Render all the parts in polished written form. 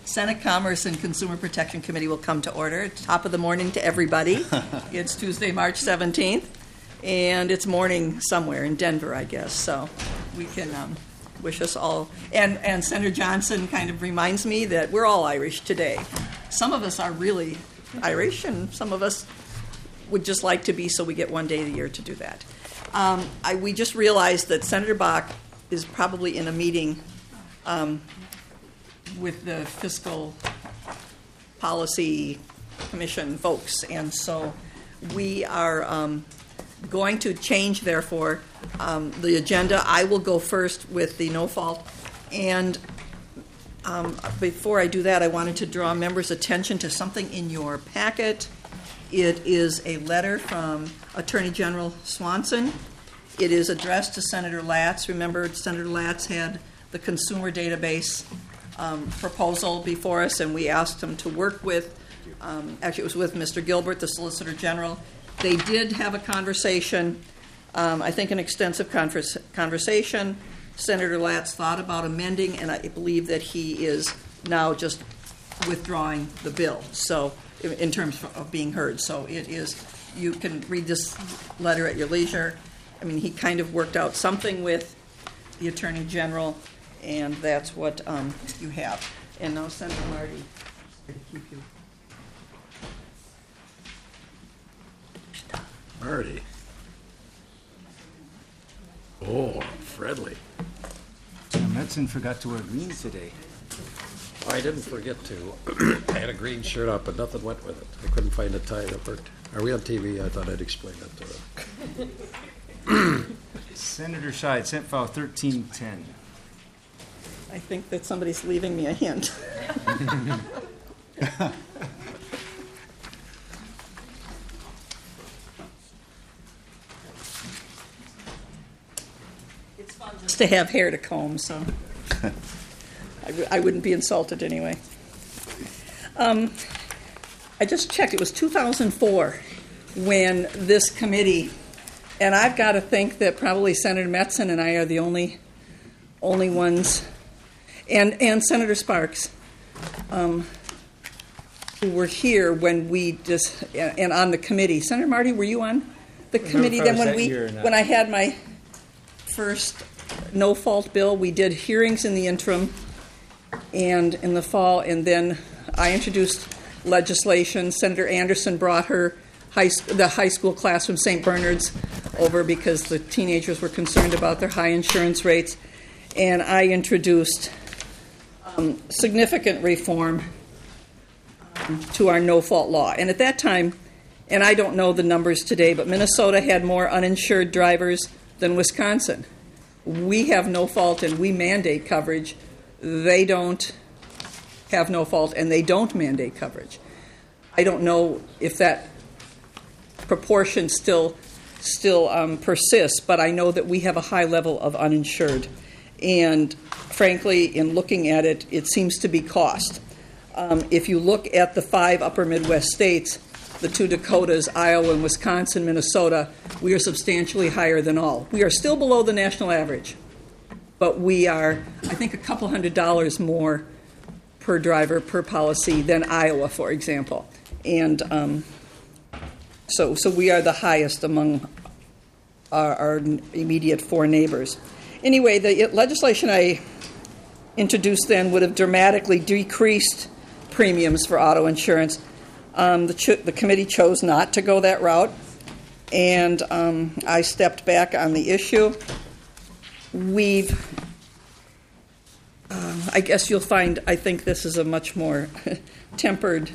Senate Commerce and Consumer Protection Committee will come to order. Top of the morning to everybody. It's Tuesday, March 17th, and it's morning somewhere in Denver, I guess. So we can wish us all. And Senator Johnson kind of reminds me that we're all Irish today. Some of us are really Irish, and some of us would just like to be, so we get one day a year to do that. We just realized that Senator Bach is probably in a meeting with the Fiscal Policy Commission folks, and so we are going to change, therefore, the agenda. I will go first with the no fault, and before I do that, I wanted to draw members' attention to something in your packet. It is a letter from Attorney General Swanson. It is addressed to Senator Latz. Remember, Senator Latz had the consumer database proposal before us, and we asked him to work with, actually it was with Mr. Gilbert, the Solicitor General. They did have a conversation, I think an extensive conversation. Senator Latz thought about amending, and I believe that he is now just withdrawing the bill, so in terms of being heard. So it is, you can read this letter at your leisure. I mean, he kind of worked out something with the Attorney General, and that's what you have. And now, Senator Marty, to keep you. Marty. Oh, Fredly. Metzen forgot to wear green today. I didn't forget to. I had a green shirt up, but nothing went with it. I couldn't find a tie that worked. Are we on TV? I thought I'd explain that to her. Senator Scheid, Senate File 1310. I think that somebody's leaving me a hint. It's fun just to have hair to comb, so I wouldn't be insulted anyway. I just checked. It was 2004 when this committee, and I've got to think that probably Senator Metzen and I are the only ones, and Senator Sparks, who were here when we just, and on the committee. Senator Marty, were you on the committee then when I had my first no-fault bill? We did hearings in the interim and in the fall, and then I introduced legislation. Senator Anderson brought her the high school class from St. Bernard's over because the teenagers were concerned about their high insurance rates, and I introduced significant reform to our no-fault law. And at that time, and I don't know the numbers today, but Minnesota had more uninsured drivers than Wisconsin. We have no fault and we mandate coverage. They don't have no fault and they don't mandate coverage. I don't know if that proportion still persists, but I know that we have a high level of uninsured. And frankly, in looking at it, it seems to be cost. If you look at the 5 upper Midwest states, the 2 Dakotas, Iowa, and Wisconsin, Minnesota, we are substantially higher than all. We are still below the national average, but we are, I think, a couple $100 more per driver per policy than Iowa, for example. And so we are the highest among our immediate 4 neighbors. Anyway, the legislation I introduced then would have dramatically decreased premiums for auto insurance. The committee chose not to go that route, and I stepped back on the issue. I guess you'll find, I think this is a much more tempered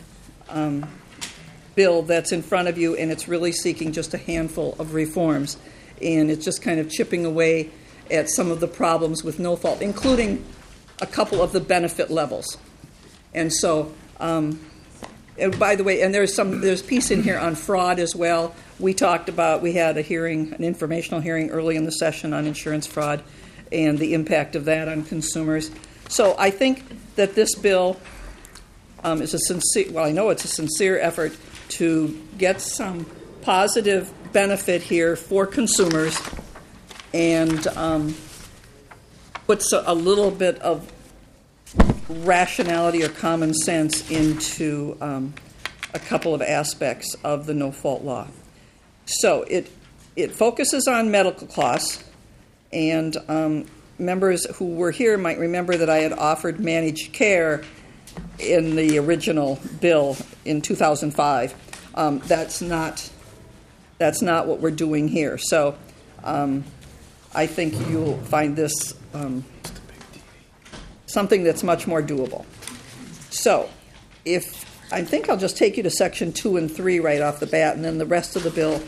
bill that's in front of you, and it's really seeking just a handful of reforms, and it's just kind of chipping away at some of the problems with no fault, including a couple of the benefit levels. And so, and by the way, and there's a piece in here on fraud as well. We had a hearing, an informational hearing early in the session on insurance fraud and the impact of that on consumers. So I think that this bill is I know it's a sincere effort to get some positive benefit here for consumers and puts a little bit of rationality or common sense into a couple of aspects of the no-fault law. So it focuses on medical costs, and members who were here might remember that I had offered managed care in the original bill in 2005. That's not what we're doing here. So I think you'll find this something that's much more doable. So I think I'll just take you to section 2 and 3 right off the bat, and then the rest of the bill,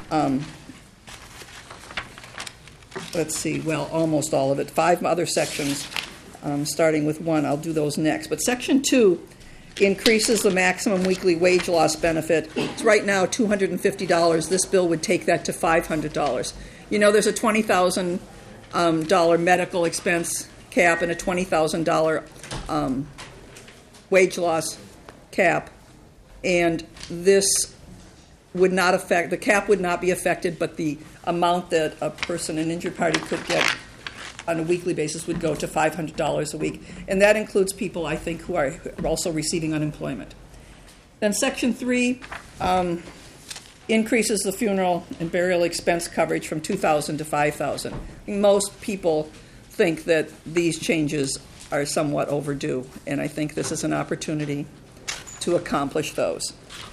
let's see, well, almost all of it. 5 other sections, starting with 1. I'll do those next. But section 2 increases the maximum weekly wage loss benefit. It's right now $250. This bill would take that to $500. You know, there's a $20,000 medical expense cap and a $20,000 wage loss cap, and this would not affect, the cap would not be affected, but the amount that a person, an injured party, could get on a weekly basis would go to $500 a week. And that includes people, I think, who are also receiving unemployment. Then Section 3 increases the funeral and burial expense coverage from $2,000 to $5,000. Most people think that these changes are somewhat overdue, and I think this is an opportunity to accomplish those.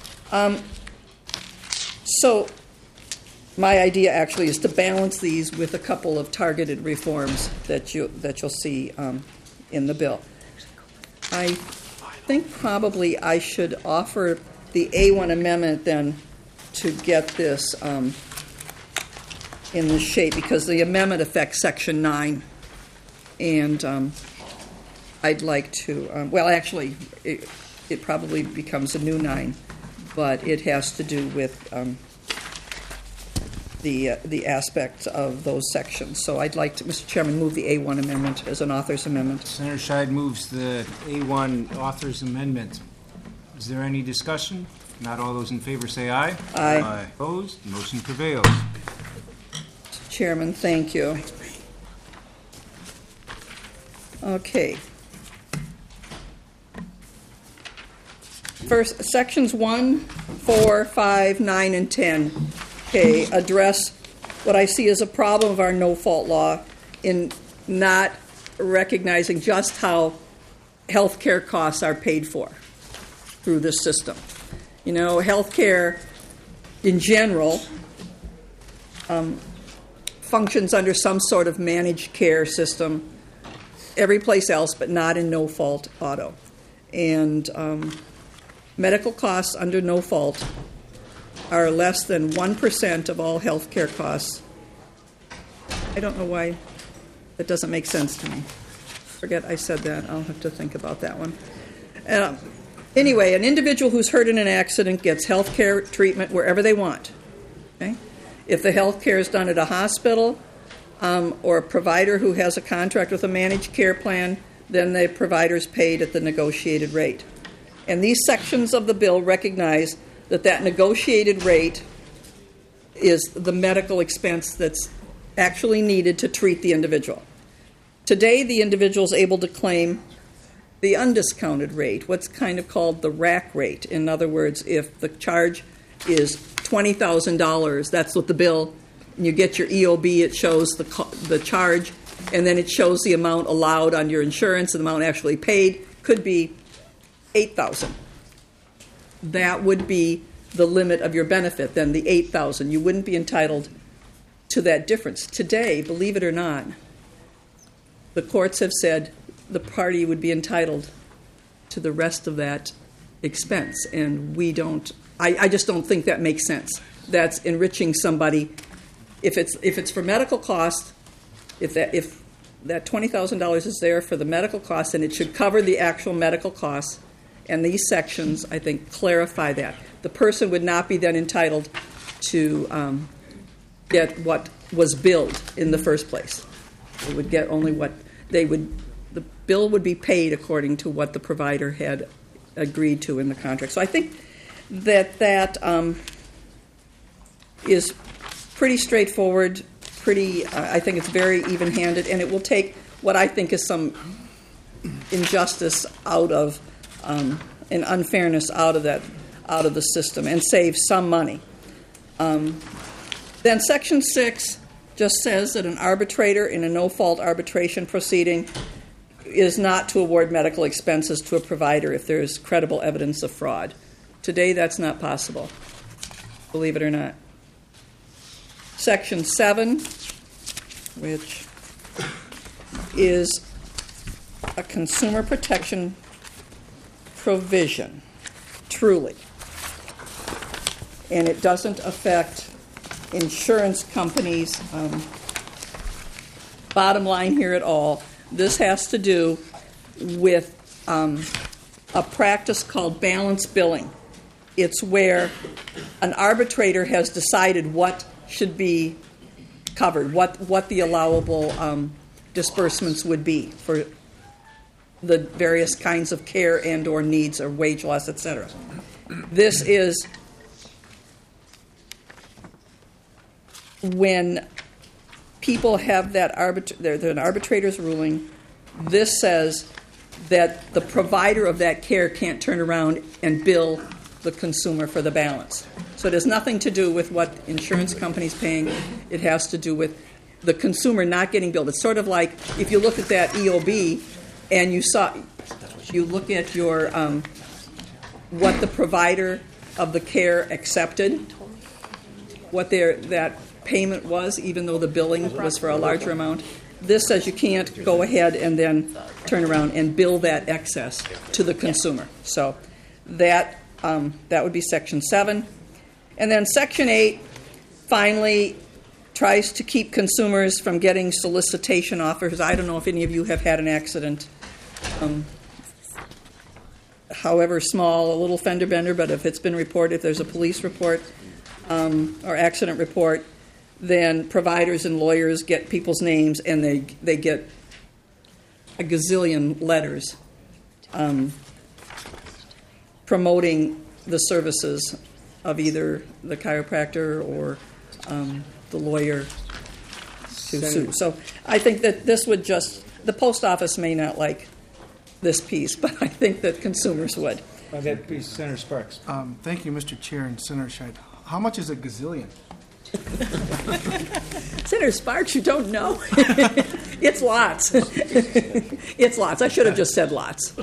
So my idea actually is to balance these with a couple of targeted reforms that you'll see in the bill. I think probably I should offer the A1 amendment then to get this in this shape, because the amendment affects Section 9, and I'd like to, well, actually, it probably becomes a new 9, but it has to do with the aspects of those sections. So I'd like to, Mr. Chairman, move the A1 amendment as an author's amendment. Senator Scheid moves the A1 author's amendment. Is there any discussion? Not all those in favor say aye. Aye. Opposed? Motion prevails. Chairman, thank you. Okay. First, sections 1, 4, 5, 9, and 10, okay, address what I see as a problem of our no-fault law in not recognizing just how health care costs are paid for through this system. You know, health care in general functions under some sort of managed care system every place else, but not in no-fault auto. And medical costs under no-fault are less than 1% of all health care costs. I don't know why that doesn't make sense to me. Forget I said that. I'll have to think about that one. Anyway, an individual who's hurt in an accident gets health care treatment wherever they want. Okay? If the health care is done at a hospital or a provider who has a contract with a managed care plan, then the provider's paid at the negotiated rate. And these sections of the bill recognize that negotiated rate is the medical expense that's actually needed to treat the individual. Today, the individual is able to claim the undiscounted rate, what's kind of called the rack rate. In other words, if the charge is $20,000, that's what the bill, and you get your EOB, it shows the charge, and then it shows the amount allowed on your insurance, and the amount actually paid could be $8,000. That would be the limit of your benefit, then the $8,000. You wouldn't be entitled to that difference. Today, believe it or not, the courts have said the party would be entitled to the rest of that expense, and we don't. I just don't think that makes sense. That's enriching somebody. If it's for medical costs, if that $20,000 is there for the medical costs, and it should cover the actual medical costs. And these sections, I think, clarify that. The person would not be then entitled to get what was billed in the first place. They would get only what they would. The bill would be paid according to what the provider had agreed to in the contract. So I think that is pretty straightforward. I think it's very even-handed, and it will take what I think is some injustice out of and unfairness out of the system and save some money. Then Section 6 just says that an arbitrator in a no-fault arbitration proceeding is not to award medical expenses to a provider if there is credible evidence of fraud. Today, that's not possible, believe it or not. Section 7, which is a consumer protection provision, truly. And it doesn't affect insurance companies' bottom line here at all. This has to do with a practice called balance billing. It's where an arbitrator has decided what should be covered, what the allowable disbursements would be for the various kinds of care and or needs or wage loss, etc. This is when people have that an arbitrator's ruling. This says that the provider of that care can't turn around and bill the consumer for the balance. So it has nothing to do with what insurance company's paying. It has to do with the consumer not getting billed. It's sort of like if you look at that EOB and you look at your what the provider of the care accepted, what that payment was, even though the billing was for a larger amount. This says you can't go ahead and then turn around and bill that excess to the consumer. So that would be Section 7. And then Section 8 finally tries to keep consumers from getting solicitation offers. I don't know if any of you have had an accident, however small, a little fender bender, but if it's been reported, if there's a police report or accident report, then providers and lawyers get people's names and they get a gazillion letters promoting the services of either the chiropractor or the lawyer to sue. So I think that this would the post office may not like this piece, but I think that consumers would. That piece, Senator Sparks. Thank you, Mr. Chair and Senator Scheid. How much is a gazillion? Senator Sparks, you don't know? It's lots. It's lots. I should have just said lots.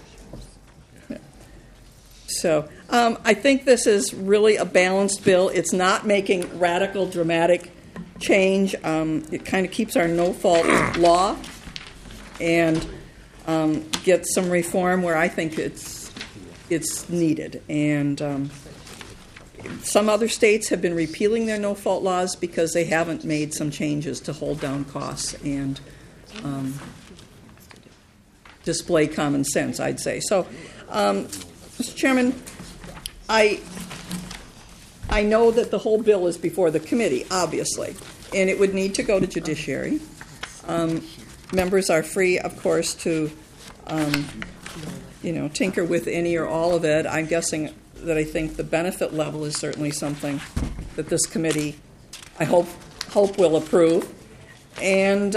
So I think this is really a balanced bill. It's not making radical, dramatic change. It kind of keeps our no-fault law and gets some reform where I think it's needed. And some other states have been repealing their no-fault laws because they haven't made some changes to hold down costs and display common sense, I'd say. So, Mr. Chairman, I know that the whole bill is before the committee, obviously, and it would need to go to judiciary. Members are free, of course, to tinker with any or all of it. I'm guessing that I think the benefit level is certainly something that this committee, I hope will approve. And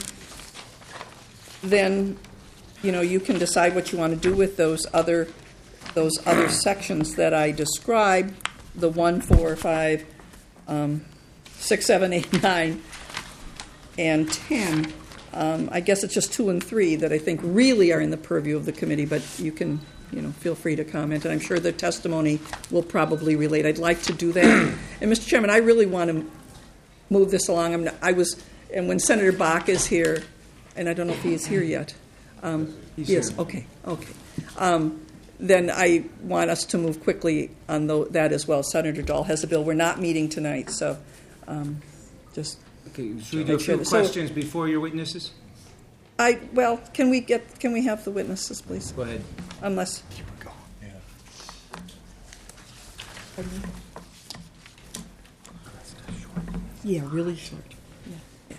then, you can decide what you want to do with those other sections that I described, the 1, 4, 5, 6, 7, 8, 9, and 10. I guess it's just 2 and 3 that I think really are in the purview of the committee, but you can feel free to comment, and I'm sure the testimony will probably relate. I'd like to do that. And Mr. Chairman, I really want to move this along. And when Senator Bach is here, and I don't know if he is here yet. He is. Okay. Then I want us to move quickly on that as well. Senator Dahl has a bill. We're not meeting tonight, so just. Okay, should we do a few questions before your witnesses? Can we have the witnesses, please? Go ahead. Unless. Yeah, really short. Yeah.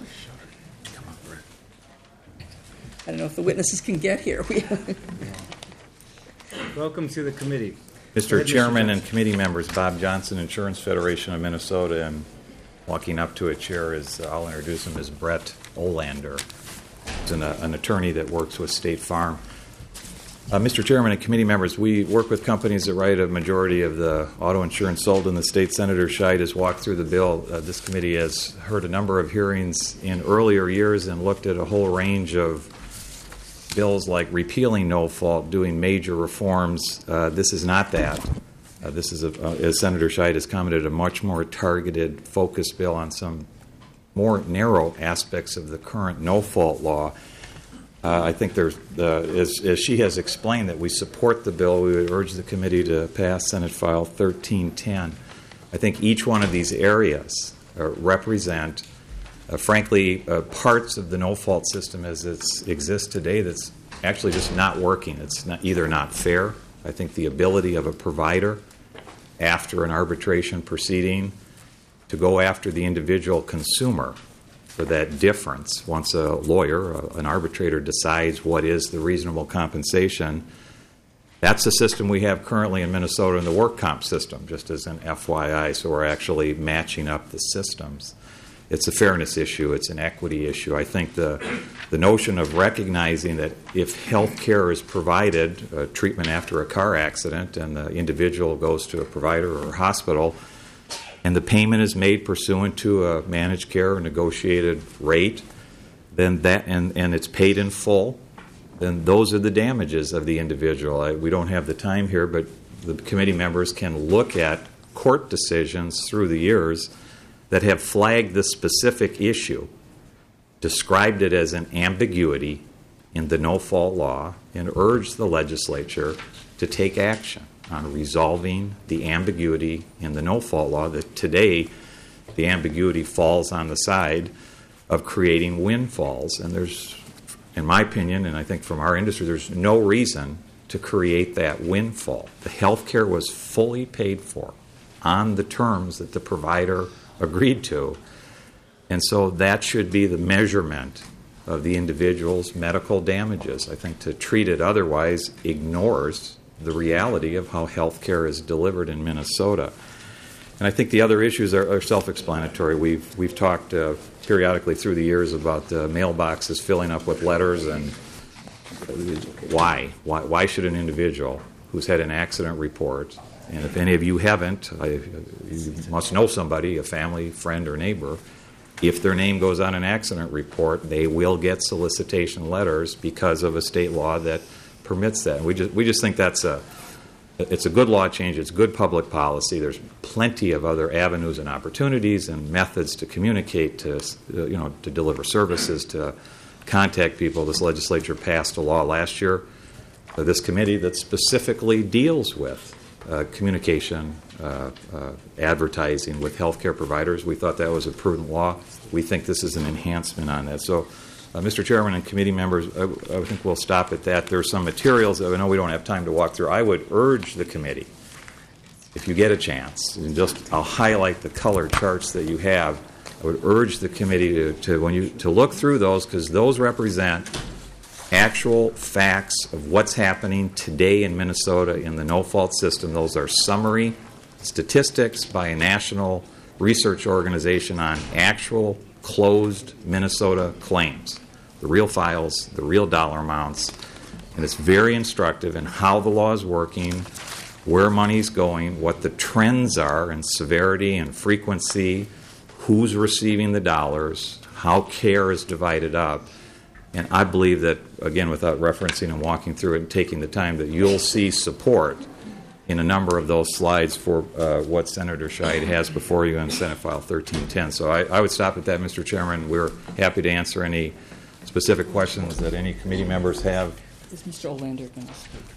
I don't know if the witnesses can get here. Welcome to the committee. Mr. Chairman and committee members, Bob Johnson, Insurance Federation of Minnesota, and walking up to a chair I'll introduce him as Brett Olander. and an attorney that works with State Farm. Mr. Chairman and committee members, we work with companies that write a majority of the auto insurance sold in the state. Senator Scheid has walked through the bill. This committee has heard a number of hearings in earlier years and looked at a whole range of bills like repealing no fault, doing major reforms. This is not that. This is, as Senator Scheid has commented, a much more targeted, focused bill on some more narrow aspects of the current no-fault law. I think there's, as she has explained, that we support the bill. We would urge the committee to pass Senate File 1310. I think each one of these areas represent, frankly, parts of the no-fault system as it exists today that's actually just not working. It's either not fair. I think the ability of a provider after an arbitration proceeding to go after the individual consumer for that difference. Once a lawyer, an arbitrator, decides what is the reasonable compensation, that's the system we have currently in Minnesota in the work comp system, just as an FYI, so we're actually matching up the systems. It's a fairness issue. It's an equity issue. I think the notion of recognizing that if health care is provided, treatment after a car accident, and the individual goes to a provider or hospital, and the payment is made pursuant to a managed care or negotiated rate, then that and it's paid in full, then those are the damages of the individual. We don't have the time here, but the committee members can look at court decisions through the years that have flagged the specific issue, described it as an ambiguity in the no-fault law, and urged the legislature to take action on resolving the ambiguity in the no-fault law. That today the ambiguity falls on the side of creating windfalls. And there's, in my opinion, and I think from our industry, there's no reason to create that windfall. The health care was fully paid for on the terms that the provider agreed to. And so that should be the measurement of the individual's medical damages. I think to treat it otherwise ignores the reality of how health care is delivered in Minnesota. And I think the other issues are self-explanatory. We've talked periodically through the years about the mailboxes filling up with letters, and why should an individual who's had an accident report, and if any of you haven't, you must know somebody, a family, friend, or neighbor, if their name goes on an accident report, they will get solicitation letters because of a state law that permits that. And we just think it's a good law change. It's good public policy. There's plenty of other avenues and opportunities and methods to communicate, to deliver services, to contact people. This legislature passed a law last year, this committee, that specifically deals with communication, advertising with healthcare providers. We thought that was a prudent law. We think this is an enhancement on that. So, Mr. Chairman and committee members, I think we'll stop at that. There are some materials that I know we don't have time to walk through. I would urge the committee, if you get a chance, and I'll highlight the color charts that you have. I would urge the committee to look through those, because those represent actual facts of what's happening today in Minnesota in the no-fault system. Those are summary statistics by a national research organization on actual closed Minnesota claims, the real files, the real dollar amounts, and it's very instructive in how the law is working, where money's going, what the trends are in severity and frequency, who's receiving the dollars, how care is divided up. And I believe that, again, without referencing and walking through it and taking the time, that you'll see support in a number of those slides for what Senator Scheid has before you on Senate File 1310. So I would stop at that, Mr. Chairman. We're happy to answer any specific questions that any committee members have. Is Mr. Olander going to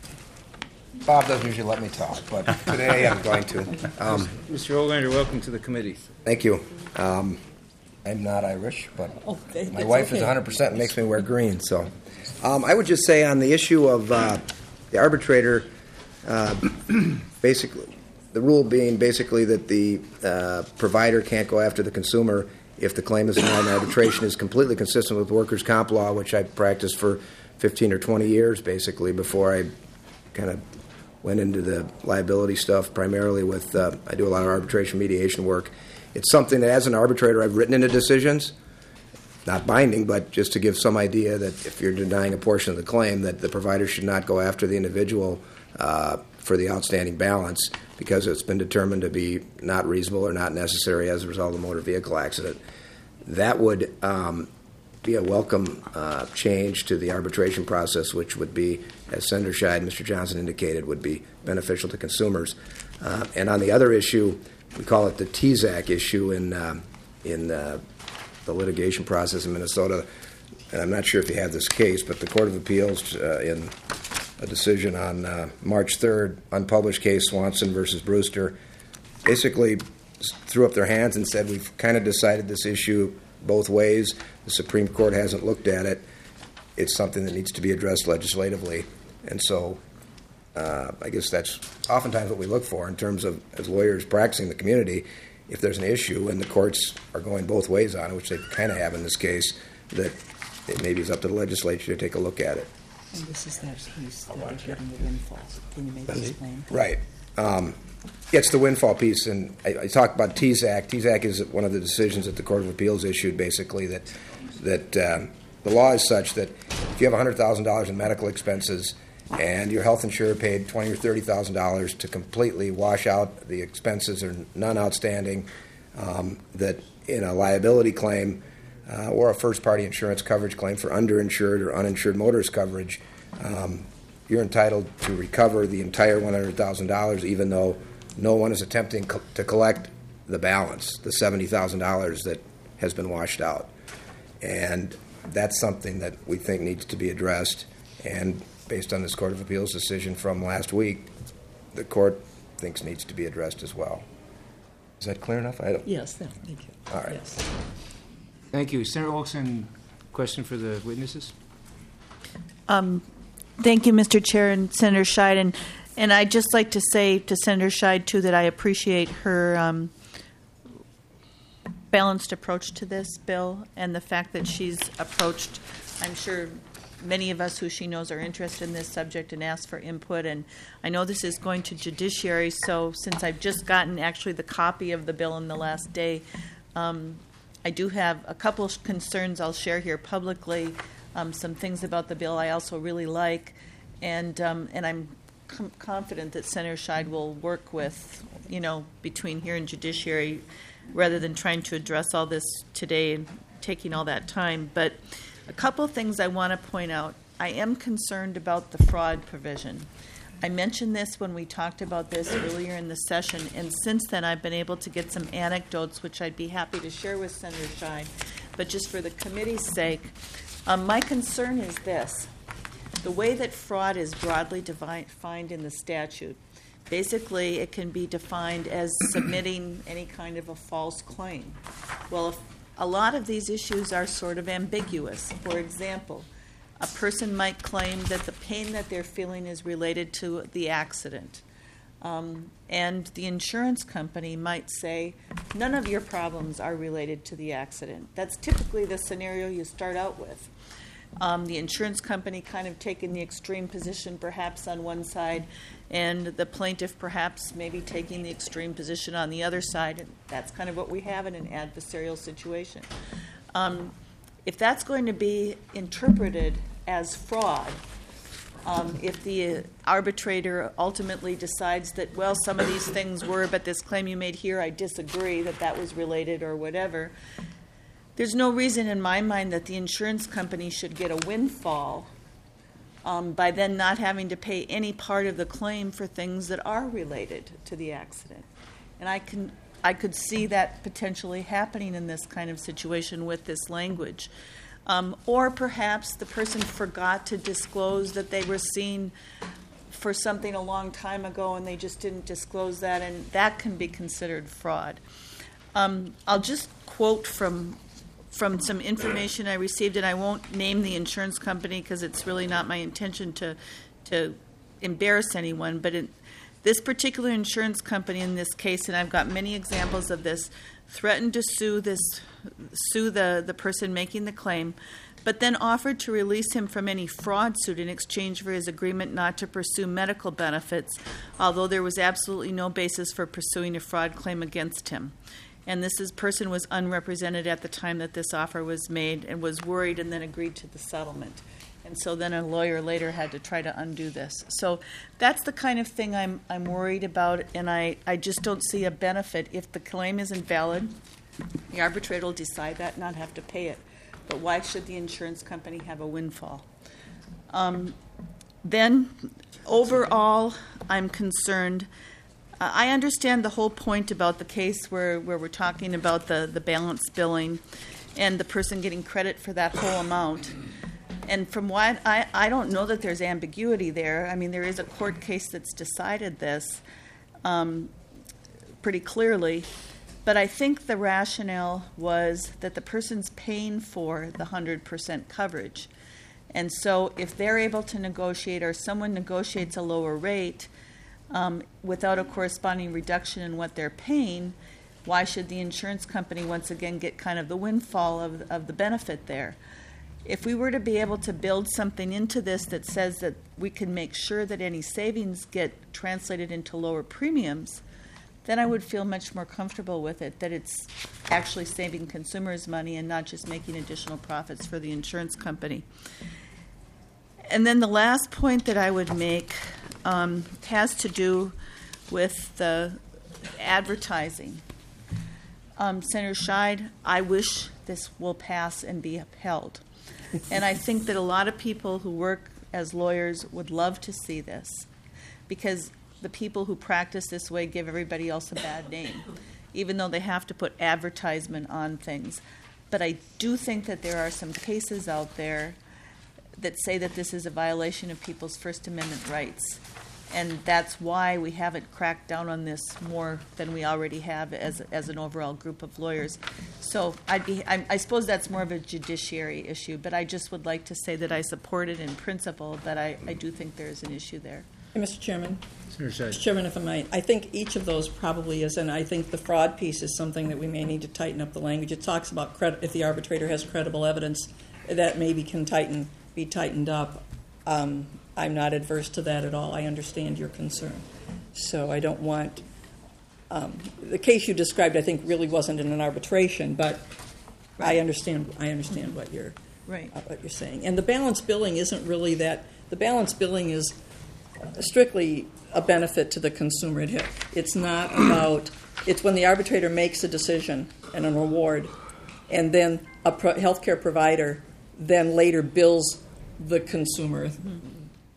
speak? Bob doesn't usually let me talk, but today I'm going to. Mr. Olander, welcome to the committee. Thank you. I'm not Irish, but Okay, my wife is 100% and makes me wear green. So I would just say on the issue of the arbitrator, basically, the rule being basically that the provider can't go after the consumer if the claim is denied in arbitration is completely consistent with workers' comp law, which I practiced for 15 or 20 years, basically, before I kind of went into the liability stuff, primarily with, I do a lot of arbitration mediation work. It's something that, as an arbitrator, I've written into decisions. not binding, but just to give some idea that if you're denying a portion of the claim, that the provider should not go after the individual for the outstanding balance because it's been determined to be not reasonable or not necessary as a result of a motor vehicle accident. That would be a welcome change to the arbitration process, which would be, as Senator Scheid and Mr. Johnson indicated, would be beneficial to consumers. And on the other issue, we call it the TZAC issue in the litigation process in Minnesota. And I'm not sure if you have this case, but the Court of Appeals in a decision on March 3rd, unpublished case Swanson versus Brewster, basically threw up their hands and said, we've kind of decided this issue both ways. The Supreme Court hasn't looked at it. It's something that needs to be addressed legislatively. And so I guess that's oftentimes what we look for in terms of, as lawyers practicing the community, if there's an issue and the courts are going both ways on it, which they kind of have in this case, that it maybe is up to the legislature to take a look at it. And this is that piece that we're getting the windfall. Can you maybe explain? Right. It's the windfall piece, and I talked about TZAC. TZAC is one of the decisions that the Court of Appeals issued, basically, that the law is such that if you have $100,000 in medical expenses and your health insurer paid $20,000 or $30,000 to completely wash out the expenses or none outstanding, that in a liability claim or a first-party insurance coverage claim for underinsured or uninsured motorist coverage, you're entitled to recover the entire $100,000, even though no one is attempting to collect the balance, the $70,000 that has been washed out. And that's something that we think needs to be addressed. And based on this Court of Appeals decision from last week, the court thinks needs to be addressed as well. Is that clear enough? Yes, no, thank you. All right. Yes. Thank you. Senator Wilson, question for the witnesses? Thank you, Mr. Chair and Senator Scheid. And I'd just like to say to Senator Scheid, too, that I appreciate her balanced approach to this bill and the fact that she's approached, I'm sure many of us who she knows are interested in this subject and asked for input. And I know this is going to judiciary, so since I've just gotten actually the copy of the bill in the last day, I do have a couple of concerns I'll share here publicly, some things about the bill I also really like, and I'm confident that Senator Scheid will work with, between here and judiciary, rather than trying to address all this today and taking all that time. But a couple of things I want to point out. I am concerned about the fraud provision. I mentioned this when we talked about this earlier in the session, and since then I've been able to get some anecdotes, which I'd be happy to share with Senator Scheid. But just for the committee's sake, my concern is this. The way that fraud is broadly defined in the statute, basically it can be defined as submitting any kind of a false claim. Well, a lot of these issues are sort of ambiguous. For example, a person might claim that the pain that they're feeling is related to the accident. And the insurance company might say, none of your problems are related to the accident. That's typically the scenario you start out with. The insurance company kind of taking the extreme position perhaps on one side, and the plaintiff perhaps maybe taking the extreme position on the other side. And that's kind of what we have in an adversarial situation. If that's going to be interpreted as fraud, if the arbitrator ultimately decides that, well, some of these things were, but this claim you made here, I disagree that was related or whatever, there's no reason in my mind that the insurance company should get a windfall by then not having to pay any part of the claim for things that are related to the accident. And I could see that potentially happening in this kind of situation with this language. Or perhaps the person forgot to disclose that they were seen for something a long time ago and they just didn't disclose that, and that can be considered fraud. I'll just quote from some information I received, and I won't name the insurance company because it's really not my intention to embarrass anyone, but this particular insurance company in this case, and I've got many examples of this, threatened to sue the person making the claim, but then offered to release him from any fraud suit in exchange for his agreement not to pursue medical benefits, although there was absolutely no basis for pursuing a fraud claim against him. and person was unrepresented at the time that this offer was made and was worried and then agreed to the settlement. And so then a lawyer later had to try to undo this. So that's the kind of thing I'm worried about, and I just don't see a benefit. If the claim isn't valid, the arbitrator will decide that and not have to pay it. But why should the insurance company have a windfall? Then, overall, I'm concerned. I understand the whole point about the case where we're talking about the balance billing and the person getting credit for that whole amount. And from what I don't know that there's ambiguity there. I mean, there is a court case that's decided this pretty clearly. But I think the rationale was that the person's paying for the 100% coverage. And so if they're able to negotiate, or someone negotiates a lower rate without a corresponding reduction in what they're paying, why should the insurance company once again get kind of the windfall of the benefit there? If we were to be able to build something into this that says that we can make sure that any savings get translated into lower premiums, then I would feel much more comfortable with it, that it's actually saving consumers money and not just making additional profits for the insurance company. And then the last point that I would make has to do with the advertising. Senator Scheid, I wish this will pass and be upheld. And I think that a lot of people who work as lawyers would love to see this, because the people who practice this way give everybody else a bad name, even though they have to put advertisement on things. But I do think that there are some cases out there that say that this is a violation of people's First Amendment rights. And that's why we haven't cracked down on this more than we already have as an overall group of lawyers. So I suppose that's more of a judiciary issue, but I just would like to say that I support it in principle, but I do think there is an issue there. Hey, Mr. Chairman. Senator Mr. Chairman, if I might, I think each of those probably is, and I think the fraud piece is something that we may need to tighten up the language. It talks about if the arbitrator has credible evidence, that maybe can be tightened up. I'm not adverse to that at all. I understand your concern. So I don't want the case you described, I think, really wasn't in an arbitration, but right. I understand what you're saying. And the balance billing isn't really that. The balance billing is strictly a benefit to the consumer. It's not about. It's when the arbitrator makes a decision and an award, and then a healthcare provider then later bills the consumer. Mm-hmm.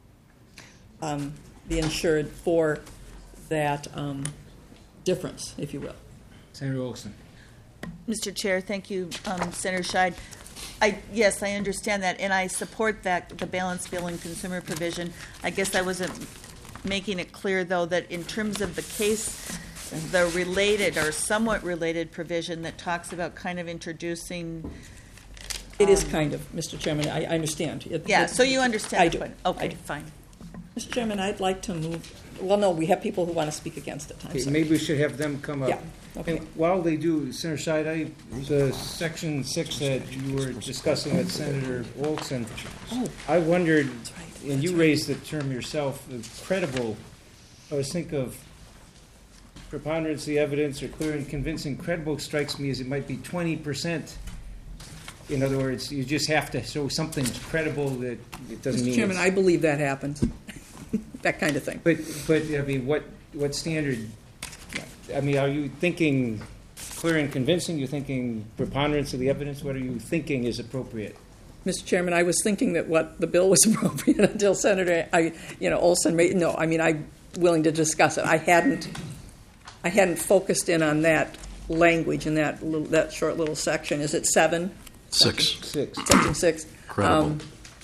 The insured for that difference, if you will. Senator Olson. Mr. Chair, thank you, Senator Scheid. Yes, I understand that, and I support the balance billing consumer provision. I guess I wasn't making it clear, though, that in terms of the case, the related or somewhat related provision that talks about kind of introducing. It is kind of, Mr. Chairman. I understand. So you understand. I do. Okay, I do. Fine. Mr. Chairman, I'd like to move. Well, no, we have people who want to speak against it. Okay, maybe we should have them come up. Yeah. Okay. And while they do, Senator Scheid, the Section 6 that you were discussing with Senator Olson, I wondered, and you raised the term yourself, credible. I was thinking of preponderance of the evidence or clear and convincing. Credible strikes me as it might be 20%. In other words, you just have to show something's credible that it doesn't mean. Mr. Chairman, I believe that happens. That kind of thing. But I mean, what standard? I mean, are you thinking clear and convincing? You're thinking preponderance of the evidence? What are you thinking is appropriate? Mr. Chairman, I was thinking that what the bill was appropriate until Senator Olson made. No, I mean, I'm willing to discuss it. I hadn't focused in on that language in that short little section. Is it 7? 6. Section 6. Credible.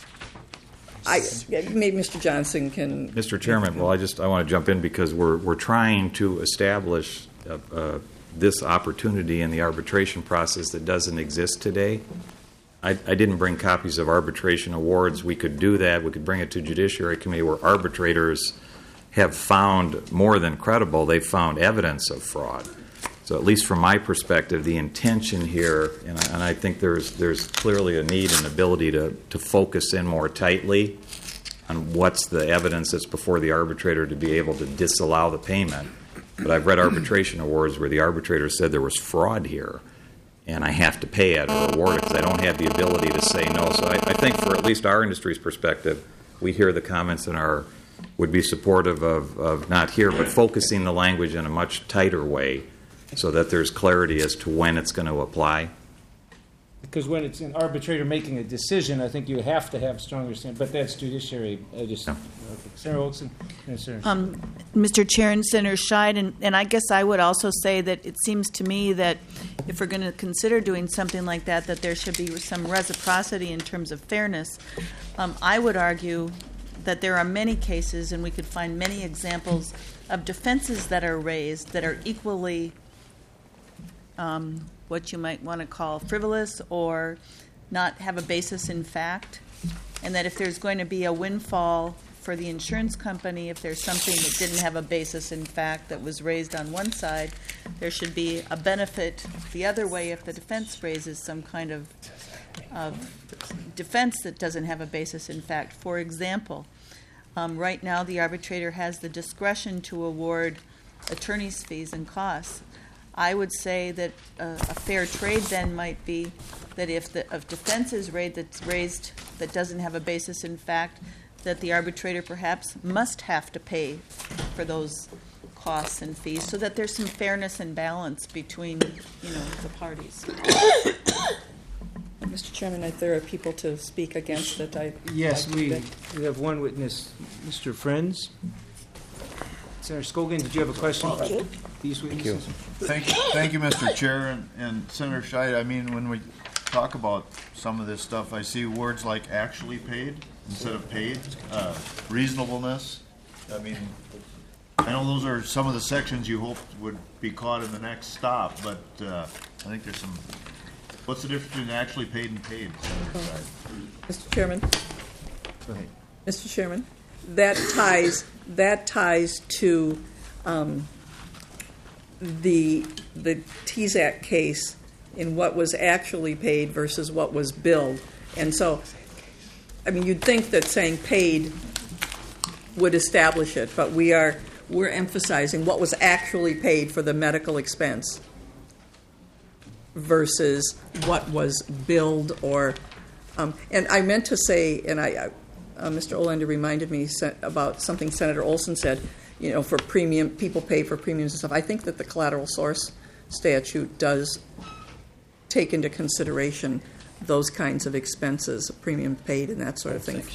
Maybe Mr. Johnson can. Mr. Chairman, well, I want to jump in because we're trying to establish this opportunity in the arbitration process that doesn't exist today. I didn't bring copies of arbitration awards. We could do that. We could bring it to Judiciary Committee where arbitrators have found more than credible. They've found evidence of fraud. So at least from my perspective, the intention here, and I think there's clearly a need and ability to focus in more tightly on what's the evidence that's before the arbitrator to be able to disallow the payment. But I've read arbitration awards where the arbitrator said there was fraud here, and I have to pay it or award it because I don't have the ability to say no. So I think for at least our industry's perspective, we hear the comments and would be supportive of not here, but focusing the language in a much tighter way so that there's clarity as to when it's going to apply. Because when it's an arbitrator making a decision, I think you have to have stronger standards, but that's judiciary. Senator Olson? Mr. Chair and Senator Scheid, and I guess I would also say that it seems to me that if we're going to consider doing something like that there should be some reciprocity in terms of fairness. I would argue that there are many cases, and we could find many examples of defenses that are raised that are equally what you might want to call frivolous or not have a basis in fact, and that if there's going to be a windfall for the insurance company, if there's something that didn't have a basis in fact that was raised on one side, there should be a benefit the other way if the defense raises some kind of defense that doesn't have a basis in fact. For example, right now the arbitrator has the discretion to award attorney's fees and costs. I would say that a fair trade then might be that if defense is raised that doesn't have a basis in fact, that the arbitrator perhaps must have to pay for those costs and fees, so that there's some fairness and balance between the parties. Mr. Chairman, if there are people to speak against it, Yes, we have one witness, Mr. Friends. Senator Scogan, did you have a question for these witnesses? Thank you, Mr. Chair, and Senator Scheid. I mean, when we talk about some of this stuff, I see words like actually paid instead of paid, reasonableness. I mean, I know those are some of the sections you hoped would be caught in the next stop, but I think there's some. What's the difference between actually paid and paid, Senator Scheid? Mr. Chairman. Go ahead. Mr. Chairman, that ties to the TZAC case in what was actually paid versus what was billed. And so, I mean, you'd think that saying paid would establish it, but we're emphasizing what was actually paid for the medical expense versus what was billed or and I meant to say, and Mr. Olander reminded me about something Senator Olson said, for premium, people pay for premiums and stuff. I think that the collateral source statute does take into consideration those kinds of expenses, premium paid and that sort of thing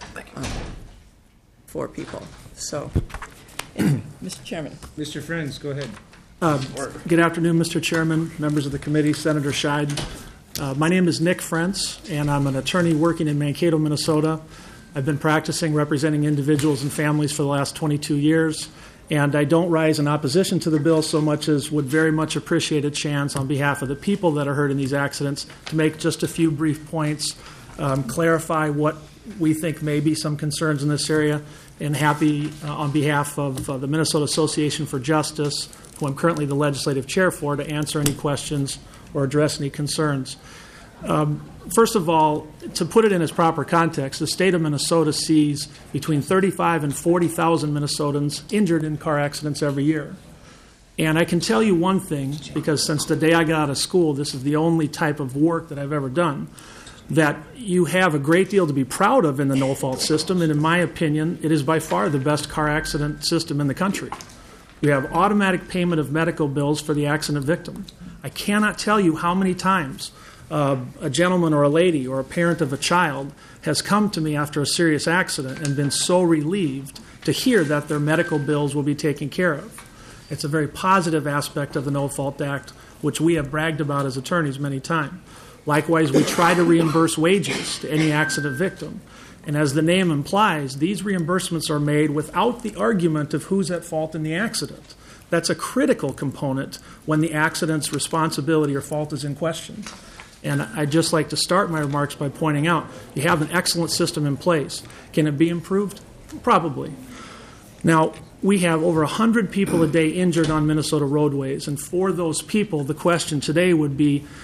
for people. So, Mr. Chairman. Mr. Friends, go ahead. Good afternoon, Mr. Chairman, members of the committee, Senator Scheid. My name is Nick Frentz, and I'm an attorney working in Mankato, Minnesota. I've been practicing representing individuals and families for the last 22 years, and I don't rise in opposition to the bill so much as would very much appreciate a chance on behalf of the people that are hurt in these accidents to make just a few brief points, clarify what we think may be some concerns in this area, and happy on behalf of the Minnesota Association for Justice, who I'm currently the legislative chair for, to answer any questions or address any concerns. First of all, to put it in its proper context, the state of Minnesota sees between 35 and 40,000 Minnesotans injured in car accidents every year. And I can tell you one thing, because since the day I got out of school, this is the only type of work that I've ever done, that you have a great deal to be proud of in the no-fault system, and in my opinion, it is by far the best car accident system in the country. You have automatic payment of medical bills for the accident victim. I cannot tell you how many times a gentleman or a lady or a parent of a child has come to me after a serious accident and been so relieved to hear that their medical bills will be taken care of. It's a very positive aspect of the No Fault Act, which we have bragged about as attorneys many times. Likewise, we try to reimburse wages to any accident victim. And as the name implies, these reimbursements are made without the argument of who's at fault in the accident. That's a critical component when the accident's responsibility or fault is in question. And I'd just like to start my remarks by pointing out you have an excellent system in place. Can it be improved? Probably. Now, we have over 100 people a day injured on Minnesota roadways, and for those people, the question today would be,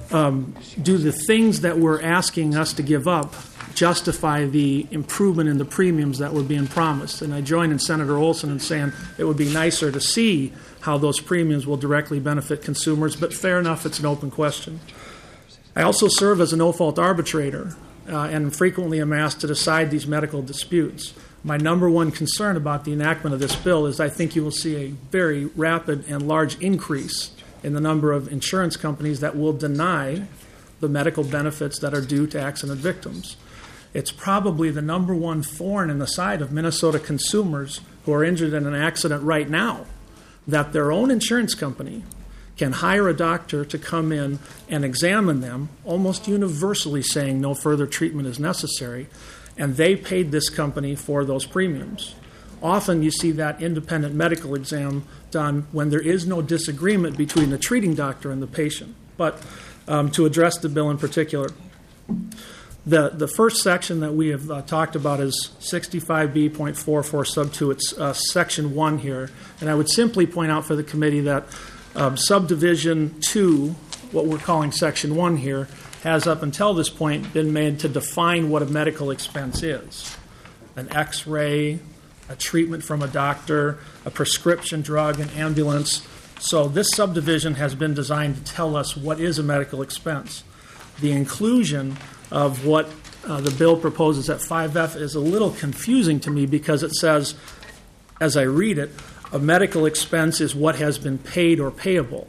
do the things that we're asking us to give up justify the improvement in the premiums that were being promised? And I join in Senator Olson in saying it would be nicer to see how those premiums will directly benefit consumers, but fair enough, it's an open question. I also serve as a no-fault arbitrator and frequently am asked to decide these medical disputes. My number one concern about the enactment of this bill is I think you will see a very rapid and large increase in the number of insurance companies that will deny the medical benefits that are due to accident victims. It's probably the number one thorn in the side of Minnesota consumers who are injured in an accident right now, that their own insurance company can hire a doctor to come in and examine them, almost universally saying no further treatment is necessary, and they paid this company for those premiums. Often you see that independent medical exam done when there is no disagreement between the treating doctor and the patient. But to address the bill in particular, the first section that we have talked about is 65B.44 sub 2. It's section 1 here. And I would simply point out for the committee that subdivision 2, what we're calling section 1 here, has up until this point been made to define what a medical expense is. An x-ray, a treatment from a doctor, a prescription drug, an ambulance. So this subdivision has been designed to tell us what is a medical expense. The inclusion of what the bill proposes at 5F is a little confusing to me because it says, as I read it, a medical expense is what has been paid or payable,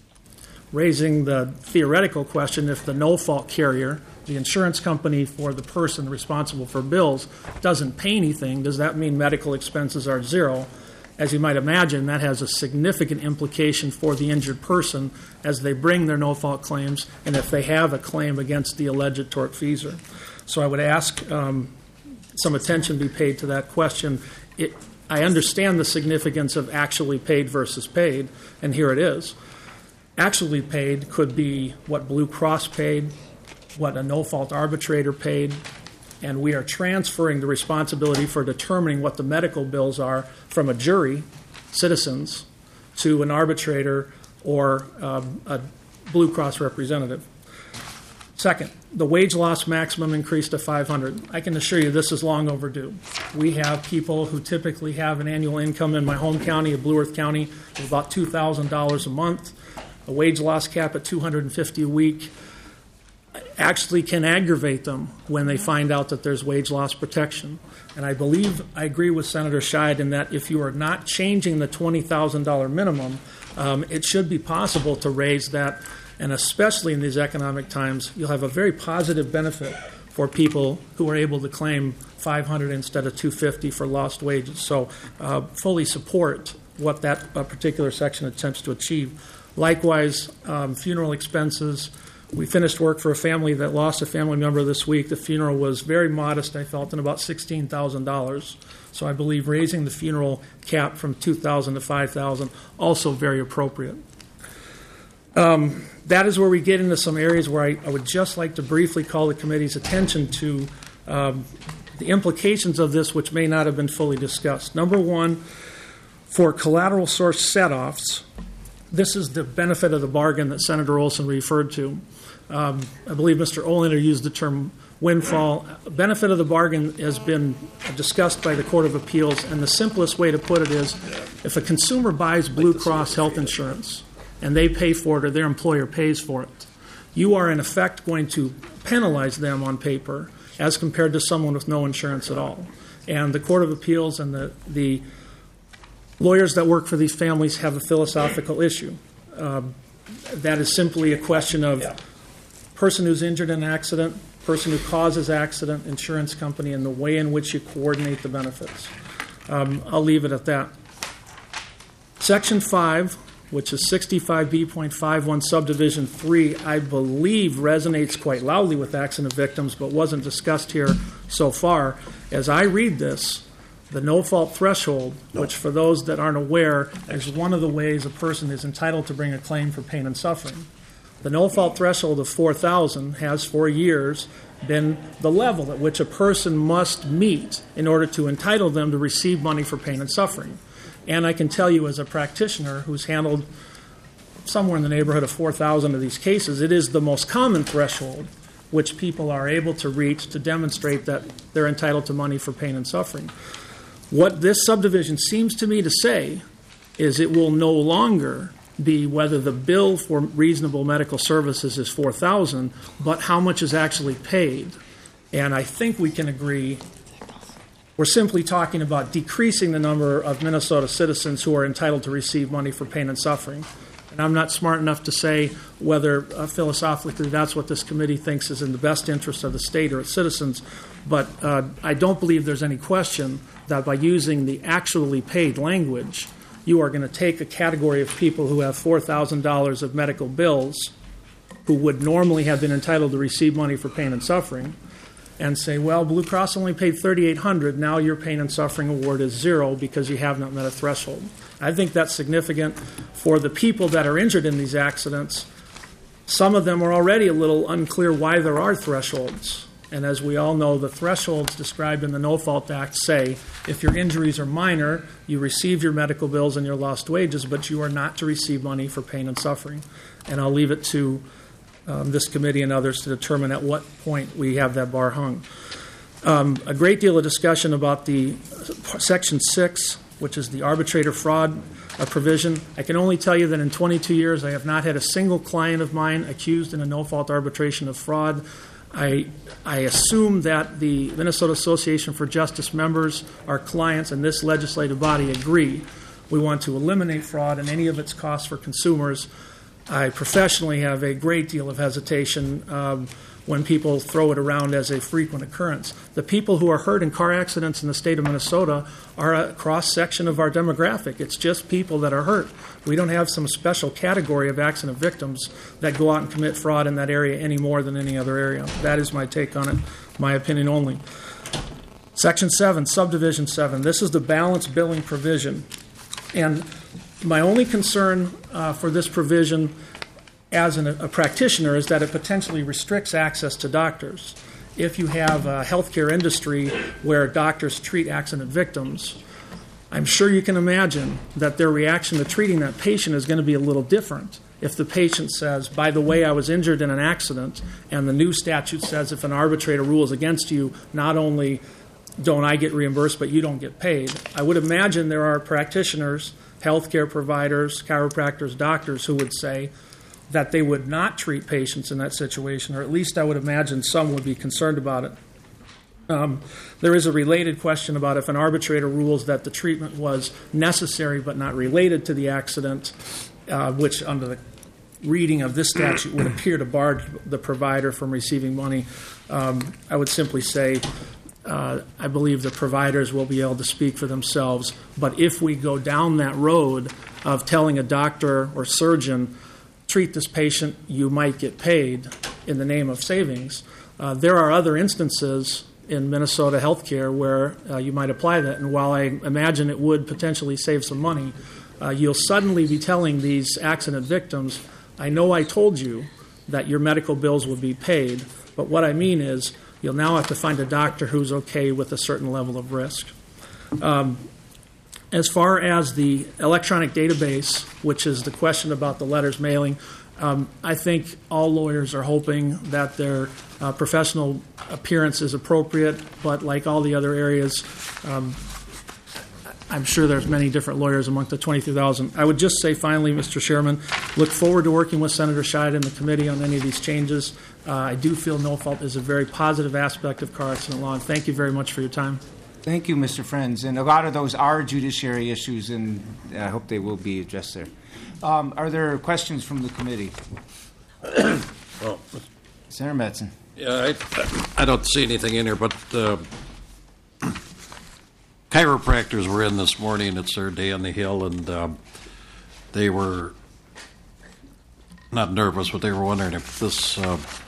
raising the theoretical question: if the no-fault carrier, the insurance company for the person responsible for bills, doesn't pay anything, does that mean medical expenses are zero? As you might imagine, that has a significant implication for the injured person as they bring their no-fault claims and if they have a claim against the alleged tortfeasor. So I would ask some attention be paid to that question. I understand the significance of actually paid versus paid, and here it is. Actually paid could be what Blue Cross paid, what a no-fault arbitrator paid, and we are transferring the responsibility for determining what the medical bills are from a jury, citizens, to an arbitrator or a Blue Cross representative. Second, the wage loss maximum increased to $500. I can assure you this is long overdue. We have people who typically have an annual income in my home county of Blue Earth County of about $2,000 a month. A wage loss cap at $250 a week actually can aggravate them when they find out that there's wage loss protection. And I believe I agree with Senator Scheid in that if you are not changing the $20,000 minimum, it should be possible to raise that. And especially in these economic times, you'll have a very positive benefit for people who are able to claim $500 instead of $250 for lost wages. So fully support what that particular section attempts to achieve. Likewise, funeral expenses. We finished work for a family that lost a family member this week. The funeral was very modest, I felt, in about $16,000. So I believe raising the funeral cap from $2,000 to $5,000 also very appropriate. That is where we get into some areas where I would just like to briefly call the committee's attention to the implications of this, which may not have been fully discussed. Number one, for collateral source set-offs, this is the benefit of the bargain that Senator Olson referred to. I believe Mr. Olander used the term windfall. Benefit of the bargain has been discussed by the Court of Appeals, and the simplest way to put it is if a consumer buys Blue Cross health insurance and they pay for it or their employer pays for it, you are in effect going to penalize them on paper as compared to someone with no insurance at all. And the Court of Appeals and the lawyers that work for these families have a philosophical issue. That is simply a question of person who's injured in an accident, person who causes accident, insurance company, and the way in which you coordinate the benefits. I'll leave it at that. Section 5, which is 65B.51 subdivision 3, I believe resonates quite loudly with accident victims, but wasn't discussed here so far. As I read this, the no-fault threshold, which for those that aren't aware, is one of the ways a person is entitled to bring a claim for pain and suffering. The no-fault threshold of $4,000 has for years been the level at which a person must meet in order to entitle them to receive money for pain and suffering. And I can tell you as a practitioner who's handled somewhere in the neighborhood of 4,000 of these cases. It is the most common threshold which people are able to reach to demonstrate that they're entitled to money for pain and suffering. What this subdivision seems to me to say is it will no longer be whether the bill for reasonable medical services is $4,000, but how much is actually paid. And I think we can agree we're simply talking about decreasing the number of Minnesota citizens who are entitled to receive money for pain and suffering. And I'm not smart enough to say whether philosophically that's what this committee thinks is in the best interest of the state or its citizens, but I don't believe there's any question that by using the actually paid language, you are going to take a category of people who have $4,000 of medical bills who would normally have been entitled to receive money for pain and suffering and say, well, Blue Cross only paid $3,800, now your pain and suffering award is zero because you have not met a threshold. I think that's significant for the people that are injured in these accidents. Some of them are already a little unclear why there are thresholds. And as we all know, the thresholds described in the No Fault Act say if your injuries are minor, you receive your medical bills and your lost wages, but you are not to receive money for pain and suffering. And I'll leave it to this committee and others to determine at what point we have that bar hung. A great deal of discussion about the Section 6, which is the arbitrator fraud provision. I can only tell you that in 22 years I have not had a single client of mine accused in a no-fault arbitration of fraud. I assume that the Minnesota Association for Justice members, our clients, and this legislative body agree. We want to eliminate fraud and any of its costs for consumers. I professionally have a great deal of hesitation when people throw it around as a frequent occurrence. The people who are hurt in car accidents in the state of Minnesota are a cross-section of our demographic. It's just people that are hurt. We don't have some special category of accident victims that go out and commit fraud in that area any more than any other area. That is my take on it, my opinion only. Section 7, Subdivision 7. This is the balance billing provision. And my only concern for this provision as a practitioner is that it potentially restricts access to doctors. If you have a healthcare industry where doctors treat accident victims, I'm sure you can imagine that their reaction to treating that patient is going to be a little different. If the patient says, by the way, I was injured in an accident, and the new statute says if an arbitrator rules against you, not only don't I get reimbursed, but you don't get paid. I would imagine there are practitioners, healthcare providers, chiropractors, doctors who would say that they would not treat patients in that situation, or at least I would imagine some would be concerned about it. There is a related question about if an arbitrator rules that the treatment was necessary but not related to the accident, which under the reading of this statute would appear to bar the provider from receiving money. I would simply say I believe the providers will be able to speak for themselves, but if we go down that road of telling a doctor or surgeon, treat this patient, you might get paid in the name of savings, there are other instances in Minnesota healthcare where you might apply that, and while I imagine it would potentially save some money, you'll suddenly be telling these accident victims, I know I told you that your medical bills would be paid, but what I mean is you'll now have to find a doctor who's okay with a certain level of risk. As far as the electronic database, which is the question about the letters mailing, I think all lawyers are hoping that their professional appearance is appropriate, but like all the other areas, I'm sure there's many different lawyers among the 23,000. I would just say finally, Mr. Chairman, look forward to working with Senator Scheid and the committee on any of these changes. I do feel no fault is a very positive aspect of car accident law, and thank you very much for your time. Thank you, Mr. Friends. And a lot of those are judiciary issues, and I hope they will be addressed there. Are there questions from the committee? Well, Senator Metzen. yeah, I don't see anything in here, but chiropractors were in this morning. It's their day on the Hill, and they were not nervous, but they were wondering if this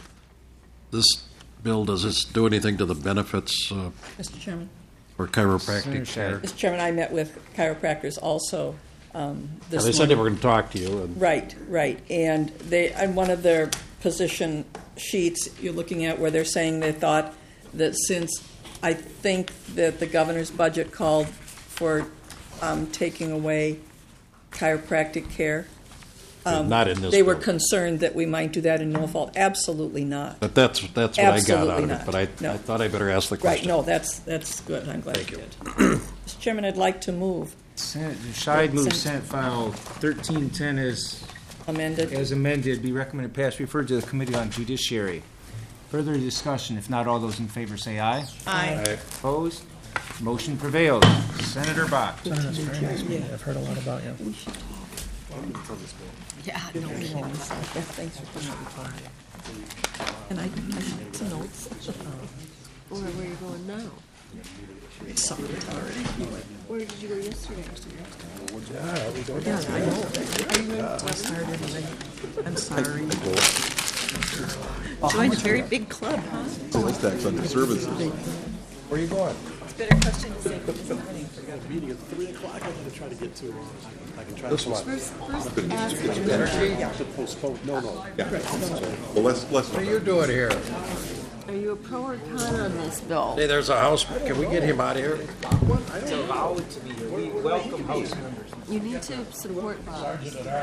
bill, does this do anything to the benefits Mr. Chairman. for chiropractic care? Mr. Chairman, I met with chiropractors also this They said they were going to talk to you. And Right. And they, on one of their position sheets you're looking at where they're saying they thought that since I think that the governor's budget called for taking away chiropractic care, Not in this they were bill. concerned that we might do that in no fault. Absolutely not. But that's what I got Absolutely out of not. it. But I No. thought I better ask the Right, question. no, that's good. I'm glad Thank you you. did. Mr. Chairman, I'd like to move Senator Scheid moves Senate File 1310 amended. as amended, be recommended passed, referred to the Committee on Judiciary. Further discussion, if not, all those in favor say aye. Aye. Opposed? Motion prevails. Senator Bach. I've heard a lot about you. Yeah, no, Thanks for coming. And I took some notes. Where are you going now? Sorry, already. Where did you go yesterday? Yeah, I know. I started and I'm sorry. Joined a very big club, huh? Sales tax under services. Where are you going? Better question to say this morning. Meeting at 3 o'clock. I'm going to try to get to. I can try This to. one. First To postpone. No. Yeah. Well, let's. What are you doing here? are you a pro or con on this bill? Hey, there's a house. Can we get him out of here? It's allowed to be here. We welcome House members. You need to support Bob.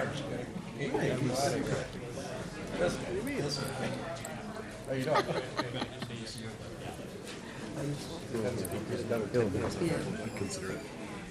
Consider it.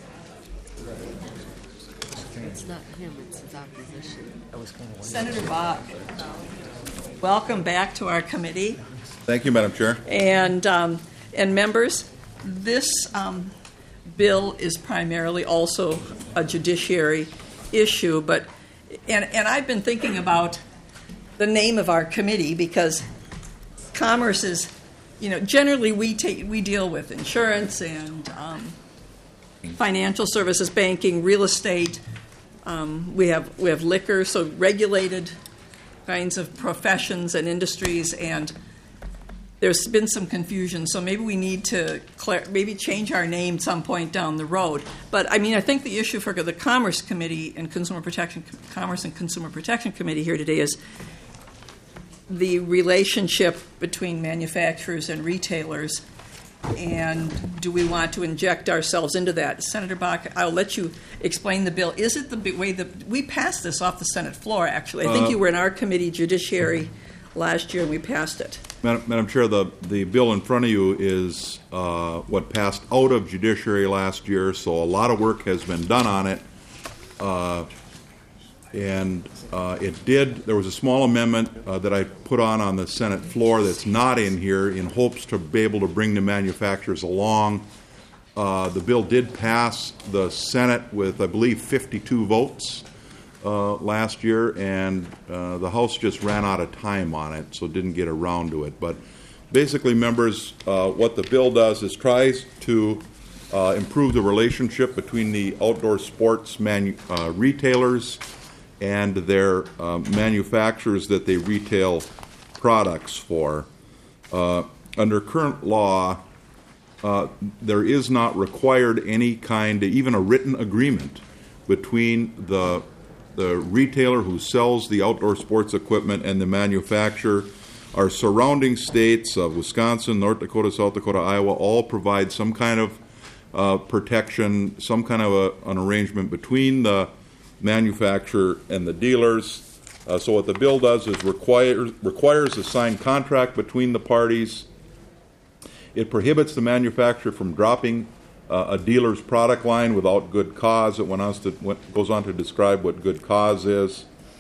It's not him, it's his opposition. Senator Bach, welcome back to our committee. Thank you, Madam Chair. And members, this bill is primarily also a judiciary issue, but and I've been thinking about the name of our committee because commerce is, generally we deal with insurance and financial services, banking, real estate. We have liquor, so regulated kinds of professions and industries, and there's been some confusion. So maybe we need to maybe change our name some point down the road. But I think the issue for the Commerce Committee and Commerce and Consumer Protection Committee here today is the relationship between manufacturers and retailers. And do we want to inject ourselves into that? Senator Bach, I'll let you explain the bill. Is it the way that we passed this off the Senate floor, actually? I think you were in our committee, Judiciary, last year, and we passed it. Madam Chair, the bill in front of you is what passed out of Judiciary last year, so a lot of work has been done on it. There was a small amendment that I put on the Senate floor that's not in here in hopes to be able to bring the manufacturers along. The bill did pass the Senate with, I believe, 52 votes last year, and the House just ran out of time on it, so didn't get around to it. But basically, members, what the bill does is tries to improve the relationship between the outdoor sports retailers and their manufacturers that they retail products for. Under current law, there is not required any kind, even a written agreement between the retailer who sells the outdoor sports equipment and the manufacturer. Our surrounding states of Wisconsin, North Dakota, South Dakota, Iowa all provide some kind of protection, some kind of an arrangement between the manufacturer and the dealers. So what the bill does is requires a signed contract between the parties. It prohibits the manufacturer from dropping a dealer's product line without good cause. It goes on to describe what good cause is.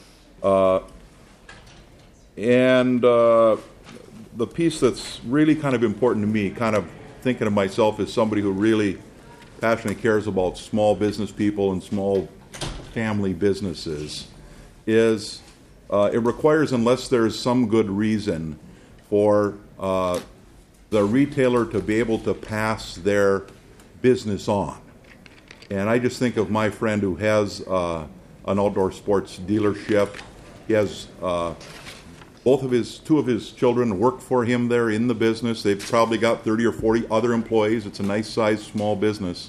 The piece that's really kind of important to me, kind of thinking of myself as somebody who really passionately cares about small business people and small family businesses, is it requires, unless there's some good reason for the retailer to be able to pass their business on. And I just think of my friend who has an outdoor sports dealership. He has two of his children work for him there in the business. They've probably got 30 or 40 other employees. It's a nice-sized small business.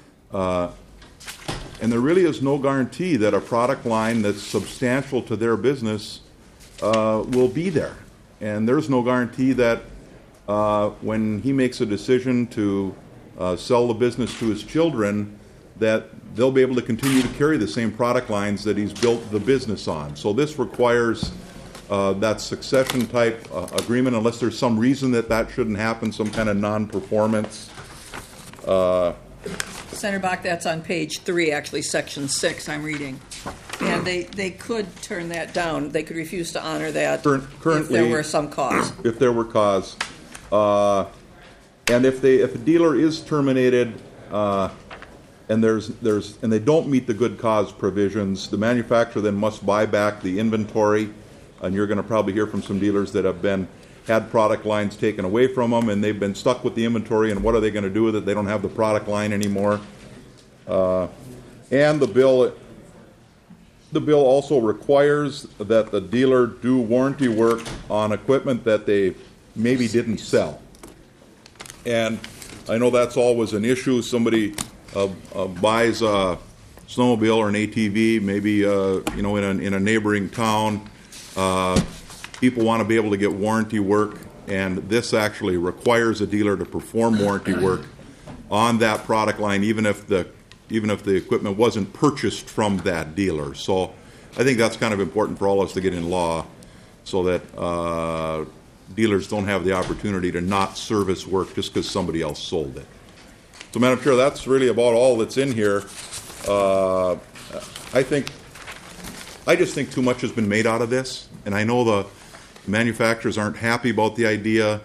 And there really is no guarantee that a product line that's substantial to their business will be there. And there's no guarantee that when he makes a decision to sell the business to his children, that they'll be able to continue to carry the same product lines that he's built the business on. So this requires that succession type agreement, unless there's some reason that shouldn't happen, some kind of non-performance. Senator Bach, that's on page 3, actually, section 6 I'm reading. And they could turn that down. They could refuse to honor that Currently, if there were some cause. If there were cause. And if a dealer is terminated and they don't meet the good cause provisions, the manufacturer then must buy back the inventory. And you're going to probably hear from some dealers that have had product lines taken away from them, and they've been stuck with the inventory, and what are they going to do with it? They don't have the product line anymore. And the bill also requires that the dealer do warranty work on equipment that they maybe didn't sell. And I know that's always an issue. Somebody buys a snowmobile or an ATV, maybe in a neighboring town. People want to be able to get warranty work, and this actually requires a dealer to perform warranty work on that product line, even if the equipment wasn't purchased from that dealer. So I think that's kind of important for all of us to get in law, so that dealers don't have the opportunity to not service work just because somebody else sold it. So, Madam Chair, that's really about all that's in here. I just think too much has been made out of this, and I know the manufacturers aren't happy about the idea.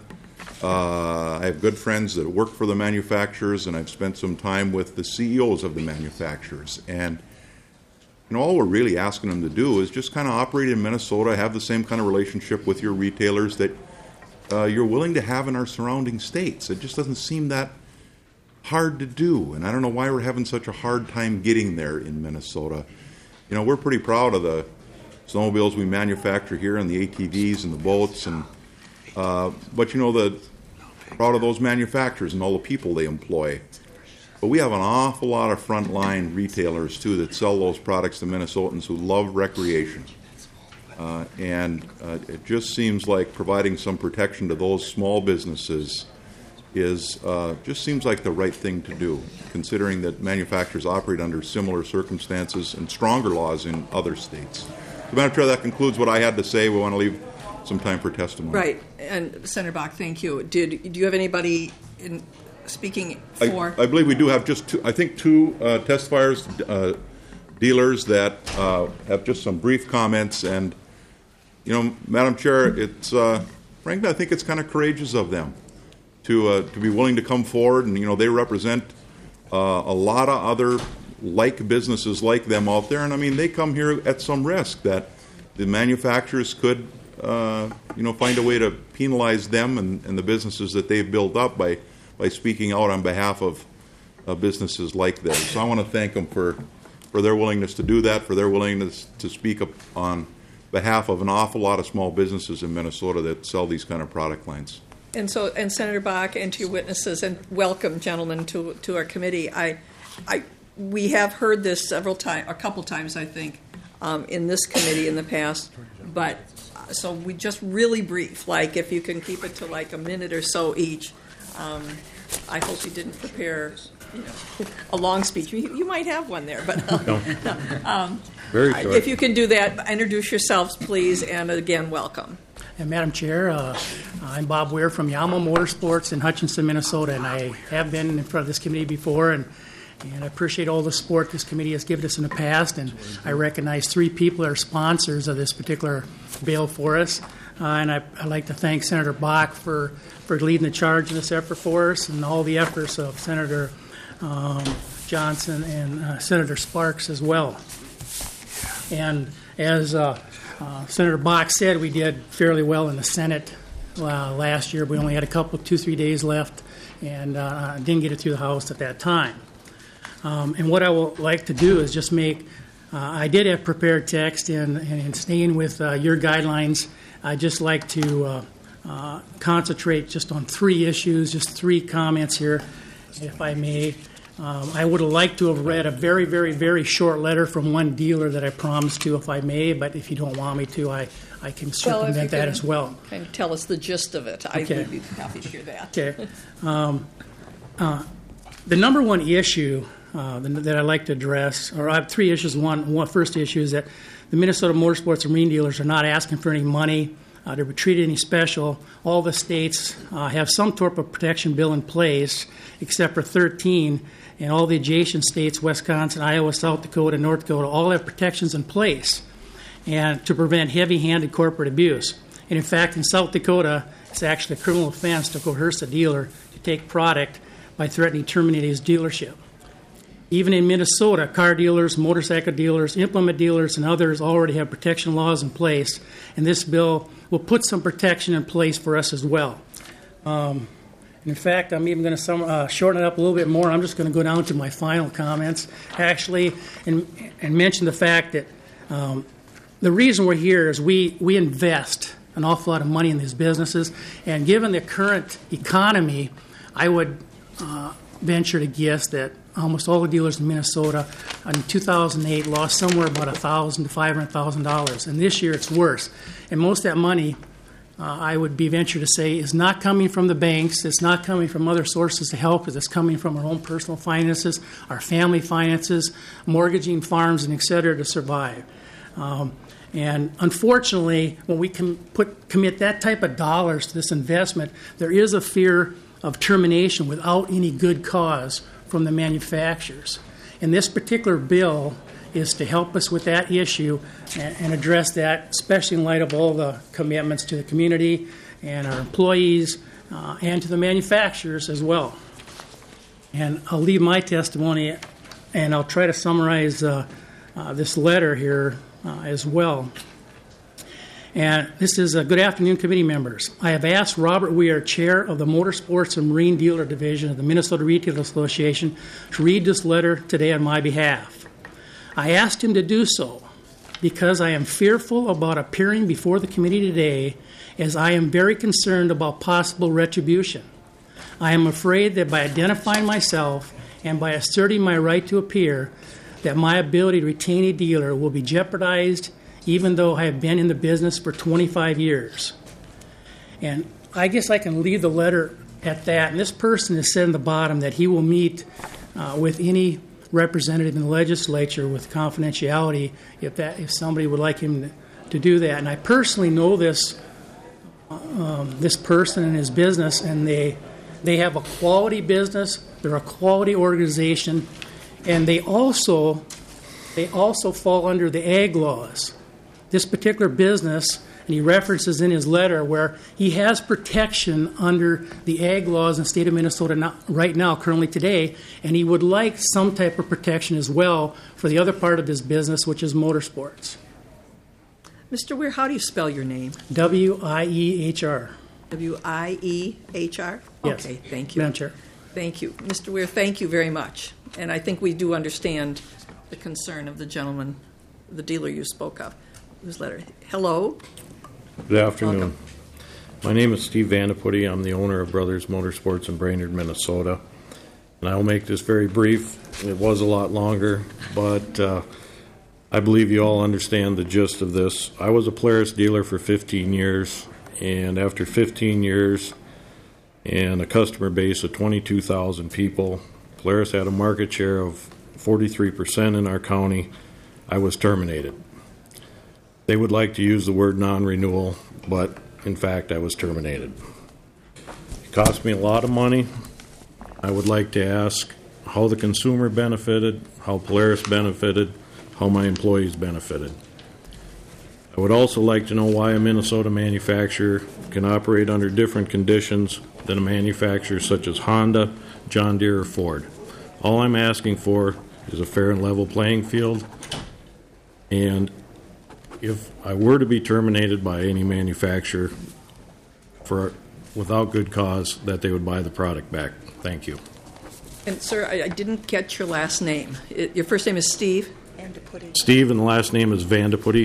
I have good friends that work for the manufacturers, and I've spent some time with the CEOs of the manufacturers. And all we're really asking them to do is just kind of operate in Minnesota, have the same kind of relationship with your retailers that you're willing to have in our surrounding states. It just doesn't seem that hard to do, and I don't know why we're having such a hard time getting there in Minnesota. We're pretty proud of the snowmobiles we manufacture here, and the ATVs and the boats, and but the proud of those manufacturers and all the people they employ. But we have an awful lot of frontline retailers too that sell those products to Minnesotans who love recreation, and it just seems like providing some protection to those small businesses just seems like the right thing to do, considering that manufacturers operate under similar circumstances and stronger laws in other states. So, Madam Chair, that concludes what I had to say. We want to leave some time for testimony. Right. And Senator Bach, thank you. Do you have anybody speaking for? I believe we do have just two testifiers, dealers that have just some brief comments. And, Madam Chair, it's frankly, I think it's kind of courageous of them to be willing to come forward, and they represent a lot of other like businesses like them out there, and they come here at some risk that the manufacturers could find a way to penalize them and the businesses that they've built up by speaking out on behalf of businesses like theirs. So I want to thank them for their willingness to do that, for their willingness to speak up on behalf of an awful lot of small businesses in Minnesota that sell these kind of product lines. And Senator Bach, and to your witnesses, and welcome, gentlemen, to our committee. We have heard this a couple times, I think, in this committee in the past. But so we just really brief, like if you can keep it to like a minute or so each. I hope you didn't prepare a long speech. You might have one there, but Very short. If you can do that, introduce yourselves, please, and again, welcome. And Madam Chair, I'm Bob Weir from Yama Motorsports in Hutchinson, Minnesota, and I have been in front of this committee before, and I appreciate all the support this committee has given us in the past, and I recognize 3 people are sponsors of this particular bill for us, and I'd like to thank Senator Bach for leading the charge in this effort for us, and all the efforts of Senator Johnson and Senator Sparks as well. And as Senator Bach said, we did fairly well in the Senate last year. We only had 2-3 days left, and didn't get it through the House at that time. And what I would like to do is just I did have prepared text, and staying with your guidelines, I'd just like to concentrate just on 3 issues, just 3 comments here, if I may. I would have liked to have read a very, very, very short letter from one dealer that I promised to, if I may, but if you don't want me to, I can circumvent that as well. Can you tell us the gist of it? Okay. I would be happy to hear that. Okay. The number one issue that I'd like to address, or I have three issues. One first issue is that the Minnesota Motorsports and Marine dealers are not asking for any money to be treated any special. All the states have some sort of protection bill in place, except for 13, and all the adjacent states, Wisconsin, Iowa, South Dakota, North Dakota, all have protections in place and to prevent heavy-handed corporate abuse. And in fact, in South Dakota, it's actually a criminal offense to coerce a dealer to take product by threatening to terminate his dealership. Even in Minnesota, car dealers, motorcycle dealers, implement dealers, and others already have protection laws in place, and this bill will put some protection in place for us as well. In fact, I'm even going to shorten it up a little bit more. I'm just going to go down to my final comments, actually, and mention the fact that the reason we're here is we invest an awful lot of money in these businesses, and given the current economy, I would venture to guess that almost all the dealers in Minnesota in 2008 lost somewhere about $1,000 to $500,000, and this year it's worse. And most of that money, I would be venture to say, is not coming from the banks. It's not coming from other sources to help us. It's coming from our own personal finances, our family finances, mortgaging farms, and et cetera to survive. And unfortunately, when we commit that type of dollars to this investment, there is a fear of termination without any good cause from the manufacturers. And this particular bill is to help us with that issue and address that, especially in light of all the commitments to the community and our employees and to the manufacturers as well. And I'll leave my testimony, and I'll try to summarize this letter here as well. And this is a good afternoon, committee members. I have asked Robert Weir, chair of the Motorsports and Marine Dealer Division of the Minnesota Retail Association, to read this letter today on my behalf. I asked him to do so because I am fearful about appearing before the committee today, as I am very concerned about possible retribution. I am afraid that by identifying myself and by asserting my right to appear, that my ability to retain a dealer will be jeopardized, even though I have been in the business for 25 years. And I guess I can leave the letter at that. And this person has said in the bottom that he will meet with any representative in the legislature with confidentiality if somebody would like him to do that. And I personally know this person and his business, and they have a quality business. They're a quality organization, and they also fall under the ag laws. This particular business, and he references in his letter where he has protection under the ag laws in the state of Minnesota right now, currently today, and he would like some type of protection as well for the other part of his business, which is motorsports. Mr. Weir, how do you spell your name? W-I-E-H-R. W-I-E-H-R? Yes. Okay, thank you. Madam Chair. Thank you. Mr. Weir, thank you very much. And I think we do understand the concern of the gentleman, the dealer you spoke of. This letter. Hello. Good afternoon. Welcome. My name is Steve Vandeputte. I'm the owner of Brothers Motorsports in Brainerd, Minnesota. And I'll make this very brief. It was a lot longer, but I believe you all understand the gist of this. I was a Polaris dealer for 15 years, and after 15 years and a customer base of 22,000 people, Polaris had a market share of 43% in our county. I was terminated. They would like to use the word non-renewal, but in fact, I was terminated. It cost me a lot of money. I would like to ask how the consumer benefited, how Polaris benefited, how my employees benefited. I would also like to know why a Minnesota manufacturer can operate under different conditions than a manufacturer such as Honda, John Deere, or Ford. All I'm asking for is a fair and level playing field, and if I were to be terminated by any manufacturer without good cause, that they would buy the product back. Thank you. And, sir, I didn't catch your last name. Your first name is Steve? Steve, and the last name is Vandeputte,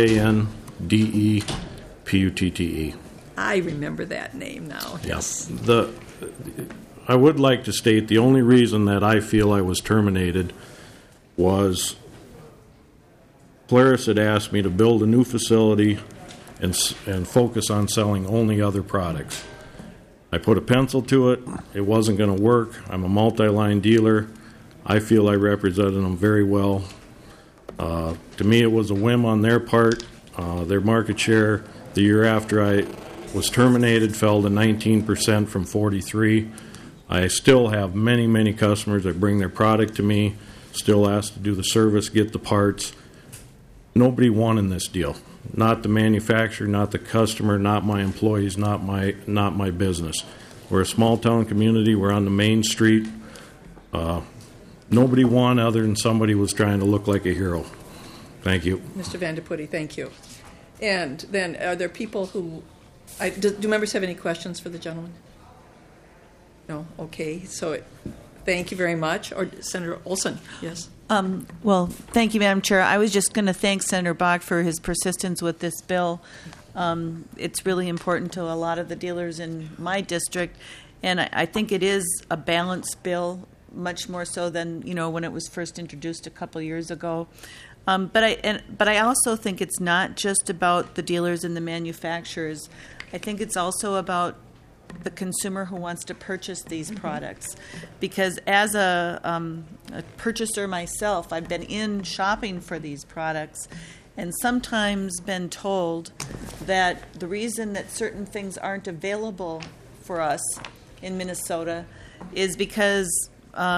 V-A-N-D-E-P-U-T-T-E. I remember that name now. Yes. I would like to state the only reason that I feel I was terminated was Polaris had asked me to build a new facility and focus on selling only other products. I put a pencil to it. It wasn't going to work. I'm a multi-line dealer. I feel I represented them very well. To me, it was a whim on their part. Their market share the year after I was terminated fell to 19% from 43%. I still have many, many customers that bring their product to me, still ask to do the service, get the parts. Nobody won in this deal. Not the manufacturer, not the customer, not my employees, not my business. We're a small-town community. We're on the main street. Nobody won other than somebody was trying to look like a hero. Thank you. Mr. Vanderputte, thank you. And then are there people who, do members have any questions for the gentleman? No? Okay. So thank you very much. Or Senator Olson, yes. Well, thank you, Madam Chair. I was just going to thank Senator Bach for his persistence with this bill. It's really important to a lot of the dealers in my district, and I think it is a balanced bill, much more so than when it was first introduced a couple years ago. But I also think it's not just about the dealers and the manufacturers. I think it's also about the consumer who wants to purchase these products, because as a purchaser myself, I've been in shopping for these products and sometimes been told that the reason that certain things aren't available for us in Minnesota is because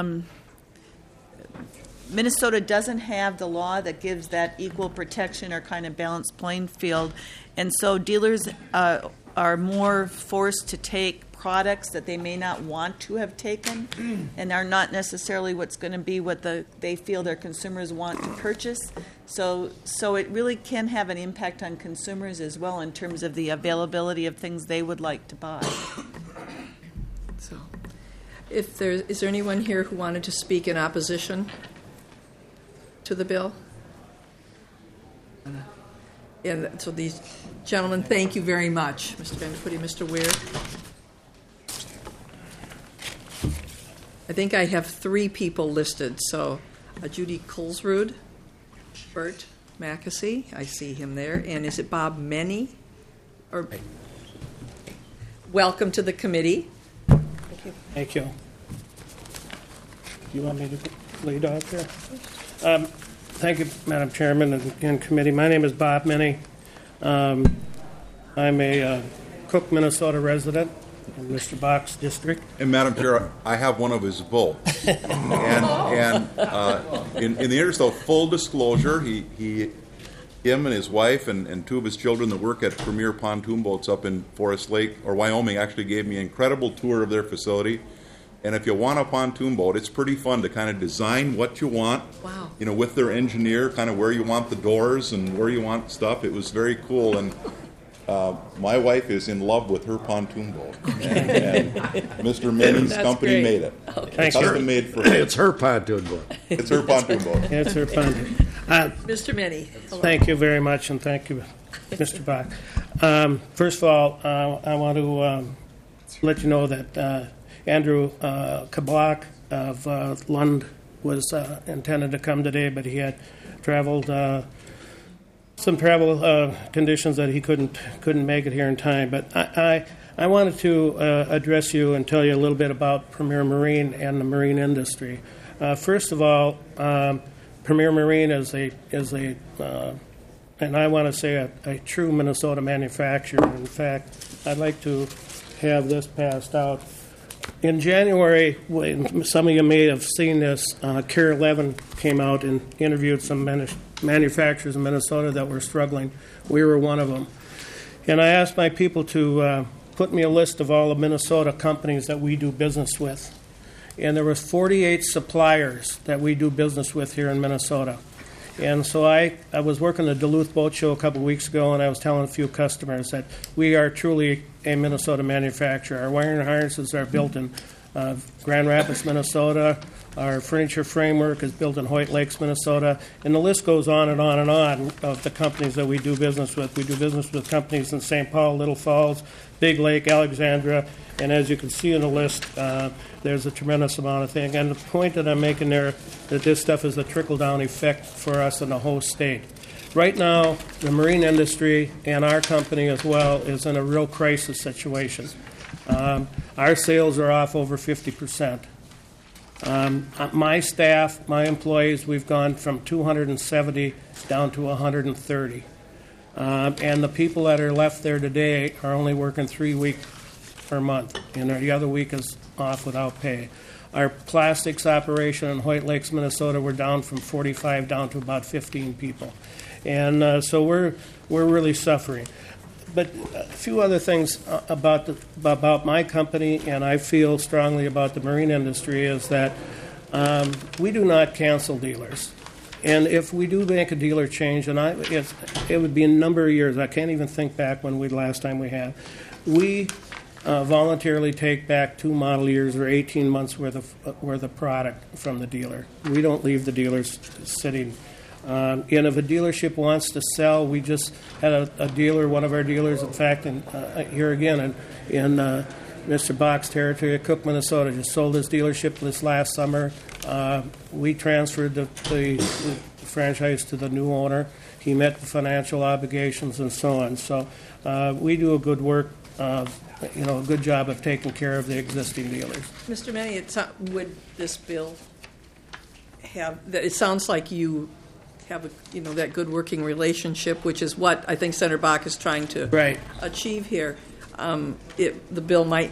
Minnesota doesn't have the law that gives that equal protection or kind of balanced playing field, and so dealers are more forced to take products that they may not want to have taken and are not necessarily what's going to be what they feel their consumers want to purchase. So it really can have an impact on consumers as well in terms of the availability of things they would like to buy. So, is there anyone here who wanted to speak in opposition to the bill? And so these gentlemen, thank you very much. Mr. Vanderputte, Mr. Weir. I think I have 3 people listed. So Judy Kulsrud, Bert Mackesy, I see him there. And is it Bob Meny? Or welcome to the committee. Thank you. Thank you. You want me to lead off here? Thank you, Madam Chairman and committee. My name is Bob Meny. I'm a Cook, Minnesota resident in Mr. Bach's district. And Madam Chair, I have one of his boats. and in the interest of full disclosure, him and his wife and 2 of his children that work at Premier Pontoon Boats up in Forest Lake, or Wyoming, actually gave me an incredible tour of their facility. And if you want a pontoon boat, it's pretty fun to kind of design what you want. Wow. With their engineer, kind of where you want the doors and where you want stuff. It was very cool. And my wife is in love with her pontoon boat. And Mr. Meny's company made it. Okay. It's custom made for her. It's her pontoon boat. It's her pontoon boat. It's her pontoon. Mr. Meny. Thank you very much, and thank you, Mr. Bach. First of all, I want to let you know that Andrew Kablock of Lund was intended to come today, but he had traveled some travel conditions that he couldn't make it here in time. But I wanted to address you and tell you a little bit about Premier Marine and the marine industry. First of all, Premier Marine is a and I want to say a true Minnesota manufacturer. In fact, I'd like to have this passed out. In January, some of you may have seen this, CARE 11 came out and interviewed some manufacturers in Minnesota that were struggling. We were one of them. And I asked my people to put me a list of all the Minnesota companies that we do business with. And there was 48 suppliers that we do business with here in Minnesota. And so I was working the Duluth Boat Show a couple of weeks ago, and I was telling a few customers that we are truly a Minnesota manufacturer. Our wiring harnesses are built in Grand Rapids, Minnesota. Our furniture framework is built in Hoyt Lakes, Minnesota. And the list goes on and on and on of the companies that we do business with. We do business with companies in St. Paul, Little Falls, Big Lake, Alexandria. And as you can see in the list, there's a tremendous amount of things. And the point that I'm making there, that this stuff is a trickle-down effect for us in the whole state. Right now, the marine industry and our company as well is in a real crisis situation. Our sales are off over 50%. My staff, my employees, we've gone from 270 down to 130. And the people that are left there today are only working 3 weeks per month, and the other week is off without pay. Our plastics operation in Hoyt Lakes, Minnesota, we're down from 45 down to about 15 people. And so we're really suffering. But a few other things about my company, and I feel strongly about the marine industry, is that we do not cancel dealers. And if we do make a dealer change, and it would be a number of years, I can't even think back when last time we had, we voluntarily take back 2 model years or 18 months worth of product from the dealer. We don't leave the dealers sitting. And if a dealership wants to sell, we just had a dealer, one of our dealers, in fact, here again in Mr. Bach's territory at Cook, Minnesota, just sold his dealership this last summer. We transferred the franchise to the new owner. He met the financial obligations and so on. So we do a good work, a good job of taking care of the existing dealers. Mr. Manny, would this bill have? It sounds like you have that good working relationship, which is what I think Senator Bach is trying to achieve here. The bill might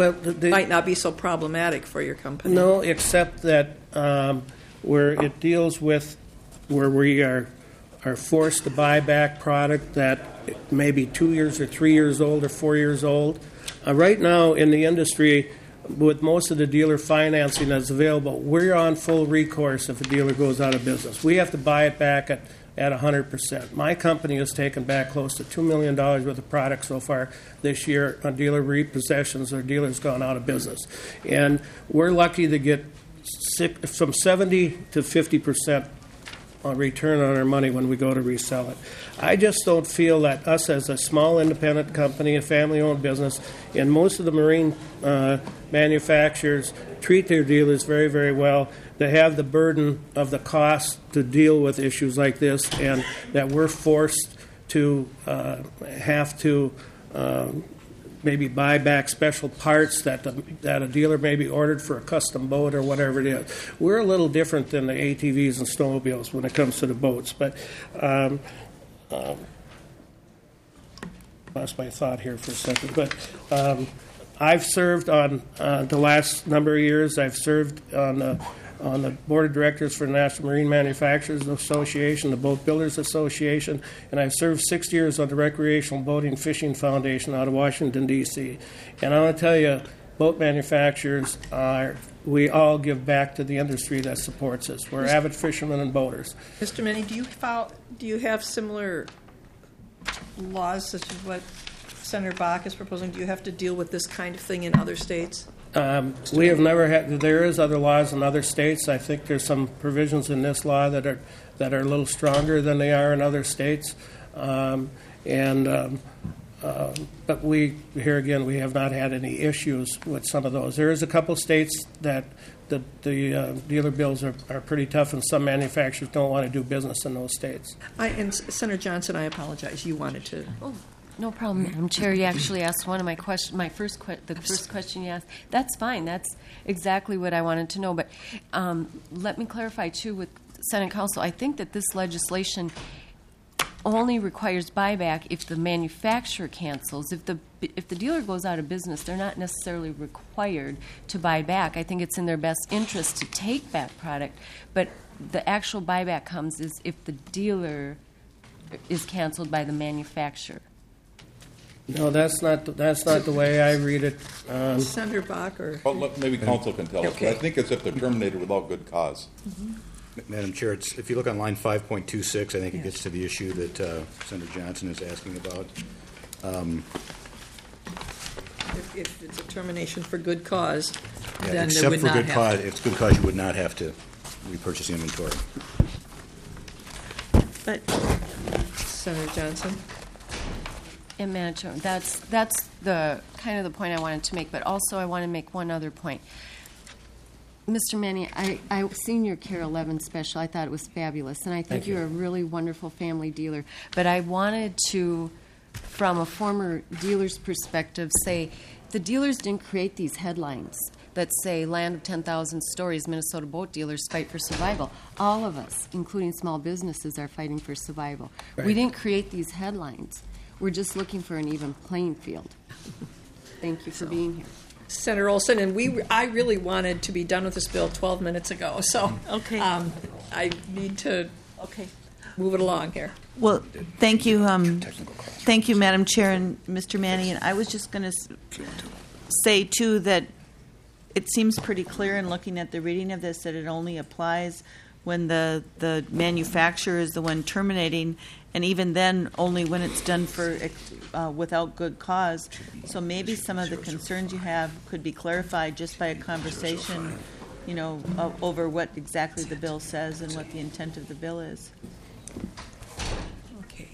not be so problematic for your company. No, except that where it deals with where we are forced to buy back product that may be 2 years or 3 years old or 4 years old. Right now in the industry, with most of the dealer financing that's available, we're on full recourse if a dealer goes out of business. We have to buy it back at 100%. My company has taken back close to $2 million worth of product so far this year on dealer repossessions or dealers gone out of business. And we're lucky to get from 70 to 50% on return on our money when we go to resell it. I just don't feel that us as a small independent company, a family-owned business, and most of the marine manufacturers treat their dealers very, very well. They have the burden of the cost to deal with issues like this, and that we're forced to have to maybe buy back special parts that a dealer maybe ordered for a custom boat or whatever it is. We're a little different than the ATVs and snowmobiles when it comes to the boats. But lost my thought here for a second. But I've served on the last number of years. I've served on the board of directors for the National Marine Manufacturers Association, the Boat Builders Association, and I've served 6 years on the Recreational Boating Fishing Foundation out of Washington, D.C. And I want to tell you, boat manufacturers we all give back to the industry that supports us. We're avid fishermen and boaters. Mr. Manny, do you have similar laws such as what Senator Bach is proposing? Do you have to deal with this kind of thing in other states? We have never had. There is other laws in other states. I think there's some provisions in this law that are a little stronger than they are in other states. But we have not had any issues with some of those. There is a couple states that the dealer bills are pretty tough, and some manufacturers don't want to do business in those states. And Senator Johnson, I apologize. You wanted to. Oh. No problem, Madam Chair. You actually asked one of my questions. The first question you asked. That's fine. That's exactly what I wanted to know. But let me clarify too with Senate Council. I think that this legislation only requires buyback if the manufacturer cancels. If the dealer goes out of business, they're not necessarily required to buy back. I think it's in their best interest to take back product. But the actual buyback comes is if the dealer is canceled by the manufacturer. No, that's not the way I read it. Senator Bach, or maybe council can tell us. But I think it's if they're terminated without good cause. Mm-hmm. Madam Chair, if you look on line 5.26, I think it gets to the issue that Senator Johnson is asking about. If it's a termination for good cause, then except there would for not good have cause, to. if it's good cause, you would not have to repurchase inventory. But Senator Johnson. And Madam Chair, that's the kind of the point I wanted to make, but also I want to make one other point. Mr. Manny, I've seen your Care 11 special. I thought it was fabulous, and I think you're a really wonderful family dealer. But I wanted to, from a former dealer's perspective, say the dealers didn't create these headlines. that say Land of 10,000 Stories, Minnesota Boat Dealers Fight for Survival. All of us, including small businesses, are fighting for survival. Right. We didn't create these headlines. We're just looking for an even playing field. Thank you for being here. Senator Olson, and I really wanted to be done with this bill 12 minutes ago, so Okay. I need to Okay. move it along here. Well, thank you, Madam Chair and Mr. Manny. And I was just going to say, too, that it seems pretty clear in looking at the reading of this that it only applies when the manufacturer is the one terminating, and even then only when it's done for without good cause. So maybe some of the concerns you have could be clarified just by a conversation, over what exactly the bill says and what the intent of the bill is. Okay.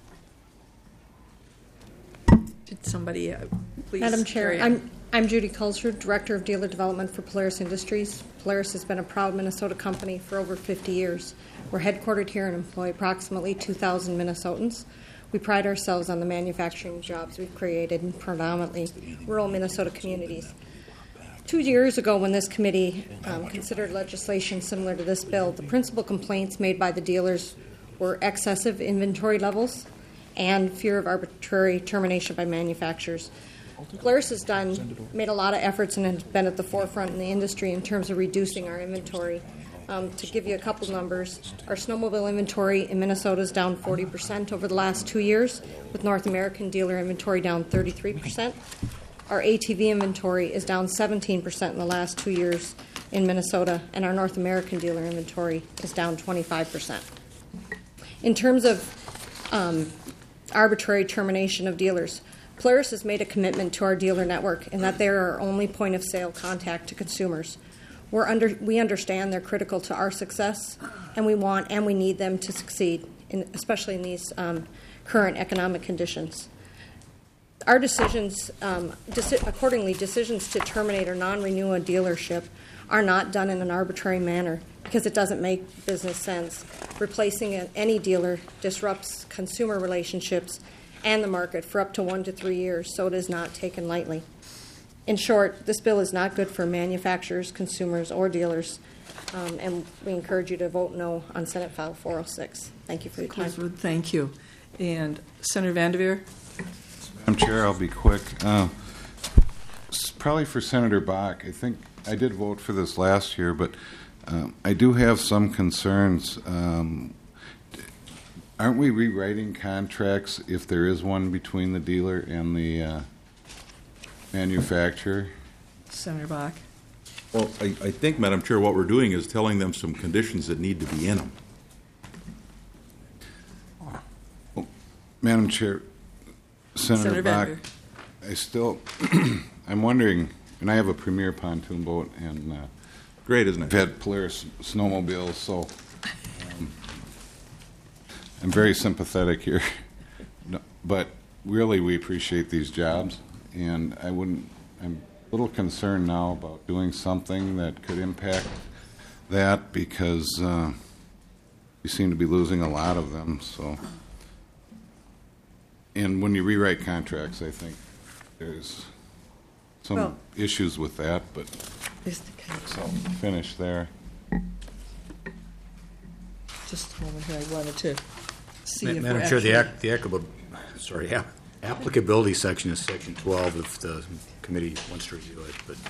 Did somebody please? Madam Chair, carry on. I'm Judy Kulsrud, Director of Dealer Development for Polaris Industries. Polaris has been a proud Minnesota company for over 50 years. We're headquartered here and employ approximately 2,000 Minnesotans. We pride ourselves on the manufacturing jobs we've created in predominantly rural Minnesota communities. 2 years ago, when this committee considered legislation similar to this bill, the principal complaints made by the dealers were excessive inventory levels and fear of arbitrary termination by manufacturers. Polaris has made a lot of efforts and has been at the forefront in the industry in terms of reducing our inventory. To give you a couple numbers, our snowmobile inventory in Minnesota is down 40% over the last 2 years, with North American dealer inventory down 33%. Our ATV inventory is down 17% in the last 2 years in Minnesota, and our North American dealer inventory is down 25%. In terms of arbitrary termination of dealers, Polaris has made a commitment to our dealer network in that they are our only point of sale contact to consumers. We understand they're critical to our success, and we want and we need them to succeed, especially in these current economic conditions. Our decisions, accordingly, decisions to terminate or non-renew a dealership are not done in an arbitrary manner because it doesn't make business sense. Replacing any dealer disrupts consumer relationships and the market for up to 1 to 3 years, so it is not taken lightly. In short, this bill is not good for manufacturers, consumers, or dealers, and we encourage you to vote no on Senate File 406. Thank you for your time. Thank you. And Senator Vanderveer? Madam Chair, I'll be quick. Probably for Senator Bach. I think I did vote for this last year, but I do have some concerns. Aren't we rewriting contracts if there is one between the dealer and the manufacturer? Senator Bach? Well, I think, Madam Chair, what we're doing is telling them some conditions that need to be in them. Well, Madam Chair, Senator Bach, I'm wondering, and I have a Premier pontoon boat, and great, isn't it? I've had Polaris snowmobiles, so I'm very sympathetic here. No, but really, we appreciate these jobs, and I'm a little concerned now about doing something that could impact that because we seem to be losing a lot of them. So, and when you rewrite contracts, I think there's some issues with that, but so I'll finish there. Just a moment here. I wanted to see if Madam Chair, the applicability section is section 12 if the committee wants to review it. But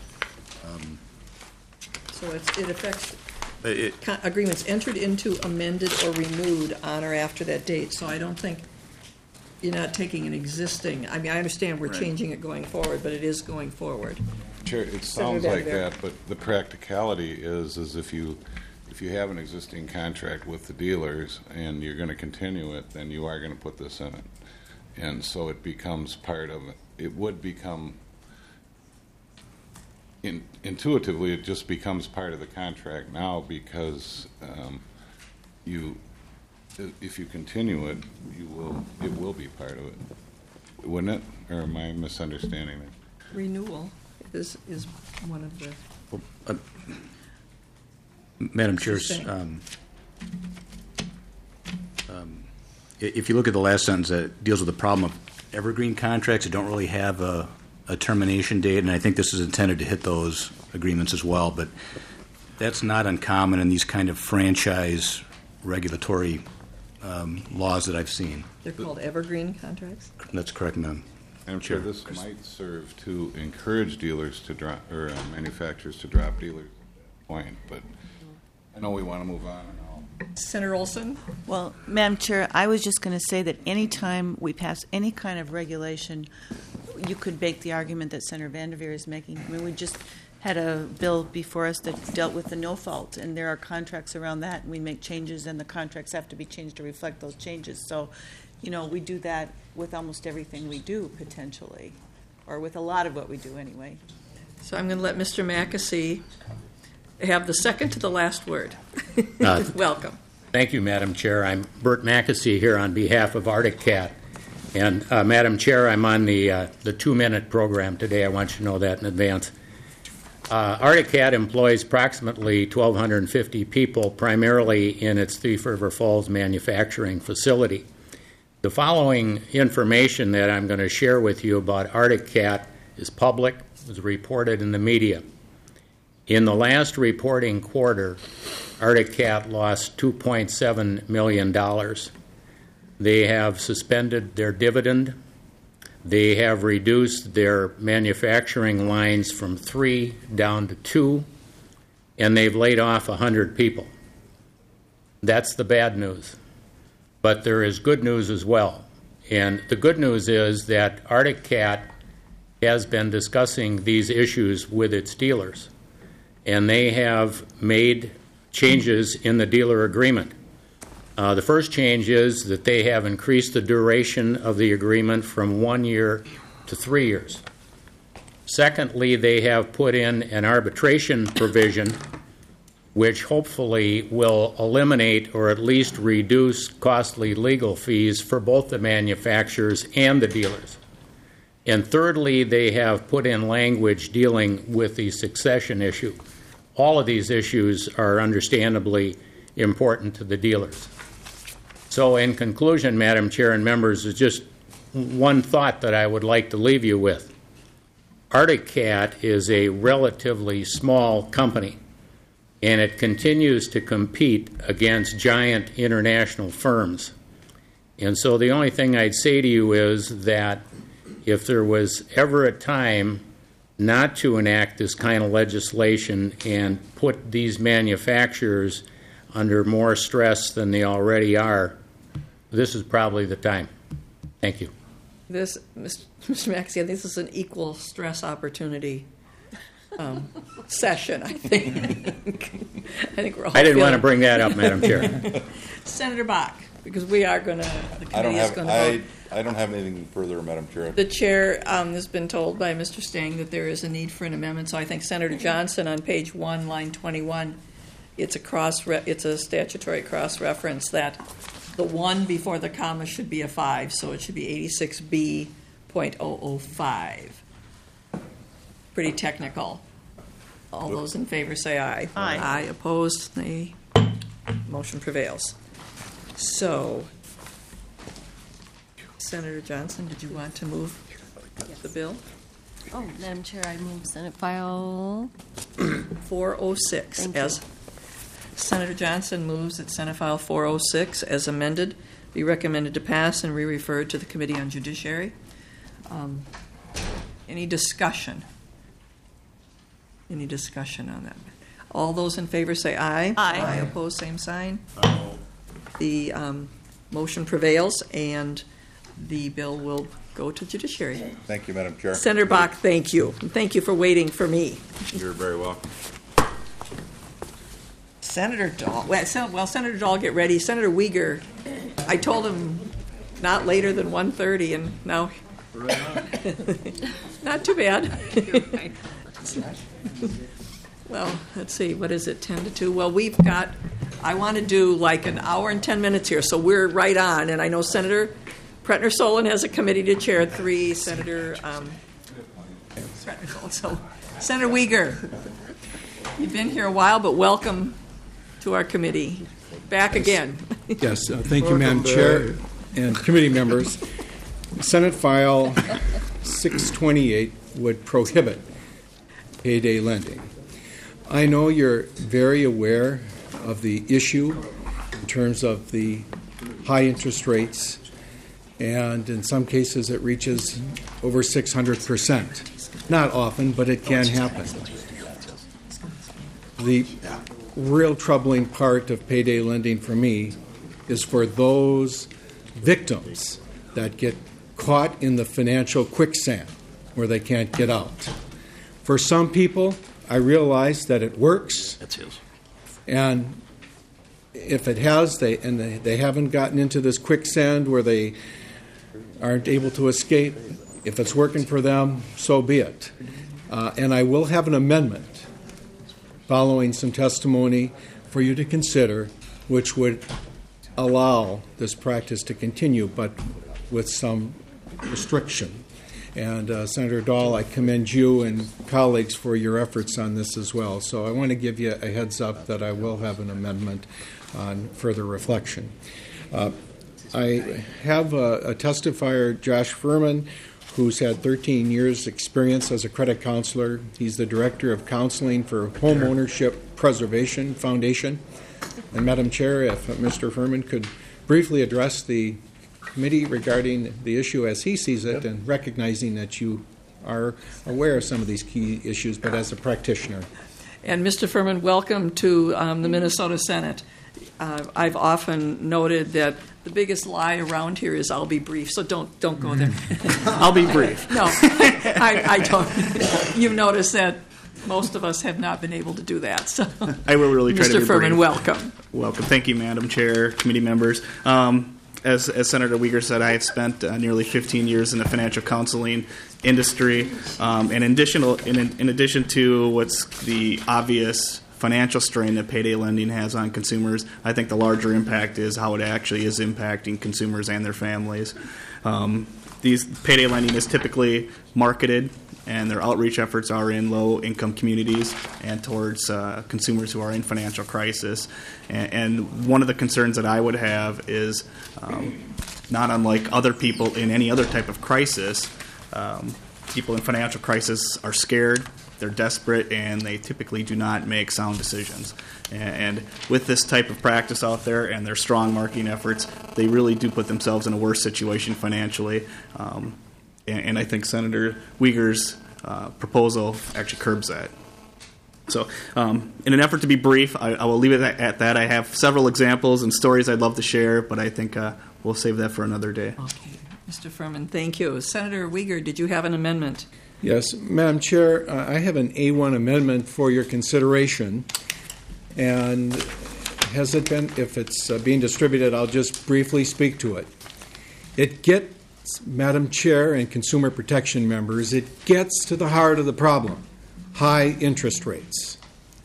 so it affects agreements entered into, amended, or renewed on or after that date. So I don't think you're not taking an existing. I mean, I understand we're changing it going forward, but it is going forward. Chair, it sounds like that, but the practicality is if you have an existing contract with the dealers and you're going to continue it, then you are going to put this in it. And so it becomes part of it. It would become, intuitively, it just becomes part of the contract now because if you continue it, it will be part of it. Wouldn't it? Or am I misunderstanding it? Renewal is one of the... Madam Chair, if you look at the last sentence that deals with the problem of evergreen contracts that don't really have a a termination date, and I think this is intended to hit those agreements as well, but that's not uncommon in these kind of franchise regulatory laws that I've seen. They're called evergreen contracts? That's correct, ma'am. I'm sure this might serve to encourage dealers to drop, or manufacturers to drop dealers point, but I know we want to move on and all. Senator Olson? Well, Madam Chair, I was just going to say that any time we pass any kind of regulation, you could make the argument that Senator Vanderveer is making. I mean, we just had a bill before us that dealt with the no fault, and there are contracts around that, and we make changes, and the contracts have to be changed to reflect those changes. So, you know, we do that with almost everything we do, potentially, or with a lot of what we do anyway. So I'm going to let Mr. Mackesy have the second to the last word. Welcome. Thank you, Madam Chair. I'm Bert Mackesy here on behalf of Arctic Cat. And, Madam Chair, I'm on the 2-minute program today. I want you to know that in advance. Arctic Cat employs approximately 1,250 people, primarily in its Thief River Falls manufacturing facility. The following information that I'm going to share with you about Arctic Cat is public, was reported in the media. In the last reporting quarter, Arctic Cat lost $2.7 million. They have suspended their dividend. They have reduced their manufacturing lines from 3 down to 2, and they've laid off 100 people. That's the bad news. But there is good news as well. And the good news is that Arctic Cat has been discussing these issues with its dealers, and they have made changes in the dealer agreement. The first change is that they have increased the duration of the agreement from 1 year to 3 years. Secondly, they have put in an arbitration provision which hopefully will eliminate or at least reduce costly legal fees for both the manufacturers and the dealers. And thirdly, they have put in language dealing with the succession issue. All of these issues are understandably important to the dealers. So in conclusion, Madam Chair and members, is just one thought that I would like to leave you with. Arctic Cat is a relatively small company, and it continues to compete against giant international firms. And so the only thing I'd say to you is that if there was ever a time not to enact this kind of legislation and put these manufacturers under more stress than they already are, this is probably the time. Thank you. This, Mr. Mackesy, I think this is an equal stress opportunity session, I think. I think we're all I didn't want to bring that up, Madam Chair. Senator Bach, because we are going to, the committee is going to vote. I don't have anything further, Madam Chair. The chair has been told by Mr. Stang that there is a need for an amendment, so I think Senator Johnson on page 1, line 21, it's a statutory cross-reference that the 1 before the comma should be a 5, so it should be 86B.005. Pretty technical. All those in favor say aye. Aye. Aye. Opposed? Nay. Motion prevails. So, Senator Johnson, did you want to move the bill? Oh, Madam Chair, I move Senate File 406 as Senator Johnson moves that Senate File 406 as amended be recommended to pass and be referred to the Committee on Judiciary. Any discussion? Any discussion on that? All those in favor say aye. Aye. Aye. Opposed, same sign. The motion prevails, and the bill will go to Judiciary. Thank you, Madam Chair. Senator Bach, thank you. Thank you for waiting for me. You're very welcome. Senator Dahl, well, Senator Dahl, get ready. Senator Uyghur, I told him not later than 1:30, and now not too bad. Well, let's see, what is it, 10 to 2? Well, we've got, I want to do like an hour and 10 minutes here, so we're right on. And I know Senator Pretner-Solon has a committee to chair at 3. Senator Pretner-Solon. So, Senator Uyghur, you've been here a while, but welcome to our committee. Back again. Yes, thank you, Madam Chair and committee members. Senate File 628 would prohibit payday lending. I know you're very aware of the issue in terms of the high interest rates, and in some cases it reaches over 600%. Not often, but it can happen. The real troubling part of payday lending for me is for those victims that get caught in the financial quicksand where they can't get out. For some people, I realize that it works. That's his. And if it has, they haven't gotten into this quicksand where they aren't able to escape, if it's working for them, so be it. And I will have an amendment following some testimony for you to consider, which would allow this practice to continue, but with some restriction. And Senator Dahl, I commend you and colleagues for your efforts on this as well. So I want to give you a heads up that I will have an amendment on further reflection. I have a testifier, Josh Furman, who's had 13 years' experience as a credit counselor. He's the Director of Counseling for Home Ownership Preservation Foundation. And Madam Chair, if Mr. Furman could briefly address the committee regarding the issue as he sees it, and recognizing that you are aware of some of these key issues, but as a practitioner. And Mr. Furman, welcome to the Minnesota Senate. I've often noted that the biggest lie around here is I'll be brief, so don't go there. I'll be brief. No, I don't. You've noticed that most of us have not been able to do that. So I will really try to be brief. Mr. Furman, welcome. Welcome. Thank you, Madam Chair, committee members. As Senator Weger said, I have spent nearly 15 years in the financial counseling industry. And in addition to what's the obvious financial strain that payday lending has on consumers, I think the larger impact is how it actually is impacting consumers and their families. These payday lending is typically marketed, and their outreach efforts are in low-income communities and towards consumers who are in financial crisis. And one of the concerns that I would have is, not unlike other people in any other type of crisis, people in financial crisis are scared, they're desperate, and they typically do not make sound decisions. And with this type of practice out there and their strong marketing efforts, they really do put themselves in a worse situation financially. And I think Senator Weger's proposal actually curbs that. So in an effort to be brief, I will leave it at that. I have several examples and stories I'd love to share, but I think we'll save that for another day. Okay. Mr. Furman, thank you. Senator Weger, did you have an amendment? Yes, Madam Chair, I have an A1 amendment for your consideration. And has it been, if it's being distributed, I'll just briefly speak to it. It gets, Madam Chair and consumer protection members, it gets to the heart of the problem, high interest rates.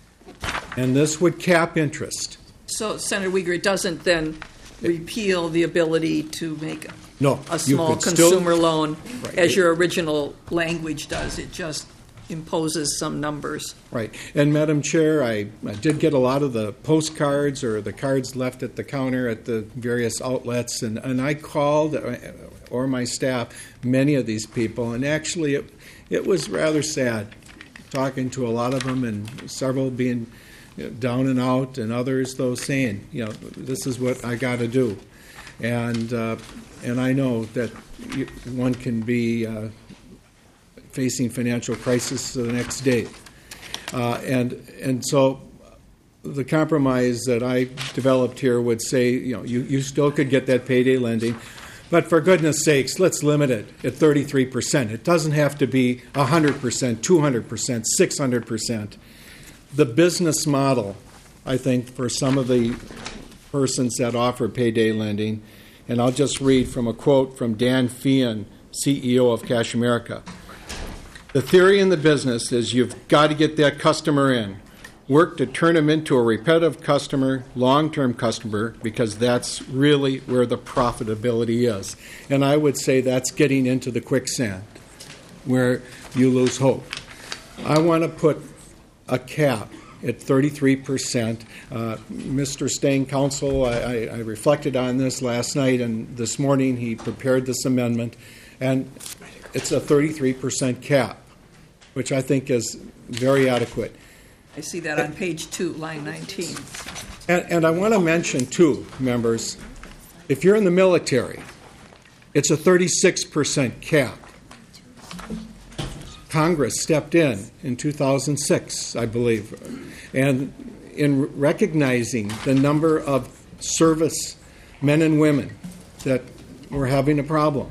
And this would cap interest. So, Senator Weger, it doesn't then repeal the ability to make a small consumer loan as your original language does. It just imposes some numbers. Right. And Madam Chair, I did get a lot of the postcards or the cards left at the counter at the various outlets, and I called, or my staff, many of these people, and actually it was rather sad talking to a lot of them, and several being down and out, and others, though, saying, this is what I got to do. And I know that one can be facing financial crisis the next day. And so the compromise that I developed here would say, you still could get that payday lending, but for goodness sakes, let's limit it at 33%. It doesn't have to be 100%, 200%, 600%. The business model, I think, for some of the persons that offer payday lending, and I'll just read from a quote from Dan Feehan, CEO of Cash America. The theory in the business is you've got to get that customer in. Work to turn them into a repetitive customer, long-term customer, because that's really where the profitability is. And I would say that's getting into the quicksand, where you lose hope. I want to put a cap at 33%. Mr. Stang, counsel, I reflected on this last night, and this morning he prepared this amendment. And it's a 33% cap, which I think is very adequate. I see that on page 2, line 19. And I want to mention, too, members, if you're in the military, it's a 36% cap. Congress stepped in 2006, I believe, and in recognizing the number of service men and women that were having a problem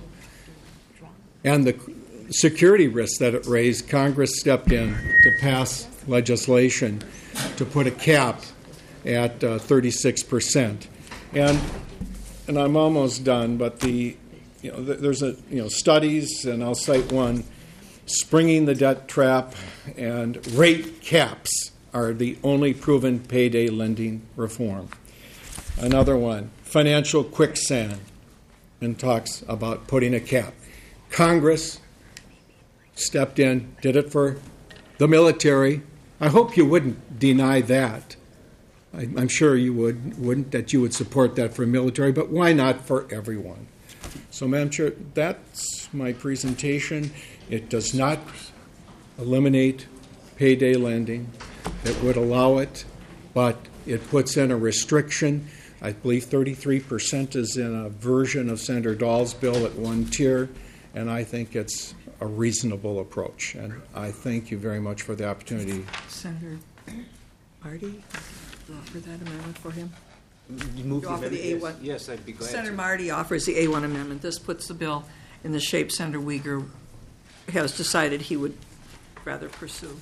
and the security risks that it raised, Congress stepped in to pass legislation to put a cap at 36%. And I'm almost done, but there's studies, and I'll cite one: springing the debt trap and rate caps are the only proven payday lending reform. Another one, financial quicksand, and talks about putting a cap. Congress stepped in, did it for the military. I hope you wouldn't deny that. I'm sure you wouldn't, that you would support that for military, but why not for everyone? So, Madam Chair, that's my presentation. It does not eliminate payday lending. It would allow it, but it puts in a restriction. I believe 33% is in a version of Senator Dahl's bill at one tier, and I think it's a reasonable approach. And I thank you very much for the opportunity. Senator Marty, you offer that amendment for him? You offer the A1? Yes, I'd be glad Senator to. Marty offers the A1 amendment. This puts the bill in the shape Senator Uyghur has decided he would rather pursue.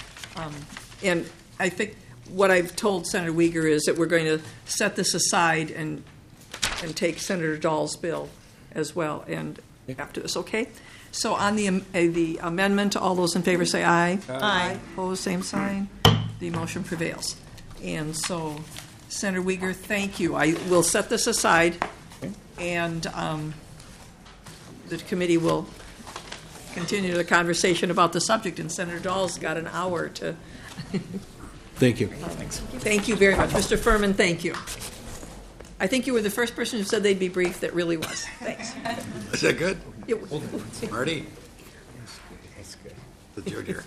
And I think what I've told Senator Uyghur is that we're going to set this aside and take Senator Dahl's bill as well and after this, okay? So on the amendment, all those in favor say aye. Aye. Opposed, same sign. The motion prevails. And so, Senator Uyghur, thank you. I will set this aside, and the committee will continue the conversation about the subject, and Senator Dahl's got an hour to... Thank you. Thank you very much. Mr. Furman, thank you. I think you were the first person who said they'd be brief that really was. Thanks. Is that good? Yeah. Marty? The junior.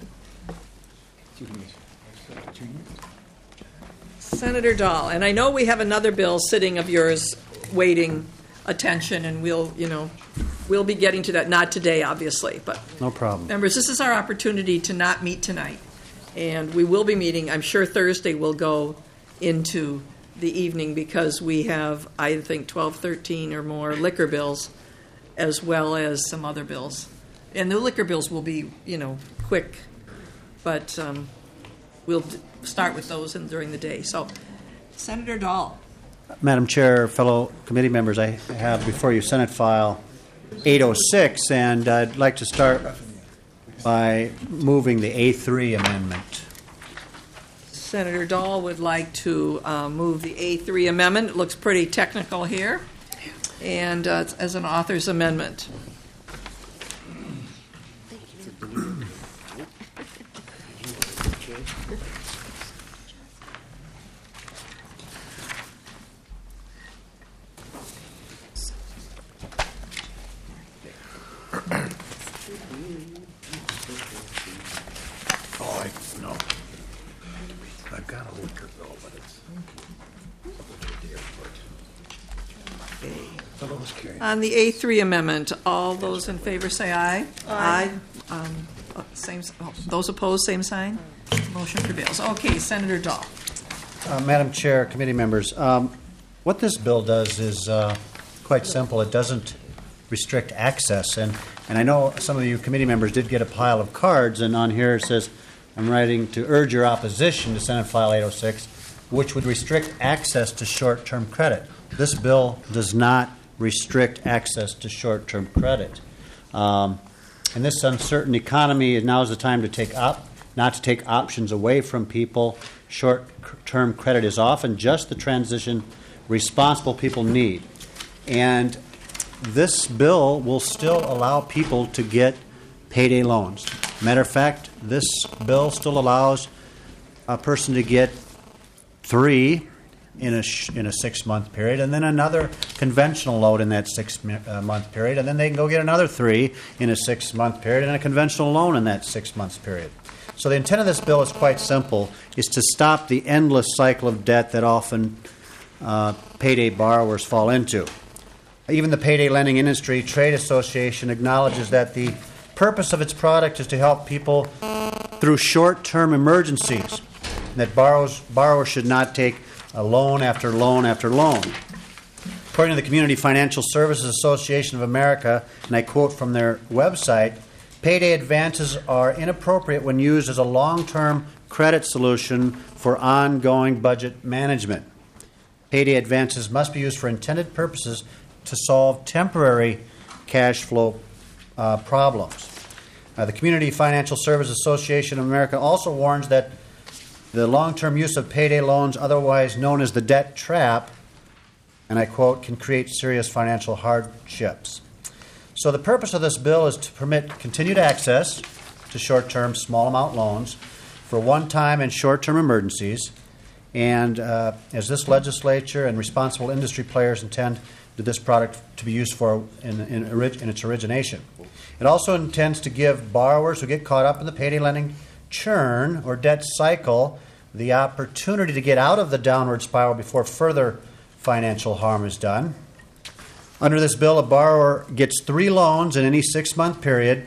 Senator Dahl, and I know we have another bill sitting of yours waiting attention, and we'll be getting to that, not today, obviously, but No problem. members, this is our opportunity to not meet tonight, and we will be meeting. I'm sure Thursday will go into the evening because we have, I think, 12, 13 or more liquor bills, as well as some other bills, and the liquor bills will be, quick, but we'll start with those during the day. So, Senator Dahl. Madam Chair, fellow committee members, I have before you Senate File 806, and I'd like to start by moving the A3 amendment. Senator Dahl would like to move the A3 amendment. It looks pretty technical here, and it's as an author's amendment. I've got a liquor bill, but it's On the A3 amendment, all those in favor say aye. Aye. Those opposed, same sign. Motion prevails. Okay, Senator Dahl. Madam Chair, committee members, what this bill does is quite simple. It doesn't restrict access. And I know some of you committee members did get a pile of cards, and on here it says, I'm writing to urge your opposition to Senate File 806, which would restrict access to short-term credit. This bill does not restrict access to short-term credit. In this uncertain economy, now is the time to not to take options away from people. Short-term credit is often just the transition responsible people need. And this bill will still allow people to get payday loans. Matter of fact, this bill still allows a person to get 3 in a 6-month period, and then another conventional loan in that 6-month period, and then they can go get another 3 in a 6-month period and a conventional loan in that 6-month period. So the intent of this bill is quite simple, is to stop the endless cycle of debt that often payday borrowers fall into. Even the Payday Lending Industry Trade Association acknowledges that the purpose of its product is to help people through short-term emergencies, and that borrowers should not take a loan after loan after loan. According to the Community Financial Services Association of America, and I quote from their website, payday advances are inappropriate when used as a long-term credit solution for ongoing budget management. Payday advances must be used for intended purposes to solve temporary cash flow problems. The Community Financial Services Association of America also warns that the long-term use of payday loans, otherwise known as the debt trap, and I quote, can create serious financial hardships. So the purpose of this bill is to permit continued access to short-term, small-amount loans for one-time and short-term emergencies, and as this legislature and responsible industry players intend this product to be used for in its origination. It also intends to give borrowers who get caught up in the payday lending churn or debt cycle the opportunity to get out of the downward spiral before further financial harm is done. Under this bill, a borrower gets 3 loans in any 6-month period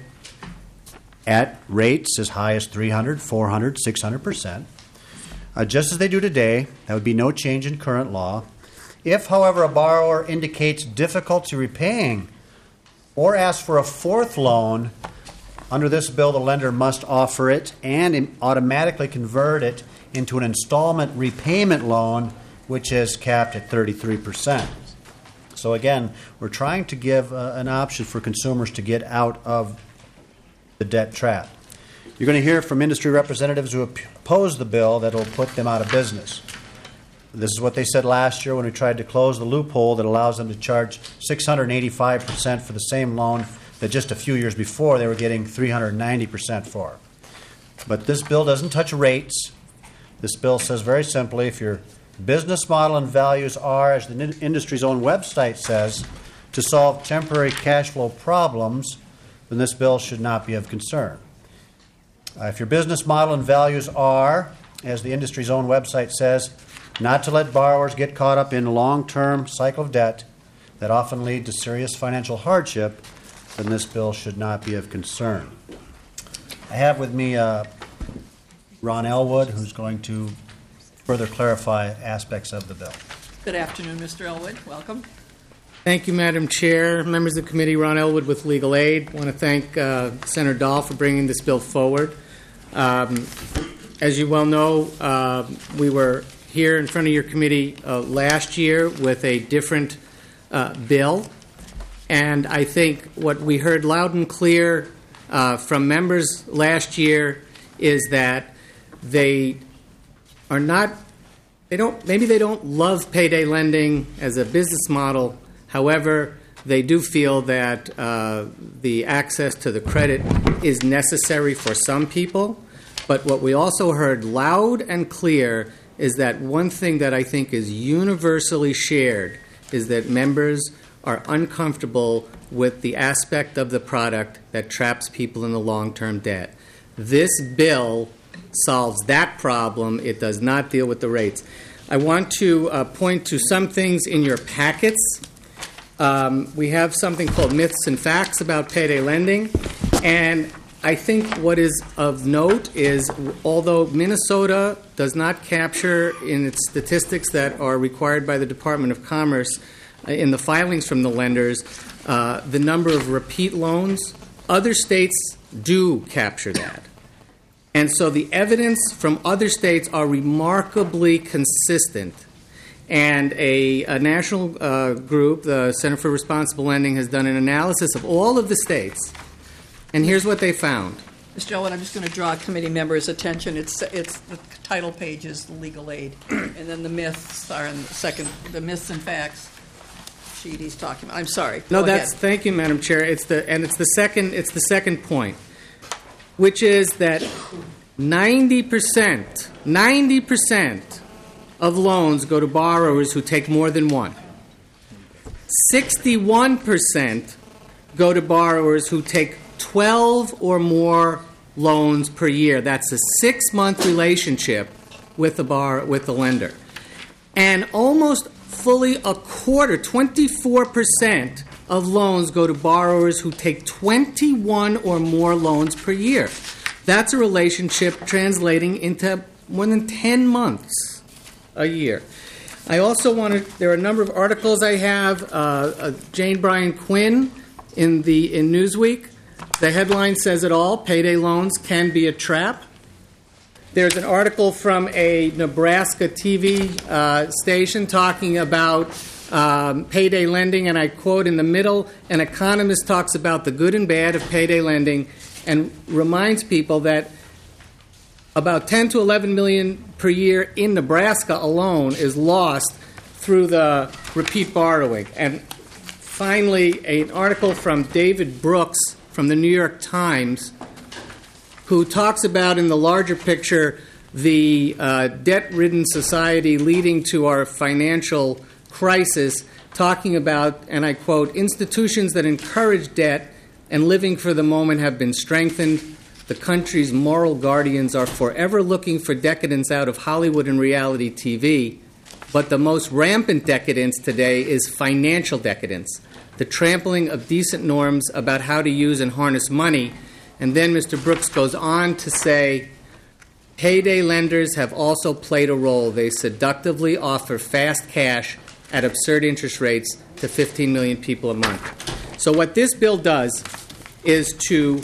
at rates as high as 300, 400, 600%. Just as they do today, that would be no change in current law. If, however, a borrower indicates difficulty repaying or asks for a 4th loan, under this bill, the lender must offer it and automatically convert it into an installment repayment loan, which is capped at 33%. So again, we're trying to give an option for consumers to get out of the debt trap. You're going to hear from industry representatives who oppose the bill that will put them out of business. This is what they said last year when we tried to close the loophole that allows them to charge 685% for the same loan that just a few years before they were getting 390% for. But this bill doesn't touch rates. This bill says very simply, if your business model and values are, as the industry's own website says, to solve temporary cash flow problems, then this bill should not be of concern. If your business model and values are, as the industry's own website says, not to let borrowers get caught up in long-term cycle of debt that often lead to serious financial hardship, then this bill should not be of concern. I have with me Ron Elwood, who's going to further clarify aspects of the bill. Good afternoon, Mr. Elwood. Welcome. Thank you, Madam Chair. Members of the committee, Ron Elwood with Legal Aid. I want to thank Senator Dahl for bringing this bill forward. As you well know, we were here in front of your committee last year with a different bill, and I think what we heard loud and clear from members last year is that they don't love payday lending as a business model. However, they do feel that the access to the credit is necessary for some people. But what we also heard loud and clear is that one thing that I think is universally shared is that members are uncomfortable with the aspect of the product that traps people in the long-term debt. This bill solves that problem. It does not deal with the rates. I want to point to some things in your packets. We have something called Myths and Facts about payday lending, and I think what is of note is, although Minnesota does not capture in its statistics that are required by the Department of Commerce in the filings from the lenders the number of repeat loans, other states do capture that. And so the evidence from other states are remarkably consistent. And a national group, the Center for Responsible Lending, has done an analysis of all of the states. And here's what they found. Mr. Elwood, I'm just going to draw committee members' attention. It's the title page is the legal aid, and then the myths are in the second. The myths and facts sheet he's talking about. I'm sorry. No, Go that's ahead. Thank you, Madam Chair. It's the second point, which is that 90% of loans go to borrowers who take more than one. 61% go to borrowers who take 12 or more loans per year. That's a 6-month relationship with the lender. And almost fully a quarter, 24% of loans go to borrowers who take 21 or more loans per year. That's a relationship translating into more than 10 months a year. I also there are a number of articles I have. Jane Bryan Quinn in Newsweek. The headline says it all: payday loans can be a trap. There's an article from a Nebraska TV station talking about payday lending, and I quote in the middle, an economist talks about the good and bad of payday lending and reminds people that about 10 to 11 million per year in Nebraska alone is lost through the repeat borrowing. And finally, an article from David Brooks from the New York Times, who talks about in the larger picture the debt-ridden society leading to our financial crisis, talking about, and I quote, institutions that encourage debt and living for the moment have been strengthened. The country's moral guardians are forever looking for decadence out of Hollywood and reality TV, but the most rampant decadence today is financial decadence, the trampling of decent norms about how to use and harness money. And then Mr. Brooks goes on to say, payday lenders have also played a role. They seductively offer fast cash at absurd interest rates to 15 million people a month. So what this bill does is to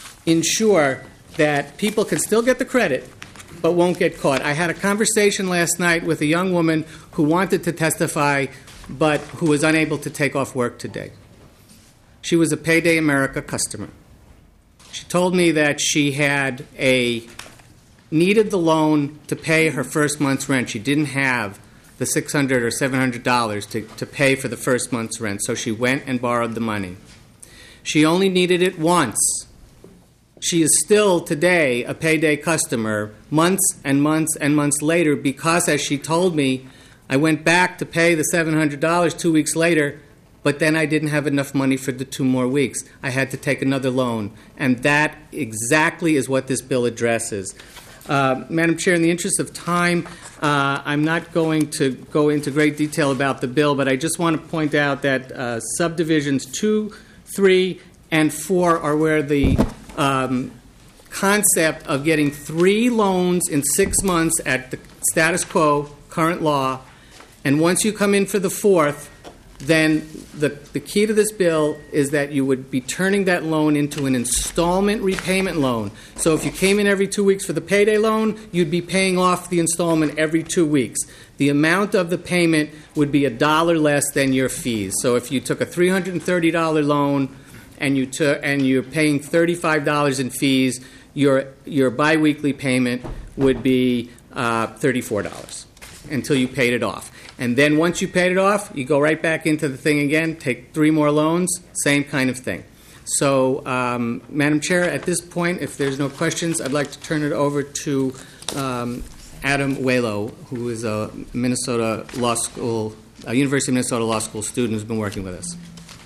ensure that people can still get the credit but won't get caught. I had a conversation last night with a young woman who wanted to testify but who was unable to take off work today. She was a Payday America customer. She told me that she had needed the loan to pay her first month's rent. She didn't have the $600 or $700 to pay for the first month's rent, so she went and borrowed the money. She only needed it once. She is still today a Payday customer months and months and months later because, as she told me, I went back to pay the $700 2 weeks later, but then I didn't have enough money for the 2 more weeks. I had to take another loan. And that exactly is what this bill addresses. Madam Chair, in the interest of time, I'm not going to go into great detail about the bill, but I just want to point out that subdivisions 2, 3, and 4 are where the concept of getting 3 loans in 6 months at the status quo, current law, and once you come in for the 4th, then the key to this bill is that you would be turning that loan into an installment repayment loan. So if you came in every 2 weeks for the payday loan, you'd be paying off the installment every 2 weeks. The amount of the payment would be $1 less than your fees. So if you took a $330 loan and you're paying $35 in fees, your biweekly payment would be $34 until you paid it off. And then once you paid it off, you go right back into the thing again, take 3 more loans, same kind of thing. So, Madam Chair, at this point, if there's no questions, I'd like to turn it over to Adam Walo, who is a University of Minnesota Law School student who's been working with us.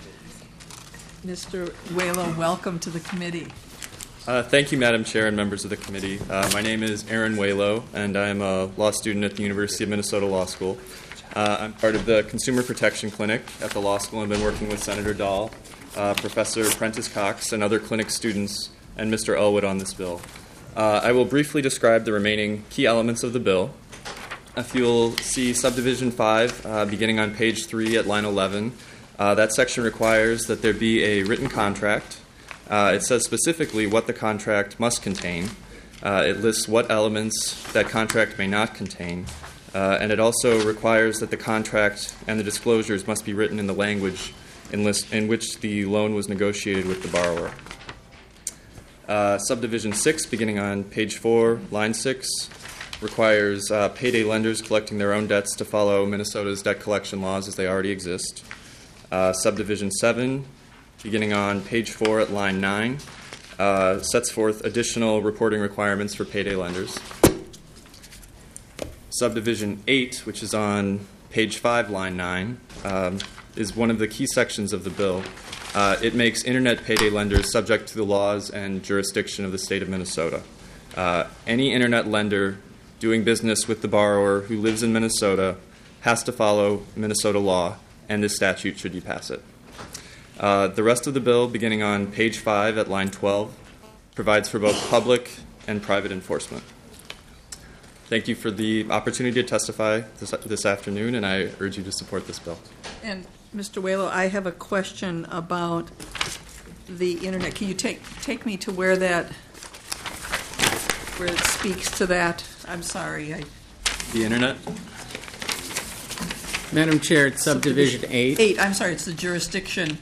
Mr. Walo, welcome to the committee. Thank you, Madam Chair and members of the committee. My name is Aaron Walo, and I am a law student at the University of Minnesota Law School. I'm part of the Consumer Protection Clinic at the law school and have been working with Senator Dahl, Professor Prentice Cox, and other clinic students, and Mr. Elwood on this bill. I will briefly describe the remaining key elements of the bill. If you'll see Subdivision 5, beginning on page 3 at line 11, that section requires that there be a written contract. It says specifically what the contract must contain. It lists what elements that contract may not contain. And it also requires that the contract and the disclosures must be written in the language in which the loan was negotiated with the borrower. Subdivision 6, beginning on page 4, line 6, requires payday lenders collecting their own debts to follow Minnesota's debt collection laws as they already exist. Subdivision 7, beginning on page 4 at line 9, sets forth additional reporting requirements for payday lenders. Subdivision 8, which is on page 5, line 9, is one of the key sections of the bill. It makes internet payday lenders subject to the laws and jurisdiction of the state of Minnesota. Any internet lender doing business with the borrower who lives in Minnesota has to follow Minnesota law, and this statute should you pass it. The rest of the bill, beginning on page 5 at line 12, provides for both public and private enforcement. Thank you for the opportunity to testify this afternoon, and I urge you to support this bill. And Mr. Whalo, I have a question about the internet. Can you take me to where it speaks to that? I'm sorry. The internet? Madam Chair, it's subdivision 8. 8, I'm sorry, it's the jurisdiction.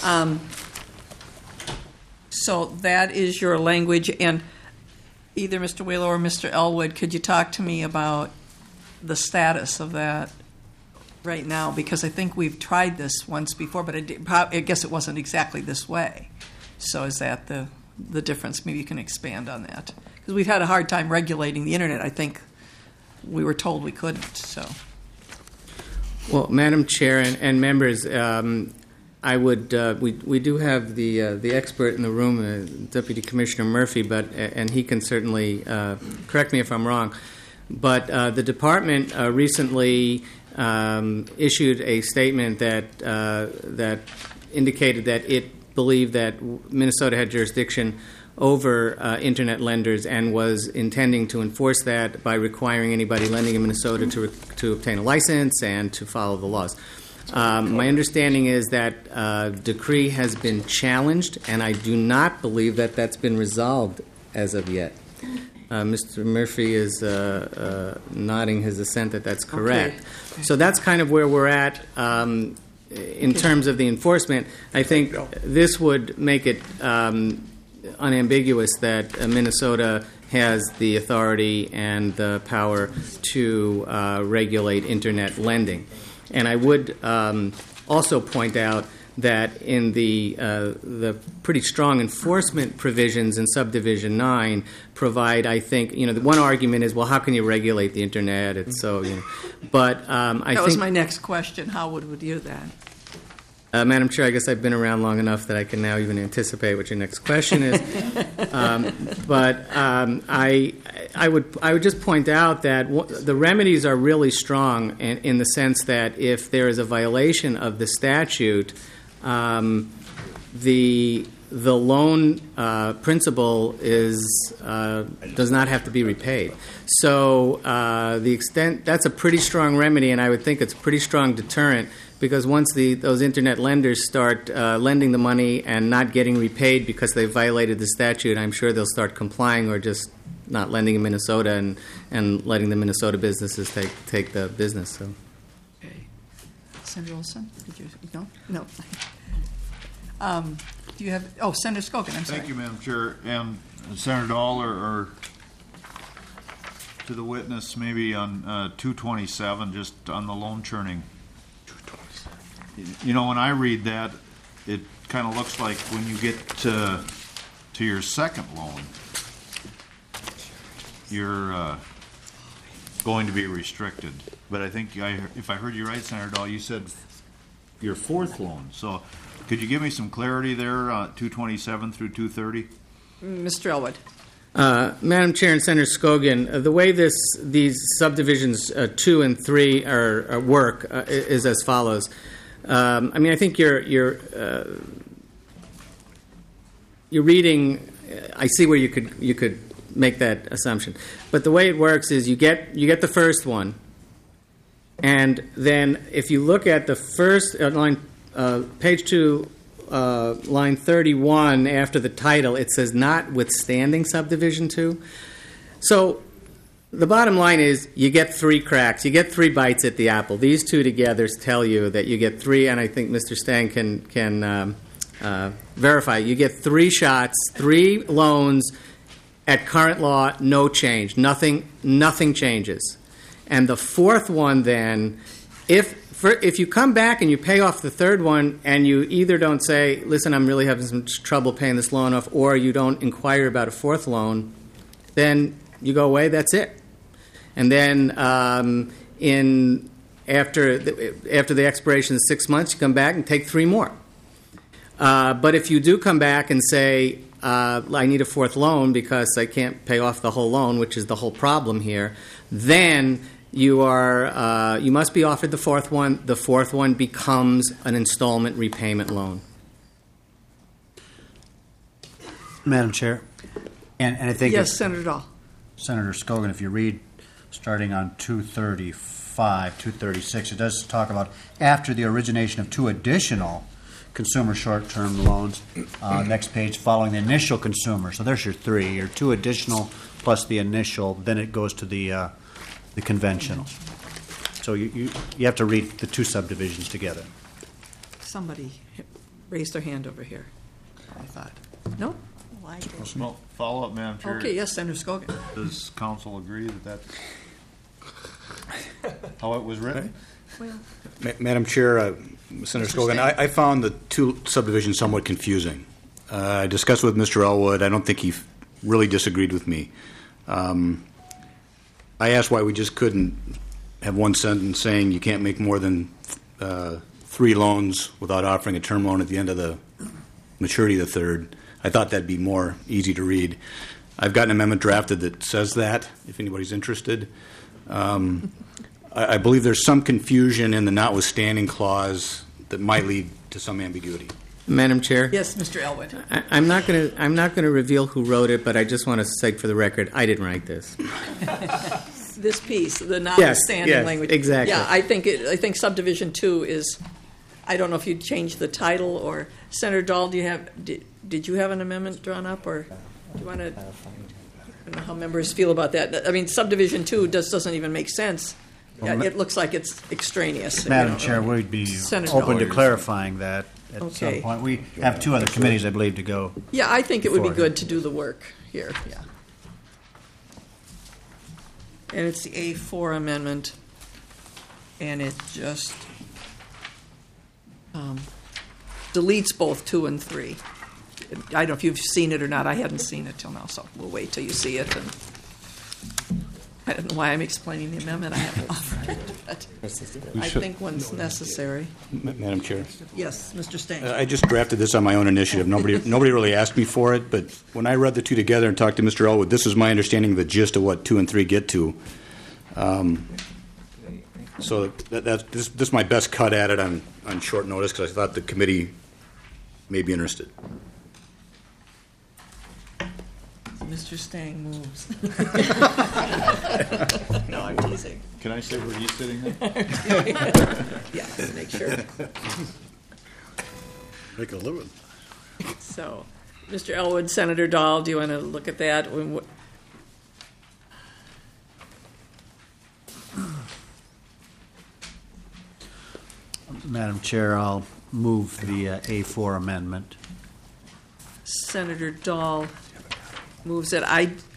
So that is your language, and either Mr. Whalo or Mr. Elwood, could you talk to me about the status of that right now? Because I think we've tried this once before, but I guess it wasn't exactly this way. So is that the difference? Maybe you can expand on that. Because we've had a hard time regulating the internet. I think we were told we couldn't. So, well, Madam Chair and members, I would. We do have the expert in the room, Deputy Commissioner Murphy, and he can certainly correct me if I'm wrong. But the department recently issued a statement that indicated that it believed that Minnesota had jurisdiction over internet lenders and was intending to enforce that by requiring anybody lending in Minnesota to obtain a license and to follow the laws. My understanding is that decree has been challenged, and I do not believe that that's been resolved as of yet. Mr. Murphy is nodding his assent that that's correct. Okay. So that's kind of where we're at in terms of the enforcement. I think this would make it unambiguous that Minnesota has the authority and the power to regulate internet lending. And I would also point out that in the pretty strong enforcement provisions in Subdivision 9 provide, I think, the one argument is, well, how can you regulate the internet? It's so, But I think that was my next question. How would we do that? Madam Chair, I guess I've been around long enough that I can now even anticipate what your next question is. I would just point out that the remedies are really strong in the sense that if there is a violation of the statute, the loan principal does not have to be repaid. So the extent that's a pretty strong remedy, and I would think it's a pretty strong deterrent. Because once those internet lenders start lending the money and not getting repaid because they violated the statute, I'm sure they'll start complying or just not lending in Minnesota and letting the Minnesota businesses take the business. So. Okay. Senator Olson, did you? No. Do you have? Oh, Senator Skogan. I'm sorry. Thank you, Madam Chair, and Senator Dahl, or to the witness, maybe on 227, just on the loan churning. When I read that, it kind of looks like when you get to your second loan, you're going to be restricted. But I think if I heard you right, Senator Dahl, you said your fourth loan. So could you give me some clarity there, 227 through 230? Mr. Elwood. Madam Chair and Senator Skogan, the way these subdivisions 2 and 3 work is as follows. I think you're reading. I see where you could make that assumption, but the way it works is you get the first one, and then if you look at the first line, page 2, line 31, after the title, it says notwithstanding subdivision 2. So. The bottom line is you get 3 cracks. You get 3 bites at the apple. These two together tell you that you get 3, and I think Mr. Stang can verify. You get 3 shots, 3 loans at current law, no change. Nothing changes. And the fourth one then, if you come back and you pay off the third one and you either don't say, listen, I'm really having some trouble paying this loan off, or you don't inquire about a fourth loan, then you go away, that's it. and then after the expiration of 6 months, you come back and take 3 more. But if you do come back and say, I need a 4th loan because I can't pay off the whole loan, which is the whole problem here, then you must be offered the 4th one. The 4th one becomes an installment repayment loan. Madam Chair, and I think Yes, Senator Dahl. Senator Scogan, if you read starting on 235, 236, it does talk about after the origination of 2 additional consumer short-term loans, next page, following the initial consumer. So there's your 3, your 2 additional plus the initial, then it goes to the conventional. So you have to read the 2 subdivisions together. Somebody raised their hand over here, I thought. No? Well, follow up, Madam Chair. Okay, yes, Senator Scogan. Does council agree that that's how it was written? Well, Madam Chair, Senator Scogan, I found the 2 subdivisions somewhat confusing. I discussed with Mr. Elwood. I don't think he really disagreed with me. I asked why we just couldn't have one sentence saying you can't make more than 3 loans without offering a term loan at the end of the maturity of the 3rd. I thought that'd be more easy to read. I've got an amendment drafted that says that, if anybody's interested. I believe there's some confusion in the notwithstanding clause that might lead to some ambiguity. Madam Chair? yes, Mr. Elwood. I'm not going to reveal who wrote it, but I just want to say for the record, I didn't write this. This piece, the notwithstanding yes, language. exactly. Yeah, I think subdivision 2 is. I don't know if you'd change the title or Senator Dahl. Did you have an amendment drawn up, or do you want to? I don't know how members feel about that. I mean, subdivision 2 doesn't even make sense. It looks like it's extraneous. Madam Chair, we'd be Senator open Dahl. to clarifying that at some point. We have 2 other committees, I believe, to go. Yeah, I think it would be before. good to do the work here. Yeah. And it's the A4 amendment, and it just deletes both 2 and 3. I don't know if you've seen it or not. I hadn't seen it till now, so we'll wait till you see it. And I don't know why I'm explaining the amendment I have offered, but I think one's necessary. Madam Chair. Yes, Mr. Stain. I just drafted this on my own initiative. Nobody really asked me for it, but when I read the 2 together and talked to Mr. Elwood, this is my understanding of the gist of what 2 and 3 get to. So this is my best cut at it on short notice because I thought the committee may be interested. Mr. Stang moves. No, I'm teasing. Can I say where he's sitting there? Yes, make sure. Make a living. So, Mr. Elwood, Senator Dahl, do you want to look at that? Madam Chair, I'll move the A4 amendment. Senator Dahl moves it.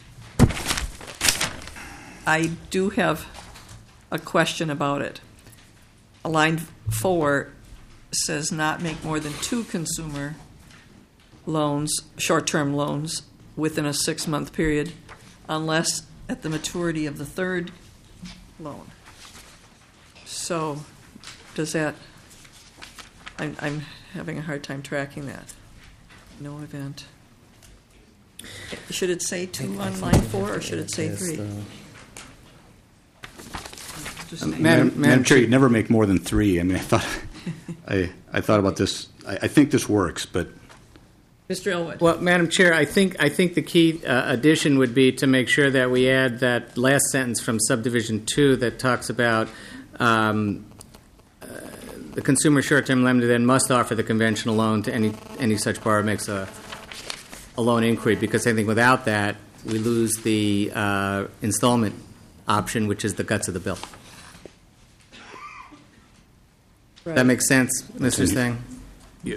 I do have a question about it. Line 4 says not make more than 2 consumer loans, short-term loans, within a 6-month period, unless at the maturity of the 3rd loan. So, does that? I'm having a hard time tracking that. No event. Should it say 2 on line 4, or should it say 3? Madam Chair, you'd never make more than 3. I mean, I thought about this. I think this works, but. Mr. Elwood. Well, Madam Chair, I think the key addition would be to make sure that we add that last sentence from subdivision 2 that talks about the consumer short-term lender then must offer the conventional loan to any such borrower makes a loan inquiry, because I think without that we lose the installment option, which is the guts of the bill. Right. That makes sense, Mr. Stang? Yeah.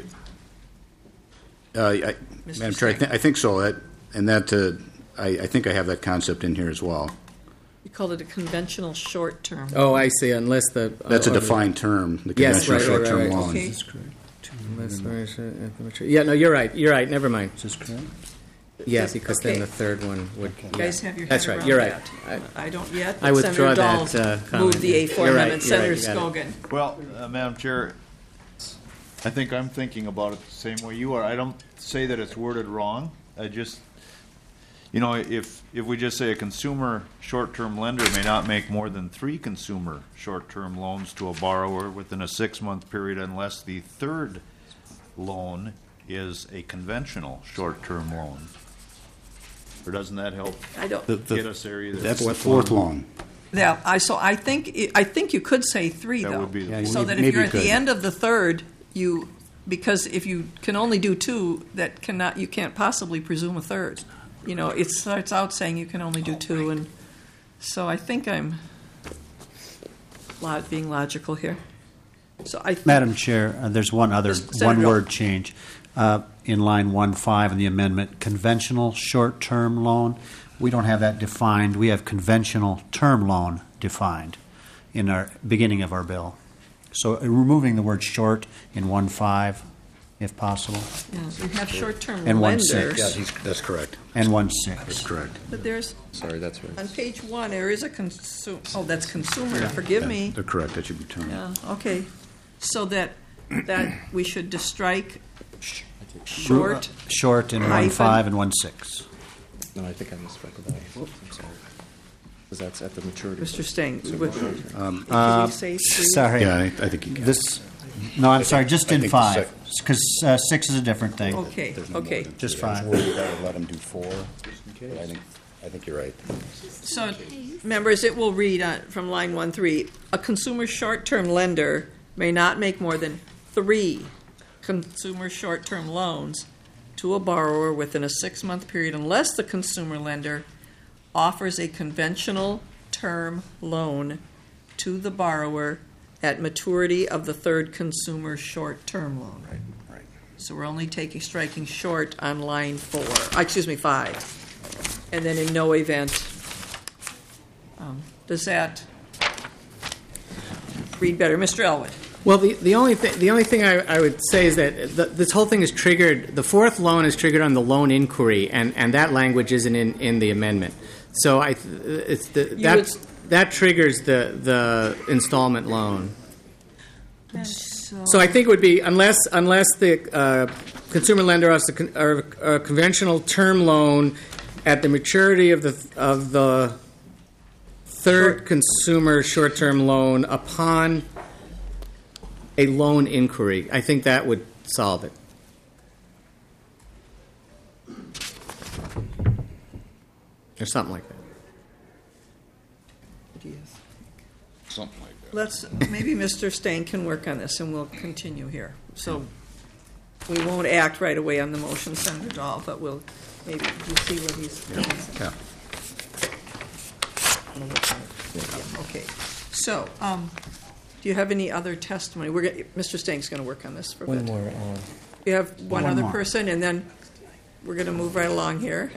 Madam Chair, I think so. I think I have that concept in here as well. You called it a conventional short-term. Oh, I see. Unless the that's a defined term. The conventional short-term loan. Okay. Yeah, no, you're right. You're right. Never mind. Is this correct? Yeah, because then Okay. the third one would. You guys have your head That's right. around You're right. that. I don't yet. I but withdraw Senator Dahl that comment. moved the A4 You're right, amendment. you're right, Senator you got it. Scogan. Well, Madam Chair, I think I'm thinking about it the same way you are. I don't say that it's worded wrong. I just, if we just say a consumer short-term lender may not make more than 3 consumer short-term loans to a borrower within a 6-month period unless the third loan is a conventional short-term loan. Or doesn't that help I don't. get us there either? That's the fourth loan. Yeah, I think you could say 3 That though. would be the So that if maybe you're you at the could. end of the third, because if you can only do 2, you can't possibly presume a third. It starts out saying you can only do 2, and so I think I'm being logical here. So I think, Madam Chair, there's one other Senator one-word change in line 1.5 in the amendment, conventional short-term loan. We don't have that defined. We have conventional term loan defined in our beginning of our bill. So removing the word short in 1.5, if possible, yeah, we have short-term and lenders. 1.6. Yeah, that's correct. And 1.6. That's correct. But there's Sorry, that's right. on page 1 there is a that's consumer. Forgive me. They're correct. That should be term. Yeah. Okay. So that we should just strike short. Short in hyphen. 1.5 and 1.6. No, I think I misspoke with that. I'm sorry. Because that's at the maturity. Mr. Stang, can we say 3? Sorry. Yeah, I think you can. No, I'm sorry, just I in think 5, because 6 is a different thing. Okay. Okay. Just 5. Let them do 4. I think you're right. So, members, it will read from line 1.3. A consumer short-term lender may not make more than 3 consumer short-term loans to a borrower within a 6-month period unless the consumer lender offers a conventional term loan to the borrower at maturity of the third consumer short-term loan. Right. So we're only striking short on line 5. And then in no event, does that read better? Mr. Elwood. Well, the only thing I would say is that this whole thing is triggered. The fourth loan is triggered on the loan inquiry, and that language isn't in the amendment. So that triggers the installment loan. So I think it would be unless the consumer lender offers a conventional term loan at the maturity of the third consumer short-term loan upon a loan inquiry. I think that would solve it. Or something like that. Something like that. Maybe Mr. Stain can work on this, and we'll continue here. So we won't act right away on the motion, Senator Dahl, but we'll maybe see what he's. Yeah. Okay. So, do you have any other testimony? Mr. Stank's going to work on this for a bit. One more. You have one One other more. person, and then we're going to move right along here.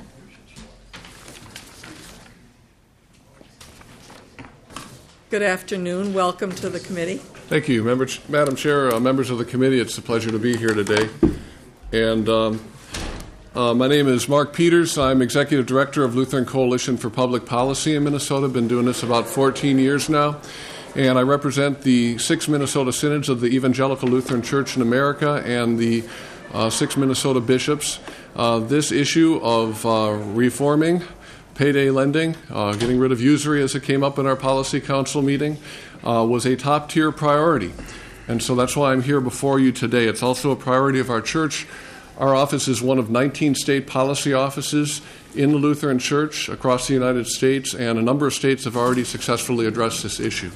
Good afternoon. Welcome to the committee. Thank you, Madam Chair, members of the committee. It's a pleasure to be here today. And my name is Mark Peters. I'm Executive Director of Lutheran Coalition for Public Policy in Minnesota. Been doing this about 14 years now. And I represent the 6 Minnesota synods of the Evangelical Lutheran Church in America and the 6 Minnesota bishops. This issue of reforming payday lending, getting rid of usury as it came up in our policy council meeting, was a top-tier priority. And so that's why I'm here before you today. It's also a priority of our church. Our office is one of 19 state policy offices in the Lutheran Church across the United States, and a number of states have already successfully addressed this issue.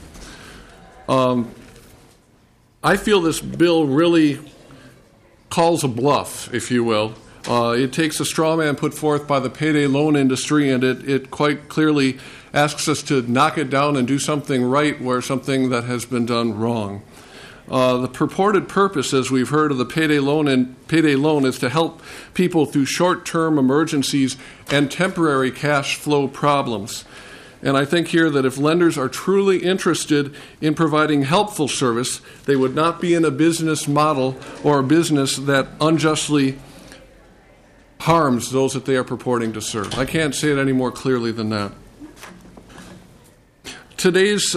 I feel this bill really calls a bluff, if you will. It takes a straw man put forth by the payday loan industry, and it quite clearly asks us to knock it down and do something right where something that has been done wrong. The purported purpose, as we've heard, of the payday loan is to help people through short-term emergencies and temporary cash flow problems. And I think here that if lenders are truly interested in providing helpful service, they would not be in a business model or a business that unjustly harms those that they are purporting to serve. I can't say it any more clearly than that. Today's,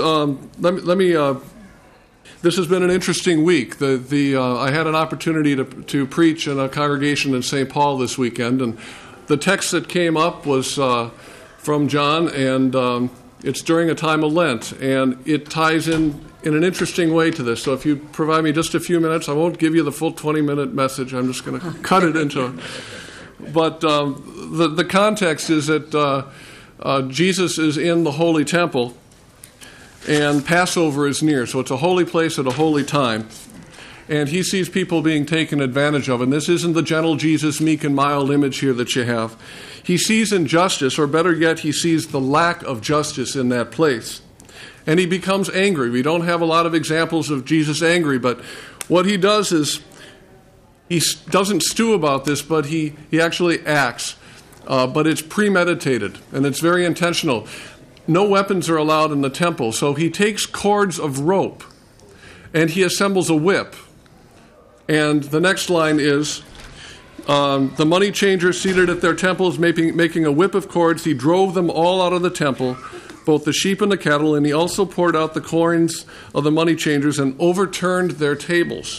this has been an interesting week. I had an opportunity to preach in a congregation in St. Paul this weekend, and the text that came up was from John, and it's during a time of Lent, and it ties in an interesting way to this. So if you provide me just a few minutes, I won't give you the full 20-minute message. I'm just going to cut it into. But the context is that Jesus is in the Holy Temple, and Passover is near. So it's a holy place at a holy time. And he sees people being taken advantage of. And this isn't the gentle Jesus, meek and mild image here that you have. He sees injustice, or better yet, he sees the lack of justice in that place. And he becomes angry. We don't have a lot of examples of Jesus angry, but what he does is he doesn't stew about this, but he actually acts. But it's premeditated, and it's very intentional. No weapons are allowed in the temple, so he takes cords of rope, and he assembles a whip. And the next line is, the money changers seated at their temples making a whip of cords, he drove them all out of the temple, both the sheep and the cattle, and he also poured out the coins of the money changers and overturned their tables.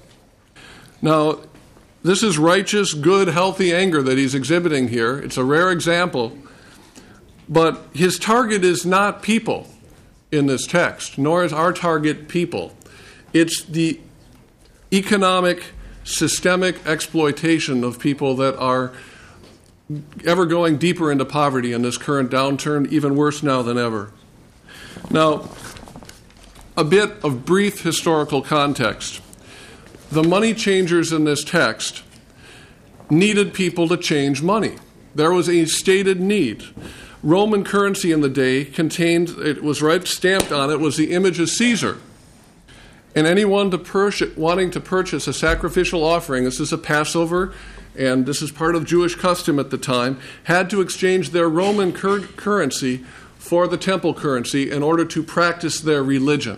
Now, this is righteous, good, healthy anger that he's exhibiting here. It's a rare example. But his target is not people in this text, nor is our target people. It's the economic, systemic exploitation of people that are ever going deeper into poverty in this current downturn, even worse now than ever. Now, a bit of brief historical context. The money changers in this text needed people to change money. There was a stated need. Roman currency in the day contained, it was right stamped on it, was the image of Caesar. And anyone wanting to purchase a sacrificial offering, this is a Passover, and this is part of Jewish custom at the time, had to exchange their Roman currency for the temple currency in order to practice their religion.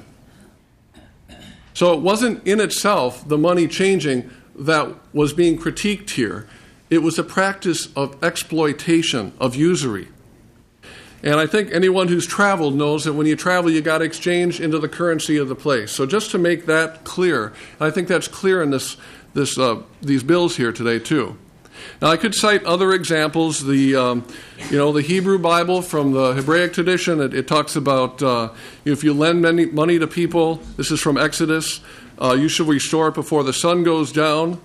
So it wasn't in itself the money changing that was being critiqued here. It was a practice of exploitation, of usury. And I think anyone who's traveled knows that when you travel, you got to exchange into the currency of the place. So just to make that clear, I think that's clear in these bills here today too. Now I could cite other examples. The Hebrew Bible from the Hebraic tradition. It talks about if you lend money to people. This is from Exodus. You should restore it before the sun goes down.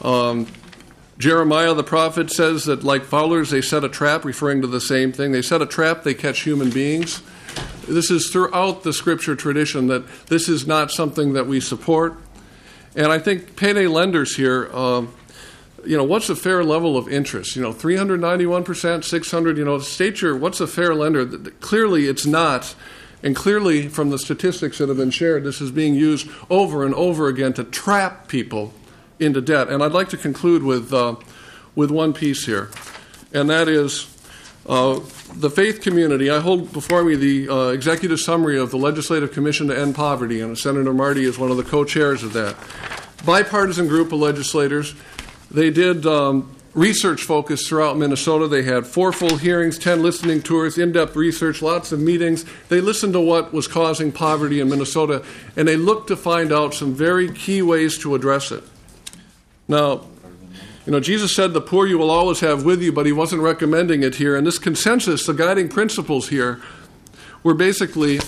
Jeremiah the prophet says that like fowlers they set a trap, referring to the same thing. They set a trap, they catch human beings. This is throughout the scripture tradition that this is not something that we support. And I think payday lenders here, what's a fair level of interest? 391%, 600, state what's a fair lender? Clearly it's not. And clearly from the statistics that have been shared, this is being used over and over again to trap people into debt. And I'd like to conclude with one piece here, and that is the faith community. I hold before me the executive summary of the Legislative Commission to End Poverty, and Senator Marty is one of the co-chairs of that. Bipartisan group of legislators. They did research focus throughout Minnesota. They had 4 full hearings, 10 listening tours, in-depth research, lots of meetings. They listened to what was causing poverty in Minnesota, and they looked to find out some very key ways to address it. Now, Jesus said the poor you will always have with you, but he wasn't recommending it here. And this consensus, the guiding principles here, were basically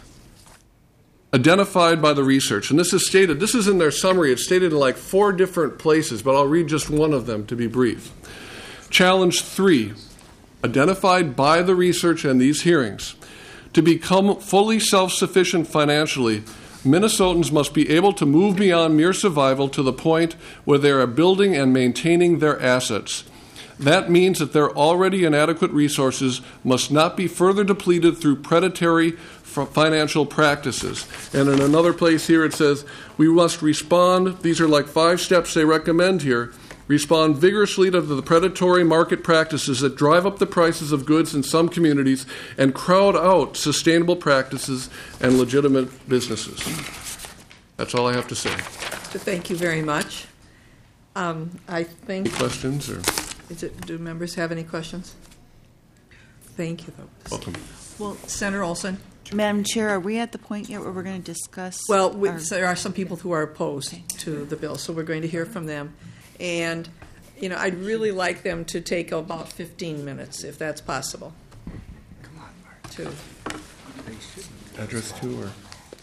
identified by the research. And this is stated, this is in their summary, it's stated in like 4 different places, but I'll read just one of them to be brief. Challenge 3, identified by the research and these hearings. To become fully self-sufficient financially, Minnesotans must be able to move beyond mere survival to the point where they are building and maintaining their assets. That means that their already inadequate resources must not be further depleted through predatory financial practices. And in another place here it says, we must respond, these are like 5 steps they recommend here, respond vigorously to the predatory market practices that drive up the prices of goods in some communities and crowd out sustainable practices and legitimate businesses. That's all I have to say. Thank you very much. I think. Any questions? Or? Do members have any questions? Thank you, though. Welcome. Well, Senator Olson. Madam Chair, are we at the point yet where we're going to discuss? Well, there are some people who are opposed to the bill, so we're going to hear from them. And, I'd really like them to take about 15 minutes, if that's possible. Come on, Mark. Address 2 or?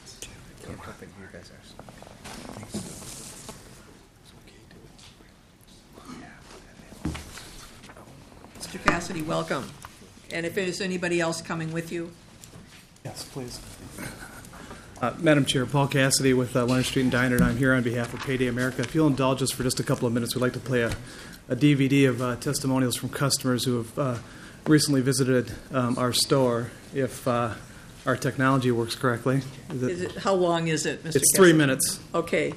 Mr. Cassidy, welcome. And if there's anybody else coming with you? Yes, please. Madam Chair, Paul Cassidy with Leonard Street and Diner, and I'm here on behalf of Payday America. If you'll indulge us for just a couple of minutes, we'd like to play a DVD of testimonials from customers who have recently visited our store, if our technology works correctly. How long is it, Mr. It's 3 minutes. Okay.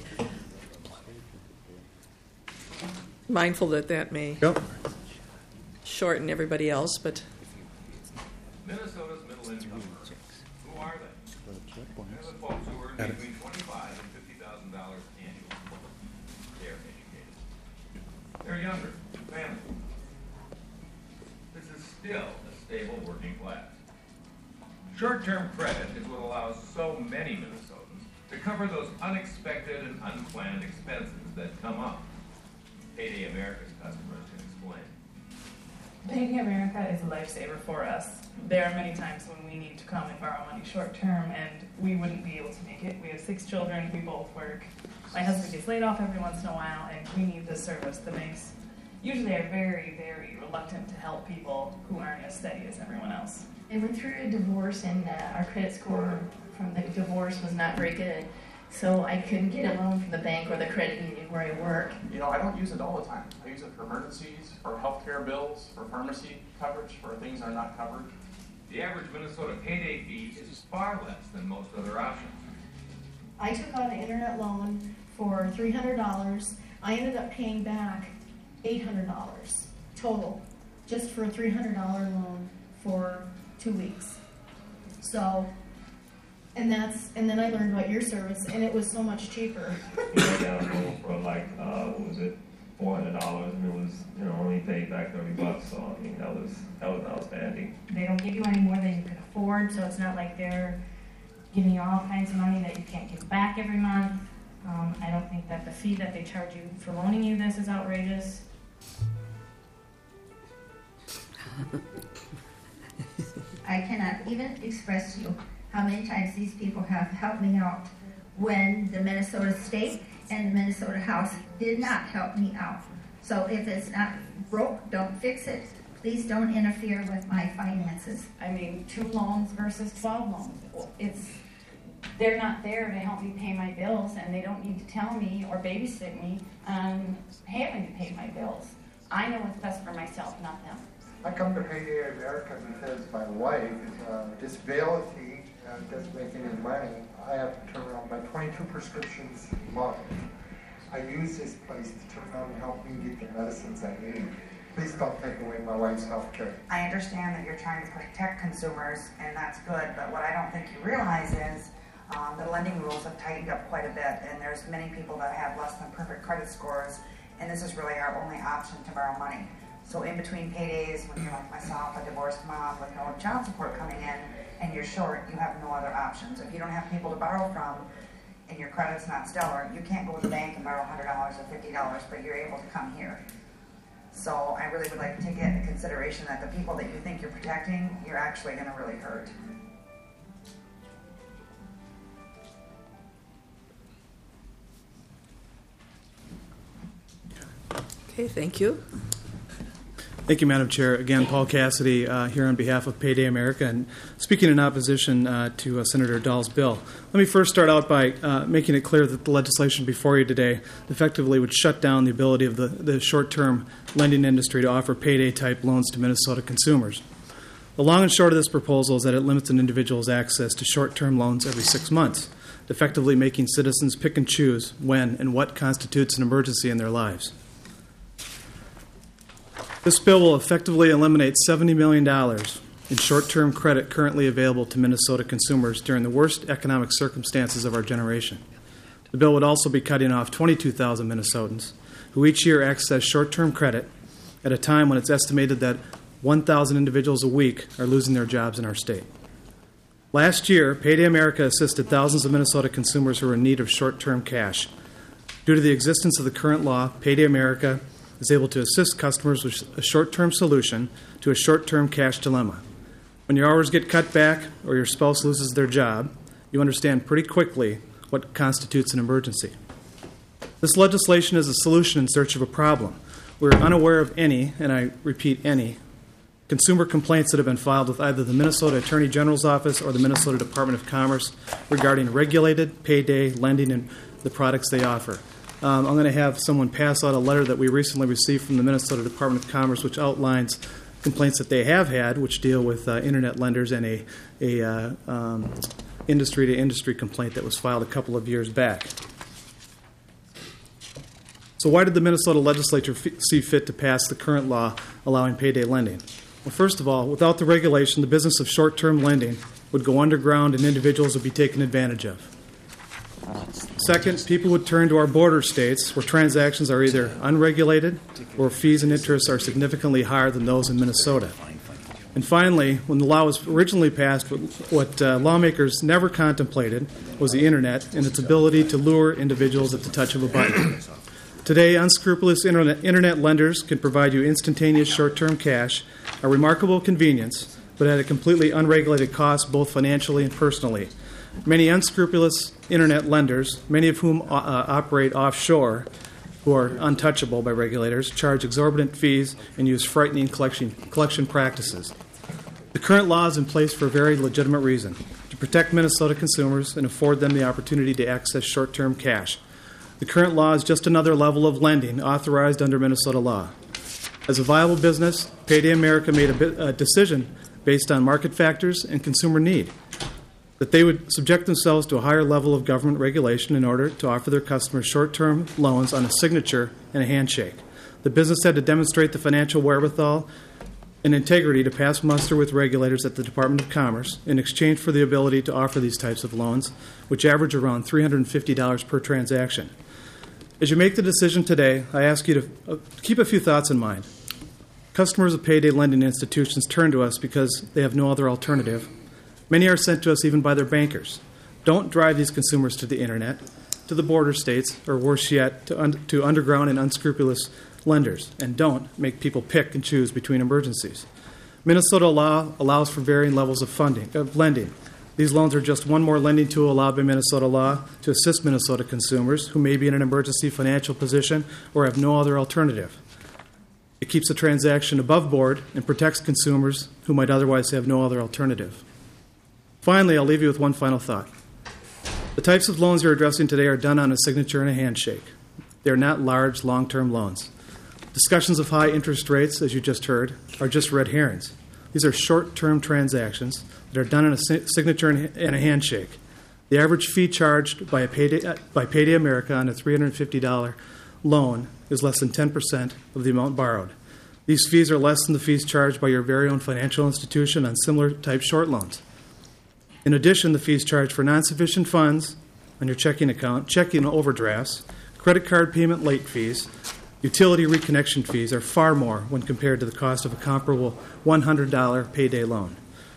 Mindful that may shorten everybody else, but... Minnesota's middle-income earners. Who are they? They're the folks who earn between $25,000 and $50,000 annually. They're educated. They're younger, family. This is still a stable working class. Short-term credit is what allows so many Minnesotans to cover those unexpected and unplanned expenses that come up. Payday America's customers can explain. Payday America is a lifesaver for us. There are many times when we need to come and borrow money short term, and we wouldn't be able to make it. We have 6 children, we both work. My husband gets laid off every once in a while, and we need this service. The banks usually are very, very reluctant to help people who aren't as steady as everyone else. I went through a divorce, and our credit score from the divorce was not very good. So I couldn't get a loan from the bank or the credit union where I work. I don't use it all the time. I use it for emergencies, for healthcare bills, for pharmacy coverage, for things that are not covered. The average Minnesota payday fee is far less than most other options. I took on an internet loan for $300. I ended up paying back $800 total, just for a $300 loan for 2 weeks. So, and then I learned about your service, and it was so much cheaper. I got a loan for what was it, $400, and it was, only paid back $30. So I mean, that was outstanding. They don't give you any more than you can afford, so it's not like they're giving you all kinds of money that you can't give back every month. I don't think that the fee that they charge you for loaning you this is outrageous. I cannot even express to you how many times these people have helped me out when the Minnesota State and the Minnesota House did not help me out. So if it's not broke, don't fix it. Please don't interfere with my finances. I mean, 2 loans versus 12 loans. They're not there to help me pay my bills, and they don't need to tell me or babysit me on having to pay my bills. I know what's best for myself, not them. I come to Payday America because my wife is on disability and doesn't make any money. I have to turn around my 22 prescriptions a month. I use this place to turn around and help me get the medicines I need. Please don't take away my wife's health care. I understand that you're trying to protect consumers, and that's good, but what I don't think you realize is the lending rules have tightened up quite a bit, and there's many people that have less than perfect credit scores, and this is really our only option to borrow money. So in between paydays, when you're like myself, a divorced mom with no child support coming in, and you're short, you have no other options. If you don't have people to borrow from, and your credit's not stellar, you can't go to the bank and borrow $100 or $50, but you're able to come here. So I really would like to take it into consideration that the people that you think you're protecting, you're actually going to really hurt. Okay, thank you. Thank you, Madam Chair. Again, Paul Cassidy here on behalf of Payday America, and speaking in opposition to Senator Dahl's bill. Let me first start out by making it clear that the legislation before you today effectively would shut down the ability of the short-term lending industry to offer payday-type loans to Minnesota consumers. The long and short of this proposal is that it limits an individual's access to short-term loans every 6 months, effectively making citizens pick and choose when and what constitutes an emergency in their lives. This bill will effectively eliminate $70 million in short-term credit currently available to Minnesota consumers during the worst economic circumstances of our generation. The bill would also be cutting off 22,000 Minnesotans who each year access short-term credit at a time when it's estimated that 1,000 individuals a week are losing their jobs in our state. Last year, Payday America assisted thousands of Minnesota consumers who were in need of short-term cash. Due to the existence of the current law, Payday America is able to assist customers with a short-term solution to a short-term cash dilemma. When your hours get cut back or your spouse loses their job, you understand pretty quickly what constitutes an emergency. This legislation is a solution in search of a problem. We're unaware of any, and I repeat any, consumer complaints that have been filed with either the Minnesota Attorney General's Office or the Minnesota Department of Commerce regarding regulated payday lending and the products they offer. I'm going to have someone pass out a letter that we recently received from the Minnesota Department of Commerce, which outlines complaints that they have had, which deal with internet lenders, and a industry-to-industry complaint that was filed a couple of years back. So why did the Minnesota legislature see fit to pass the current law allowing payday lending? Well, first of all, without the regulation, the business of short-term lending would go underground and individuals would be taken advantage of. Second, people would turn to our border states where transactions are either unregulated or fees and interests are significantly higher than those in Minnesota. And finally, when the law was originally passed, what lawmakers never contemplated was the Internet and its ability to lure individuals at the touch of a button. Today, unscrupulous Internet lenders can provide you instantaneous short-term cash, a remarkable convenience, but at a completely unregulated cost both financially and personally. Many unscrupulous Internet lenders, many of whom operate offshore, who are untouchable by regulators, charge exorbitant fees and use frightening collection practices. The current law is in place for a very legitimate reason, to protect Minnesota consumers and afford them the opportunity to access short-term cash. The current law is just another level of lending authorized under Minnesota law. As a viable business, Payday America made a decision based on market factors and consumer need, that they would subject themselves to a higher level of government regulation in order to offer their customers short-term loans on a signature and a handshake. The business had to demonstrate the financial wherewithal and integrity to pass muster with regulators at the Department of Commerce in exchange for the ability to offer these types of loans, which average around $350 per transaction. As you make the decision today, I ask you to keep a few thoughts in mind. Customers of payday lending institutions turn to us because they have no other alternative. Many are sent to us even by their bankers. Don't drive these consumers to the Internet, to the border states, or worse yet, to underground and unscrupulous lenders. And don't make people pick and choose between emergencies. Minnesota law allows for varying levels of lending. These loans are just one more lending tool allowed by Minnesota law to assist Minnesota consumers who may be in an emergency financial position or have no other alternative. It keeps the transaction above board and protects consumers who might otherwise have no other alternative. Finally, I'll leave you with one final thought. The types of loans you're addressing today are done on a signature and a handshake. They're not large, long-term loans. Discussions of high interest rates, as you just heard, are just red herrings. These are short-term transactions that are done on a signature and a handshake. The average fee charged by Payday America on a $350 loan is less than 10% of the amount borrowed. These fees are less than the fees charged by your very own financial institution on similar type short loans. In addition, the fees charged for non-sufficient funds on your checking account, checking overdrafts, credit card payment late fees, utility reconnection fees are far more when compared to the cost of a comparable $100 payday loan.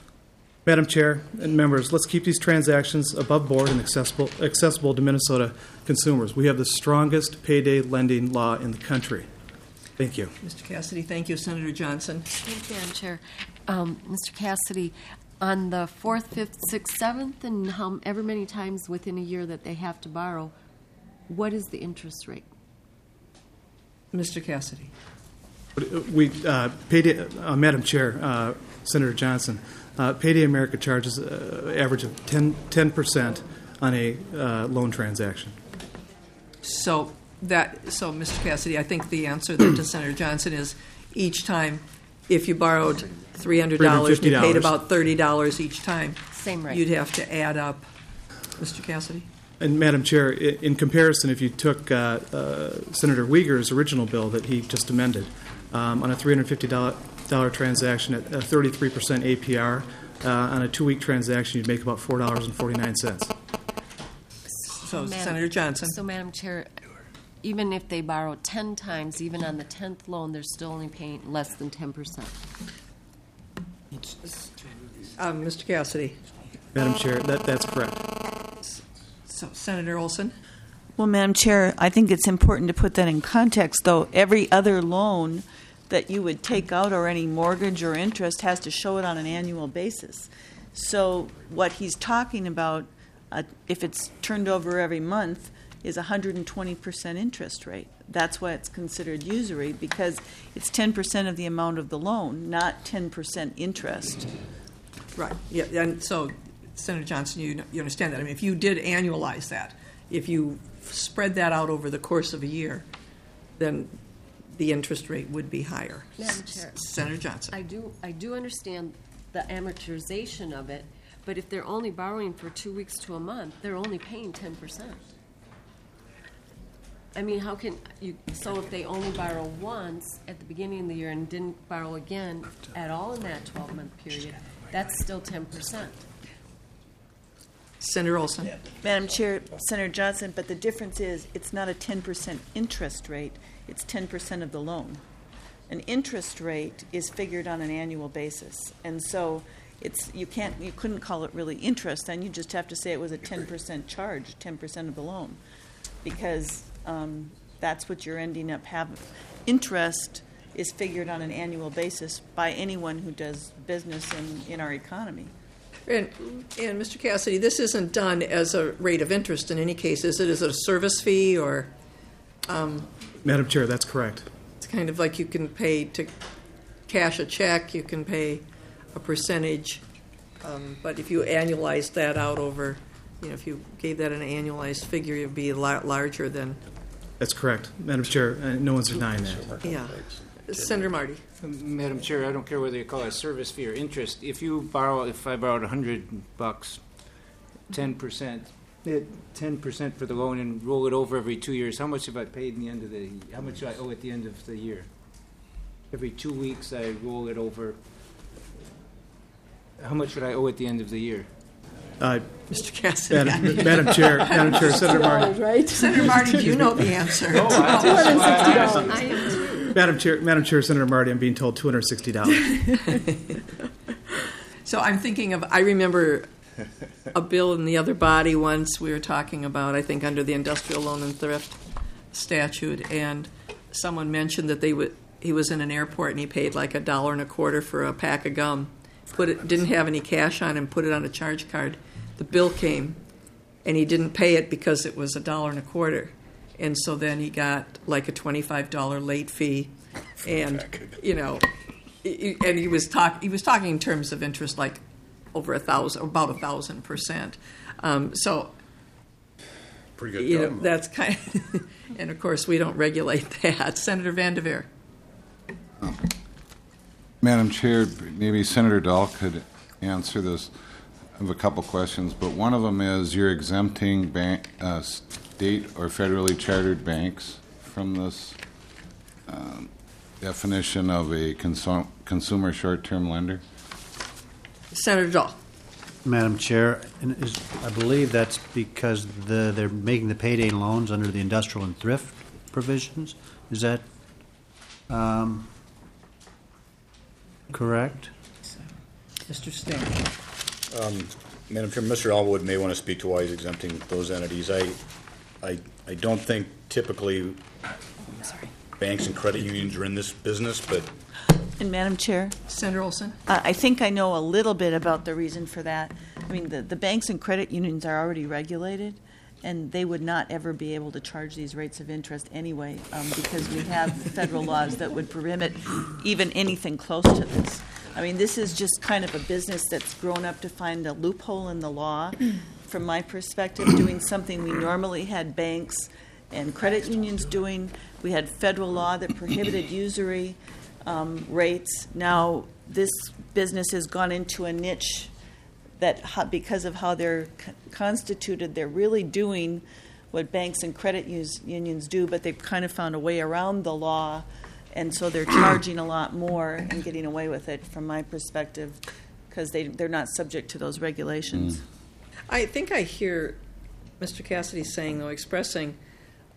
Madam Chair and members, let's keep these transactions above board and accessible to Minnesota consumers. We have the strongest payday lending law in the country. Thank you. Mr. Cassidy, thank you. Senator Johnson. Thank you, Madam Chair. Mr. Cassidy, on the 4th, 5th, 6th, 7th, and however many times within a year that they have to borrow, what is the interest rate? Mr. Cassidy. Madam Chair, Senator Johnson, Payday America charges an average of 10% on a loan transaction. So, Mr. Cassidy, I think the answer there to Senator Johnson is each time, if you borrowed $300, you paid about $30 each time. Same rate. You'd have to add up. Mr. Cassidy? And Madam Chair, in comparison, if you took Senator Uyghur's original bill that he just amended, on a $350 transaction at a 33% APR, on a 2-week transaction, you'd make about $4.49. So, Senator Johnson. So, Madam Chair, even if they borrow 10 times, even on the 10th loan, they're still only paying less than 10%. Mr. Cassidy. Madam Chair, that's correct. So, Senator Olson? Well, Madam Chair, I think it's important to put that in context, though. Every other loan that you would take out or any mortgage or interest has to show it on an annual basis. So what he's talking about, if it's turned over every month, is 120% interest rate. That's why it's considered usury, because it's 10% of the amount of the loan, not 10% interest. Right. Yeah. And so, Senator Johnson, you understand that. I mean, if you did annualize that, if you spread that out over the course of a year, then the interest rate would be higher. Madam Chair. Senator Johnson. I do understand the amortization of it, but if they're only borrowing for 2 weeks to a month, they're only paying 10%. I mean, how can you? So if they only borrow once at the beginning of the year and didn't borrow again at all in that 12-month period, that's still 10%. Senator Olson. Madam Chair, Senator Johnson, but the difference is it's not a 10% interest rate, it's 10% of the loan. An interest rate is figured on an annual basis, and so you couldn't call it really interest, then you just have to say it was a 10% charge, 10% of the loan, because that's what you're ending up having. Interest is figured on an annual basis by anyone who does business in our economy. And Mr. Cassidy, this isn't done as a rate of interest in any case, is it? Is it a service fee or? Madam Chair, that's correct. It's kind of like you can pay to cash a check, you can pay a percentage, but if you annualize that out over, if you gave that an annualized figure, it would be a lot larger than. That's correct, Madam Chair. No one's denying that. Yeah. Senator Marty. Madam Chair, I don't care whether you call it a service fee or interest. If I borrowed $100, 10%, 10% for the loan and roll it over every 2 years, how much have I paid in the end of the? How much do I owe at the end of the year? Every 2 weeks I roll it over. How much should I owe at the end of the year? Mr. Cassidy. Madam Chair, Senator Marty. Right? Senator Marty, do you know the answer? $260. Madam Chair, Senator Marty, I'm being told $260. So I'm thinking of, I remember a bill in the other body once we were talking about, I think under the industrial loan and thrift statute, and someone mentioned that he was in an airport and he paid like $1.25 for a pack of gum. Didn't have any cash on him, put it on a charge card. The bill came, and he didn't pay it because it was $1.25, and so then he got like a $25 late fee, and and he was talking in terms of interest like over about 1,000%. So pretty good. That's kind of, and of course we don't regulate that. Senator Vandeveer. Madam Chair, maybe Senator Dahl could answer this. I have a couple questions, but one of them is you're exempting state or federally chartered banks from this definition of a consumer short-term lender. Senator Dahl. Madam Chair, I believe that's because they're making the payday loans under the industrial and thrift provisions. Is that correct? Mr. Sting. Madam Chair, Mr. Elwood may want to speak to why he's exempting those entities. I don't think typically banks and credit unions are in this business, but... And Madam Chair? Senator Olson? I think I know a little bit about the reason for that. I mean, the banks and credit unions are already regulated, and they would not ever be able to charge these rates of interest anyway, because we have federal laws that would prohibit even anything close to this. I mean, this is just kind of a business that's grown up to find a loophole in the law, from my perspective, doing something we normally had banks and credit unions doing. We had federal law that prohibited usury rates. Now, this business has gone into a niche that, because of how they're constituted, they're really doing what banks and credit unions do, but they've kind of found a way around the law, and so they're charging a lot more and getting away with it, from my perspective, because they're not subject to those regulations. I think I hear Mr. Cassidy saying, though, expressing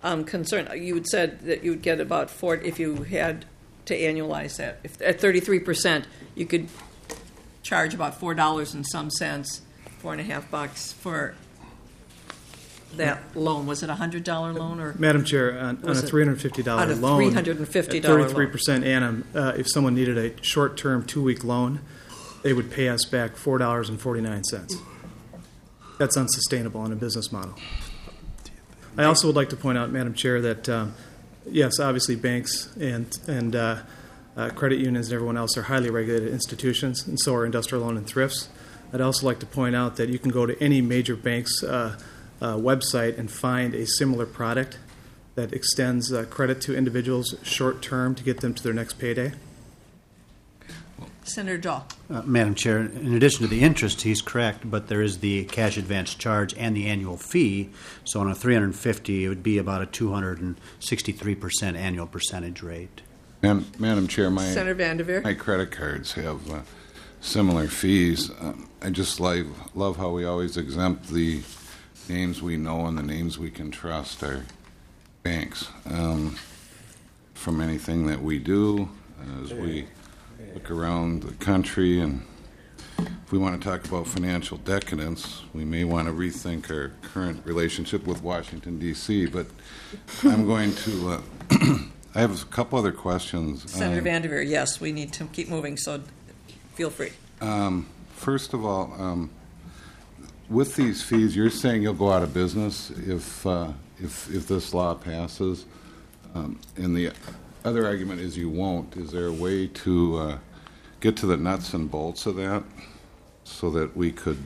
concern. You had said that you would get about if you had to annualize that. If at 33%, you could charge about $4 and some cents, $4.50 for that loan. Was it a $100 loan or? Madam Chair, on a $350 on a loan, $350 at 33% annum, if someone needed a short-term 2-week loan, they would pay us back $4.49. That's unsustainable on a business model. I also would like to point out, Madam Chair, that yes, obviously banks and credit unions and everyone else are highly regulated institutions, and so are industrial loan and thrifts. I'd also like to point out that you can go to any major bank's website and find a similar product that extends credit to individuals short term to get them to their next payday. Senator Dahl. Madam Chair, in addition to the interest, he's correct, but there is the cash advance charge and the annual fee. So on a $350, it would be about a 263% annual percentage rate. Madam Chair, Senator Vanderveer. my credit cards have similar fees. I just love how we always exempt the names we know and the names we can trust, our banks, from anything that we do as we look around the country. And if we want to talk about financial decadence, we may want to rethink our current relationship with Washington, D.C. But I'm going to I have a couple other questions. Senator Vanderveer, yes, we need to keep moving, so feel free. First of all, with these fees, you're saying you'll go out of business if this law passes, and the other argument is you won't. Is there a way to get to the nuts and bolts of that so that we could?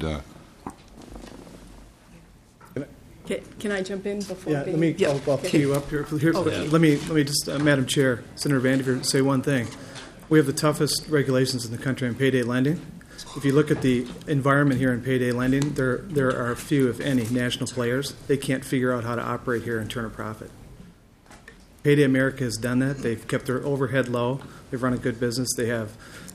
Can I jump in before? Yeah, let me. I'll tee you up here. Let me just, Madam Chair, Senator Vanderveer, say one thing. We have the toughest regulations in the country on payday lending. If you look at the environment here in payday lending, there are few, if any, national players. They can't figure out how to operate here and turn a profit. Payday America has done that. They've kept their overhead low. They've run a good business. They have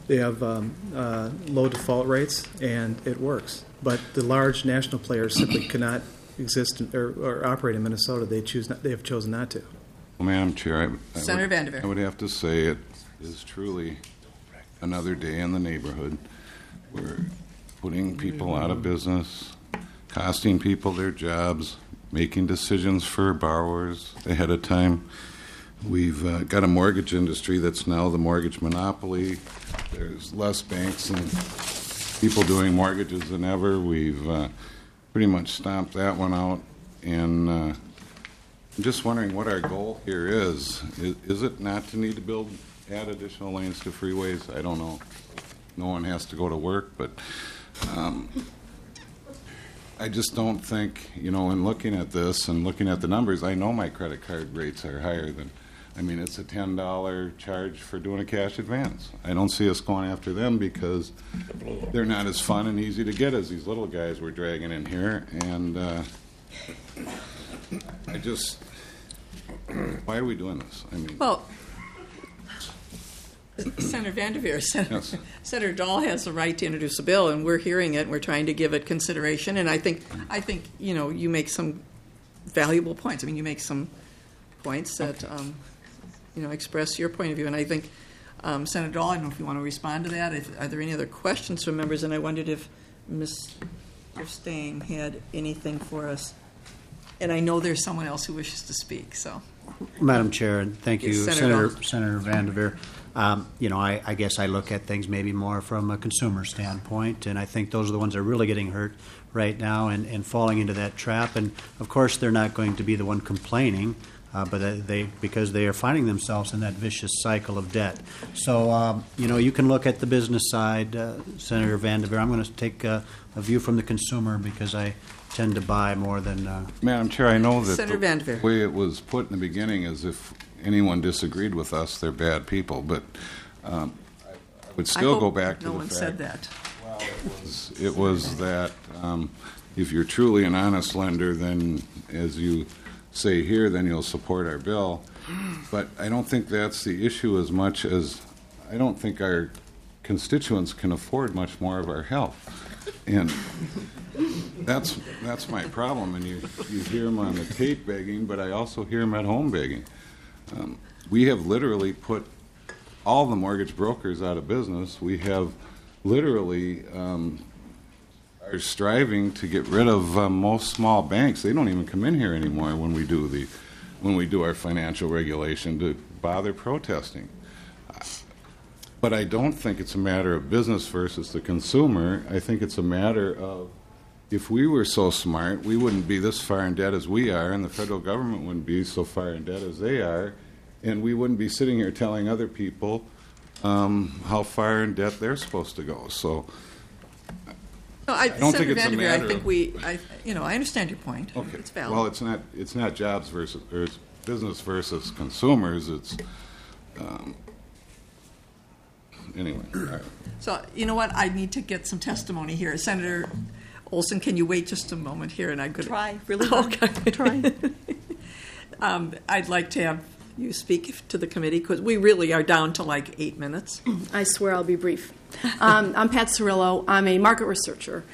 low default rates, and it works. But the large national players simply cannot exist or operate in Minnesota. They have chosen not to. Well, Madam Chair, Senator Vanderveer. I would have to say it is truly another day in the neighborhood. We're putting people out of business, costing people their jobs, making decisions for borrowers ahead of time. We've got a mortgage industry that's now the mortgage monopoly. There's less banks and people doing mortgages than ever. We've pretty much stomped that one out. And I'm just wondering what our goal here is. Is it not to need to add additional lanes to freeways? I don't know. No one has to go to work, but I just don't think, in looking at this and looking at the numbers, I know my credit card rates are higher than, it's a $10 charge for doing a cash advance. I don't see us going after them because they're not as fun and easy to get as these little guys we're dragging in here. And why are we doing this? Well, Senator Vanderveer, Senator Dahl has the right to introduce a bill, and we're hearing it, and we're trying to give it consideration. And I think you make some valuable points. You make some points that express your point of view. And I think Senator Dahl, I don't know if you want to respond to that. Are there any other questions from members? And I wondered if Mr. Stain had anything for us. And I know there's someone else who wishes to speak. So, Madam Chair, and thank you, Senator Vanderveer. I guess I look at things maybe more from a consumer standpoint, and I think those are the ones that are really getting hurt right now and falling into that trap. And of course, they're not going to be the one complaining, but because they are finding themselves in that vicious cycle of debt. So you can look at the business side, Senator Vanderveer. I'm going to take a view from the consumer because I tend to buy more than. Madam Chair, I know that Senator Vanderveer. The way it was put in the beginning is if anyone disagreed with us, they're bad people. But I would still go back to the fact. No one said that. Well, it was that if you're truly an honest lender, then as you say here, then you'll support our bill. But I don't think that's the issue as much as I don't think our constituents can afford much more of our help. And That's my problem, and you hear them on the tape begging, but I also hear them at home begging. We have literally put all the mortgage brokers out of business. We have literally are striving to get rid of most small banks. They don't even come in here anymore when we do our financial regulation to bother protesting. But I don't think it's a matter of business versus the consumer. I think it's a matter of, if we were so smart, we wouldn't be this far in debt as we are, and the federal government wouldn't be so far in debt as they are, and we wouldn't be sitting here telling other people how far in debt they're supposed to go. So I don't think it's a matter. I understand your point. Okay. It's valid. Well, it's not jobs versus or it's business versus consumers. It's anyway. All right. So you know what? I need to get some testimony here. Senator Olson, can you wait just a moment here? And I'm going to try really okay. Try. I'd like to have you speak to the committee because we really are down to like 8 minutes. I swear I'll be brief. I'm Pat Cirillo. I'm a market researcher.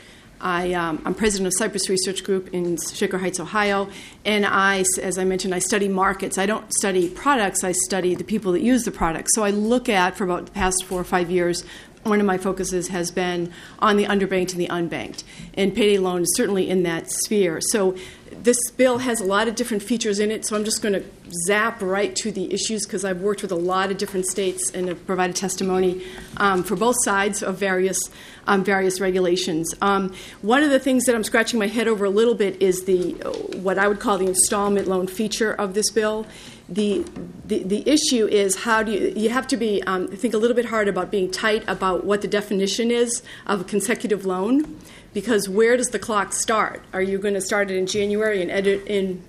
I'm president of Cypress Research Group in Shaker Heights, Ohio, and as I mentioned, I study markets. I don't study products. I study the people that use the products. So I look at, for about the past 4 or 5 years, one of my focuses has been on the underbanked and the unbanked, and payday loan is certainly in that sphere. So this bill has a lot of different features in it, so I'm just going to zap right to the issues because I've worked with a lot of different states and have provided testimony for both sides of various regulations. One of the things that I'm scratching my head over a little bit is what I would call the installment loan feature of this bill. The issue is how do you have to be think a little bit hard about being tight about what the definition is of a consecutive loan, because where does the clock start? Are you going to start it in January and end it in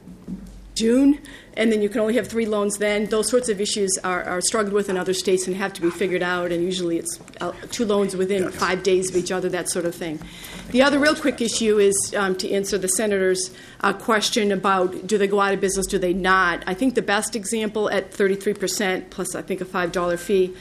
June, and then you can only have 3 loans then? Those sorts of issues are struggled with in other states and have to be figured out, and usually it's 2 loans within 5 days of each other, that sort of thing. The other real quick issue is to answer the senator's question about do they go out of business, do they not. I think the best example at 33% plus I think a $5 fee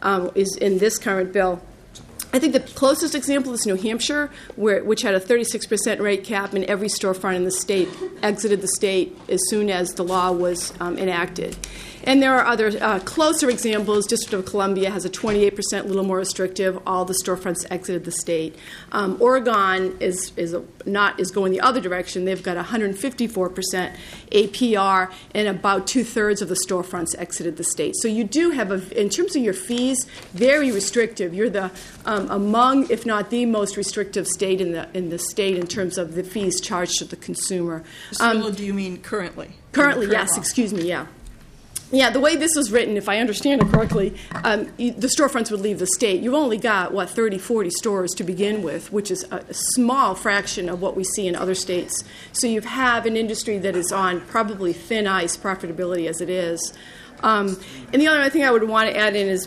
is in this current bill. I think the closest example is New Hampshire, which had a 36% rate cap, and every storefront in the state exited the state as soon as the law was enacted. And there are other closer examples. District of Columbia has a 28%, a little more restrictive. All the storefronts exited the state. Oregon is going the other direction. They've got 154% APR, and about 2/3 of the storefronts exited the state. So you do have, in terms of your fees, very restrictive. You're the among, if not the most restrictive state in the state in terms of the fees charged to the consumer. Do you mean currently? Currently, yes. Excuse me. Yeah. Yeah, the way this is written, if I understand it correctly, the storefronts would leave the state. You've only got, 30, 40 stores to begin with, which is a small fraction of what we see in other states. So you have an industry that is on probably thin ice profitability as it is. And the other thing I would want to add in is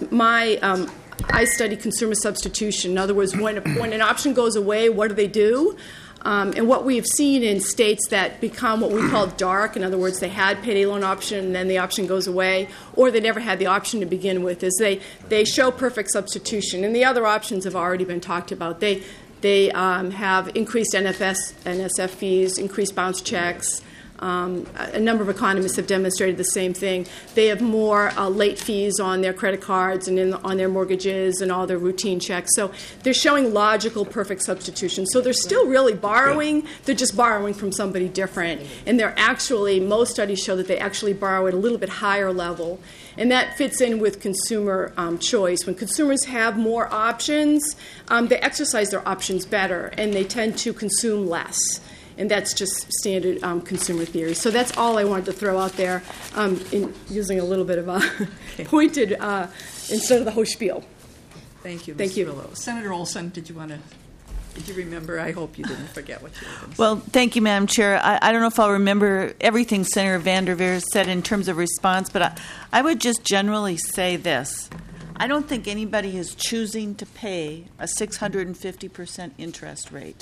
I study consumer substitution. In other words, when an option goes away, what do they do? And what we've seen in states that become what we call dark, in other words, they had payday loan option and then the option goes away, or they never had the option to begin with, is they show perfect substitution. And the other options have already been talked about. They have increased NSF fees, increased bounce checks. A number of economists have demonstrated the same thing. They have more late fees on their credit cards and on their mortgages and all their routine checks. So they're showing logical, perfect substitution. So they're still really borrowing. They're just borrowing from somebody different. And they're actually, most studies show that they actually borrow at a little bit higher level. And that fits in with consumer choice. When consumers have more options, they exercise their options better, and they tend to consume less. And that's just standard consumer theory. So that's all I wanted to throw out there, in using a little bit of a pointed instead of the whole spiel. Thank you, Thank you. Cirillo. Senator Olson, did you remember? I hope you didn't forget what you were going to say. Well, thank you, Madam Chair. I don't know if I'll remember everything Senator Vanderveer said in terms of response, but I would just generally say this. I don't think anybody is choosing to pay a 650% interest rate.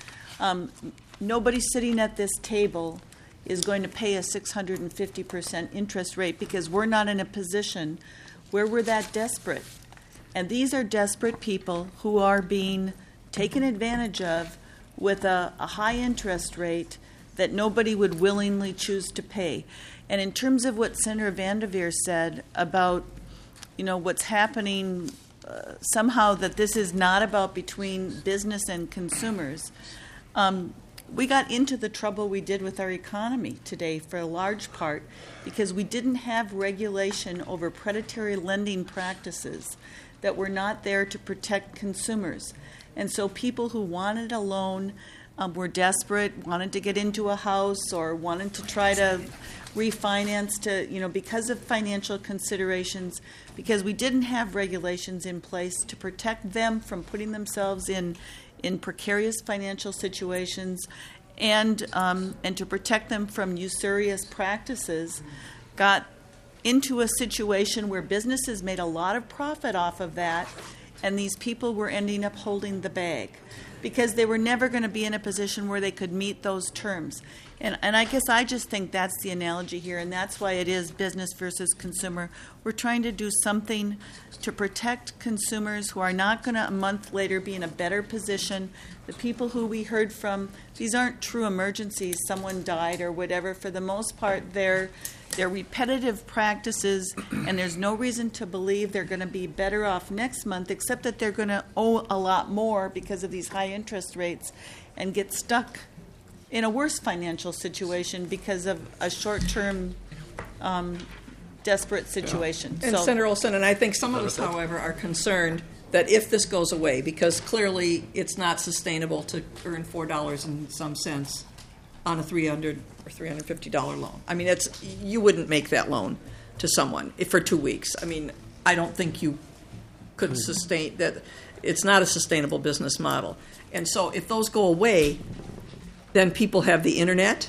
Nobody sitting at this table is going to pay a 650% interest rate because we're not in a position where we're that desperate. And these are desperate people who are being taken advantage of with a high interest rate that nobody would willingly choose to pay. And in terms of what Senator Vanderveer said about, what's happening, somehow that this is not about between business and consumers, we got into the trouble we did with our economy today for a large part because we didn't have regulation over predatory lending practices that were not there to protect consumers. And so people who wanted a loan were desperate, wanted to get into a house or wanted to try to refinance because of financial considerations, because we didn't have regulations in place to protect them from putting themselves in precarious financial situations and to protect them from usurious practices, got into a situation where businesses made a lot of profit off of that, and these people were ending up holding the bag because they were never going to be in a position where they could meet those terms. And I guess I just think that's the analogy here, and that's why it is business versus consumer. We're trying to do something to protect consumers who are not going to a month later be in a better position. The people who we heard from, these aren't true emergencies, someone died or whatever. For the most part, they're repetitive practices, and there's no reason to believe they're going to be better off next month, except that they're going to owe a lot more because of these high interest rates and get stuck in a worse financial situation because of a short-term desperate situation. And Senator Olson, and I think some of us, however, are concerned that if this goes away, because clearly it's not sustainable to earn $4 and some cents on a $300 or $350 loan. I mean, you wouldn't make that loan to someone for 2 weeks. I mean, I don't think you could sustain that. It's not a sustainable business model. And so if those go away, then people have the internet.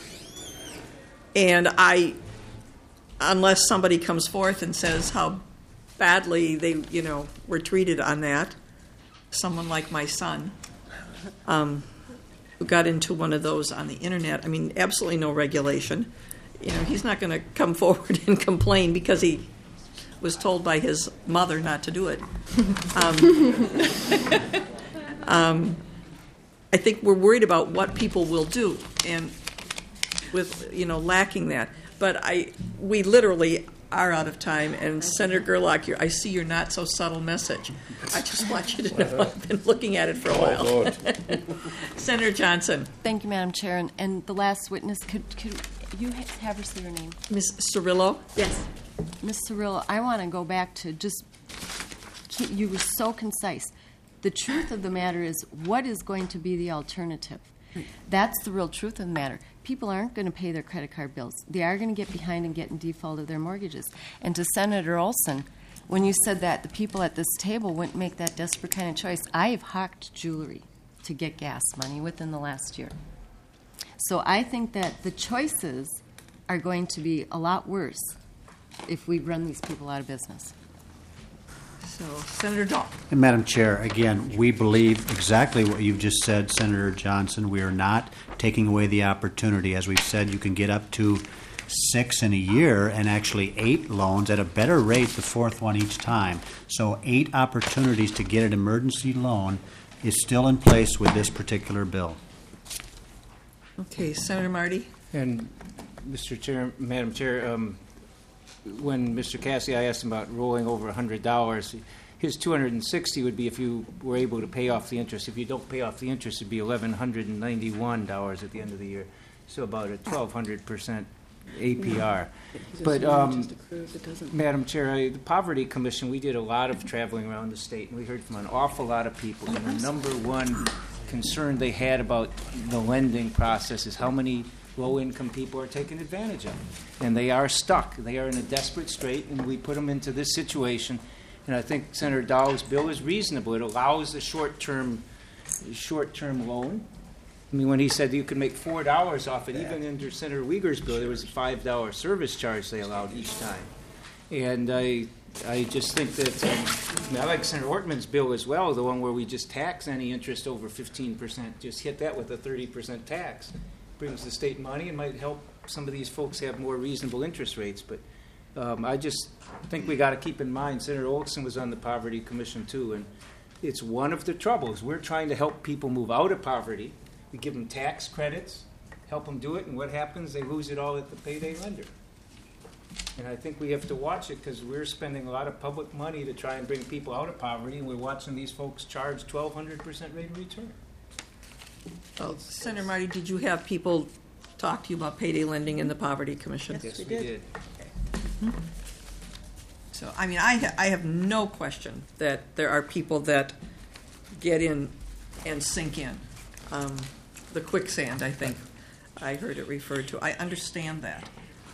And unless somebody comes forth and says how badly they, were treated on that, someone like my son, who got into one of those on the internet, I mean, absolutely no regulation. He's not going to come forward and complain because he was told by his mother not to do it. I think we're worried about what people will do, and with lacking that. But we literally are out of time. And Senator Gerlach, I see your not so subtle message. I just want you to know I've been looking at it for a while. Senator Johnson. Thank you, Madam Chair. And the last witness, could you have her say her name? Ms. Cirillo. Yes. Ms. Cirillo, I want to go back to you were so concise. The truth of the matter is, what is going to be the alternative? That's the real truth of the matter. People aren't going to pay their credit card bills. They are going to get behind and get in default of their mortgages. And to Senator Olson, when you said that the people at this table wouldn't make that desperate kind of choice, I have hawked jewelry to get gas money within the last year. So I think that the choices are going to be a lot worse if we run these people out of business. So, Senator Dahl. And Madam Chair, again, we believe exactly what you've just said, Senator Johnson. We are not taking away the opportunity. As we've said, you can get up to 6 in a year and actually 8 loans at a better rate, the fourth one each time. So 8 opportunities to get an emergency loan is still in place with this particular bill. Okay, Senator Marty. And Mr. Chair, Madam Chair, when Mr. Cassidy, I asked him about rolling over $100, his $260 would be if you were able to pay off the interest. If you don't pay off the interest, it'd be $1,191 at the end of the year. So about a 1,200% APR. But Madam Chair, the Poverty Commission, we did a lot of traveling around the state, and we heard from an awful lot of people. And the number one concern they had about the lending process is how many low-income people are taken advantage of. And they are stuck. They are in a desperate strait, and we put them into this situation. And I think Senator Dahl's bill is reasonable. It allows a short-term loan. I mean, when he said you could make $4 off it, even under Senator Uyghur's bill, there was a $5 service charge they allowed each time. And I just think that I like Senator Ortman's bill as well, the one where we just tax any interest over 15%, just hit that with a 30% tax. Brings the state money and might help some of these folks have more reasonable interest rates. But I just think we got to keep in mind, Senator Olson was on the Poverty Commission too, and It's one of the troubles. We're trying to help people move out of poverty. We give them tax credits, help them do it, and what happens? They lose it all at the payday lender. And I think we have to watch it because we're spending a lot of public money to try and bring people out of poverty, and we're watching these folks charge 1,200% rate of return. Senator Marty, did you have people talk to you about payday lending in the Poverty Commission? Yes, we did. So, I mean, I have no question that there are people that get in and sink in. The quicksand, I think I heard it referred to. I understand that.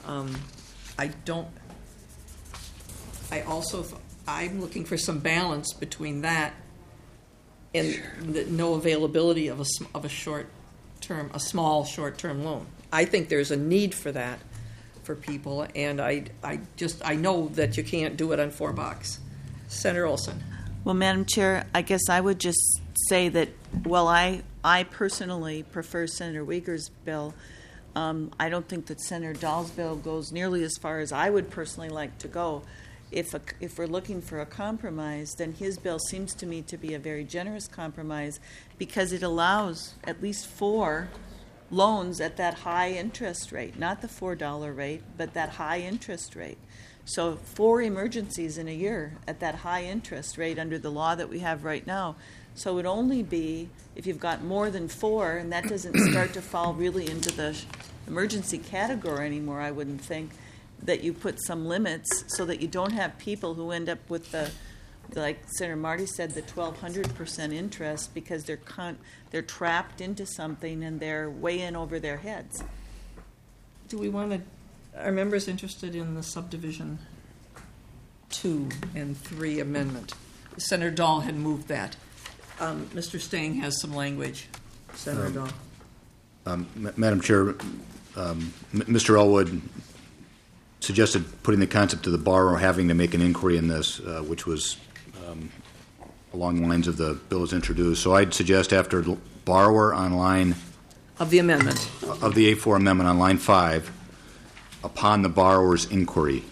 I'm looking for some balance between that and the no availability of a small short-term loan. I think there's a need for that for people, and I know that you can't do it on $4. Senator Olson. Well, Madam Chair, I guess I would just say that while I personally prefer Senator Uyghur's bill, I don't think that Senator Dahl's bill goes nearly as far as I would personally like to go. If we're looking for a compromise, then his bill seems to me to be a very generous compromise because it allows at least 4 loans at that high interest rate, not the $4 rate, but that high interest rate. So 4 emergencies in a year at that high interest rate under the law that we have right now. So it would only be if you've got more than 4, and that doesn't start to fall really into the emergency category anymore, I wouldn't think, that you put some limits so that you don't have people who end up with like Senator Marty said, the 1,200% interest because they're trapped into something and they're way in over their heads. Do we want to? Are members interested in the subdivision 2 and 3 amendment? Senator Dahl had moved that. Mr. Stang has some language. Senator Dahl. Madam Chair, Mr. Elwood suggested putting the concept of the borrower having to make an inquiry in this, which was along the lines of the bill as introduced. So I'd suggest after borrower on line of the amendment of the A4 amendment on line 5, upon the borrower's inquiry.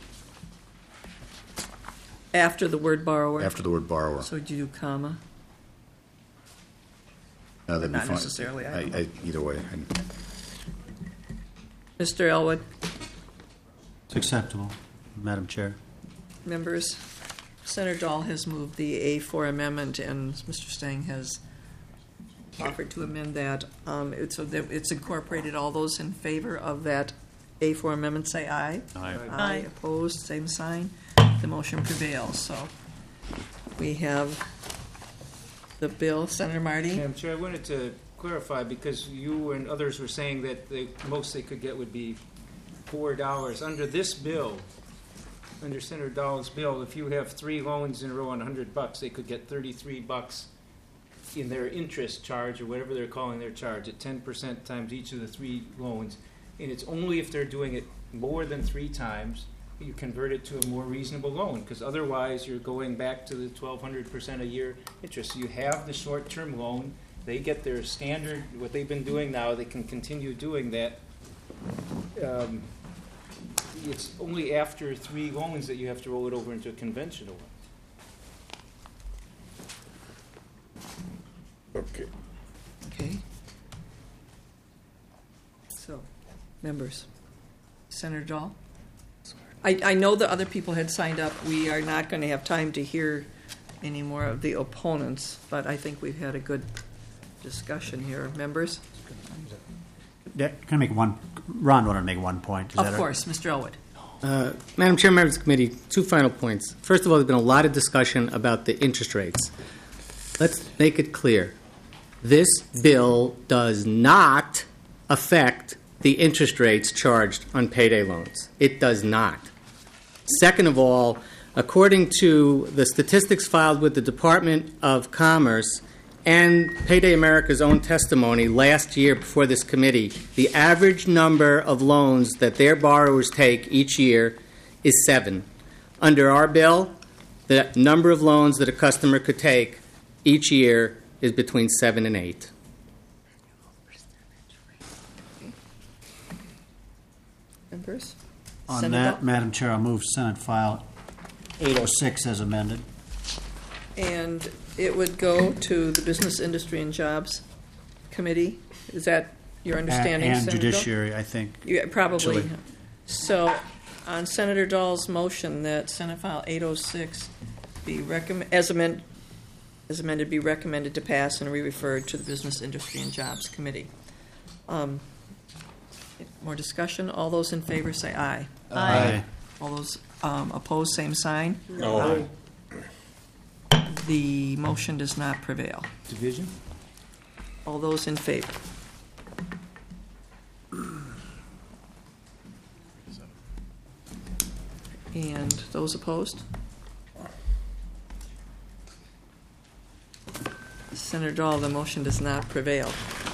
After the word borrower. After the word borrower. So do you do comma? That'd Not be fine. necessarily. I don't know. Either way. Mr. Elwood. It's acceptable, Madam Chair. Members, Senator Dahl has moved the A4 amendment, and Mr. Stang has offered to amend that. It's incorporated. All those in favor of that A4 amendment say aye. Aye. Aye. Opposed, same sign. The motion prevails. So we have the bill. Senator Marty. Madam Chair, I wanted to clarify because you and others were saying that the most they could get would be $4. Under this bill, under Senator Dahl's bill, if you have 3 loans in a row on $100, they could get $33 in their interest charge or whatever they're calling their charge at 10% times each of the 3 loans. And it's only if they're doing it more than 3 times you convert it to a more reasonable loan, because otherwise you're going back to the 1,200% a year interest. So you have the short-term loan. They get their standard, what they've been doing now, they can continue doing that. It's only after 3 loans that you have to roll it over into a conventional one. Okay. So, members, Senator Dahl? I know the other people had signed up. We are not going to have time to hear any more of the opponents, but I think we've had a good discussion here. Members? Can I make one? Ron wanted to make one point. Of course, Mr. Elwood. Madam Chair, members of the committee, 2 final points. First of all, there's been a lot of discussion about the interest rates. Let's make it clear. This bill does not affect the interest rates charged on payday loans. It does not. Second of all, according to the statistics filed with the Department of Commerce and Payday America's own testimony last year before this committee, the average number of loans that their borrowers take each year is 7. Under our bill, the number of loans that a customer could take each year is between 7 and 8. Members? On Senator that, Dahl? Madam Chair, I'll move Senate File 806 as amended. And it would go to the Business, Industry, and Jobs Committee. Is that your understanding, And Senator judiciary, I think. Yeah, probably. Actually. So, on Senator Dahl's motion that Senate File 806 be as amended, be recommended to pass and re-referred to the Business, Industry, and Jobs Committee. More discussion? All those in favor say aye. Aye. All those opposed, same sign. No. The motion does not prevail. Division? All those in favor? And those opposed? Senator Dahl, the motion does not prevail.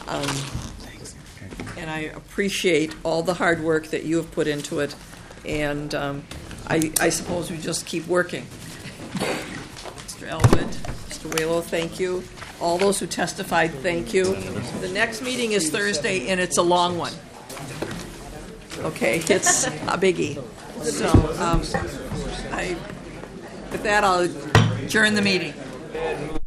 And I appreciate all the hard work that you have put into it, and I suppose we just keep working. Mr. Elwood, Mr. Whalo, thank you. All those who testified, thank you. The next meeting is Thursday, and it's a long one. Okay, it's a biggie. So, with that, I'll adjourn the meeting.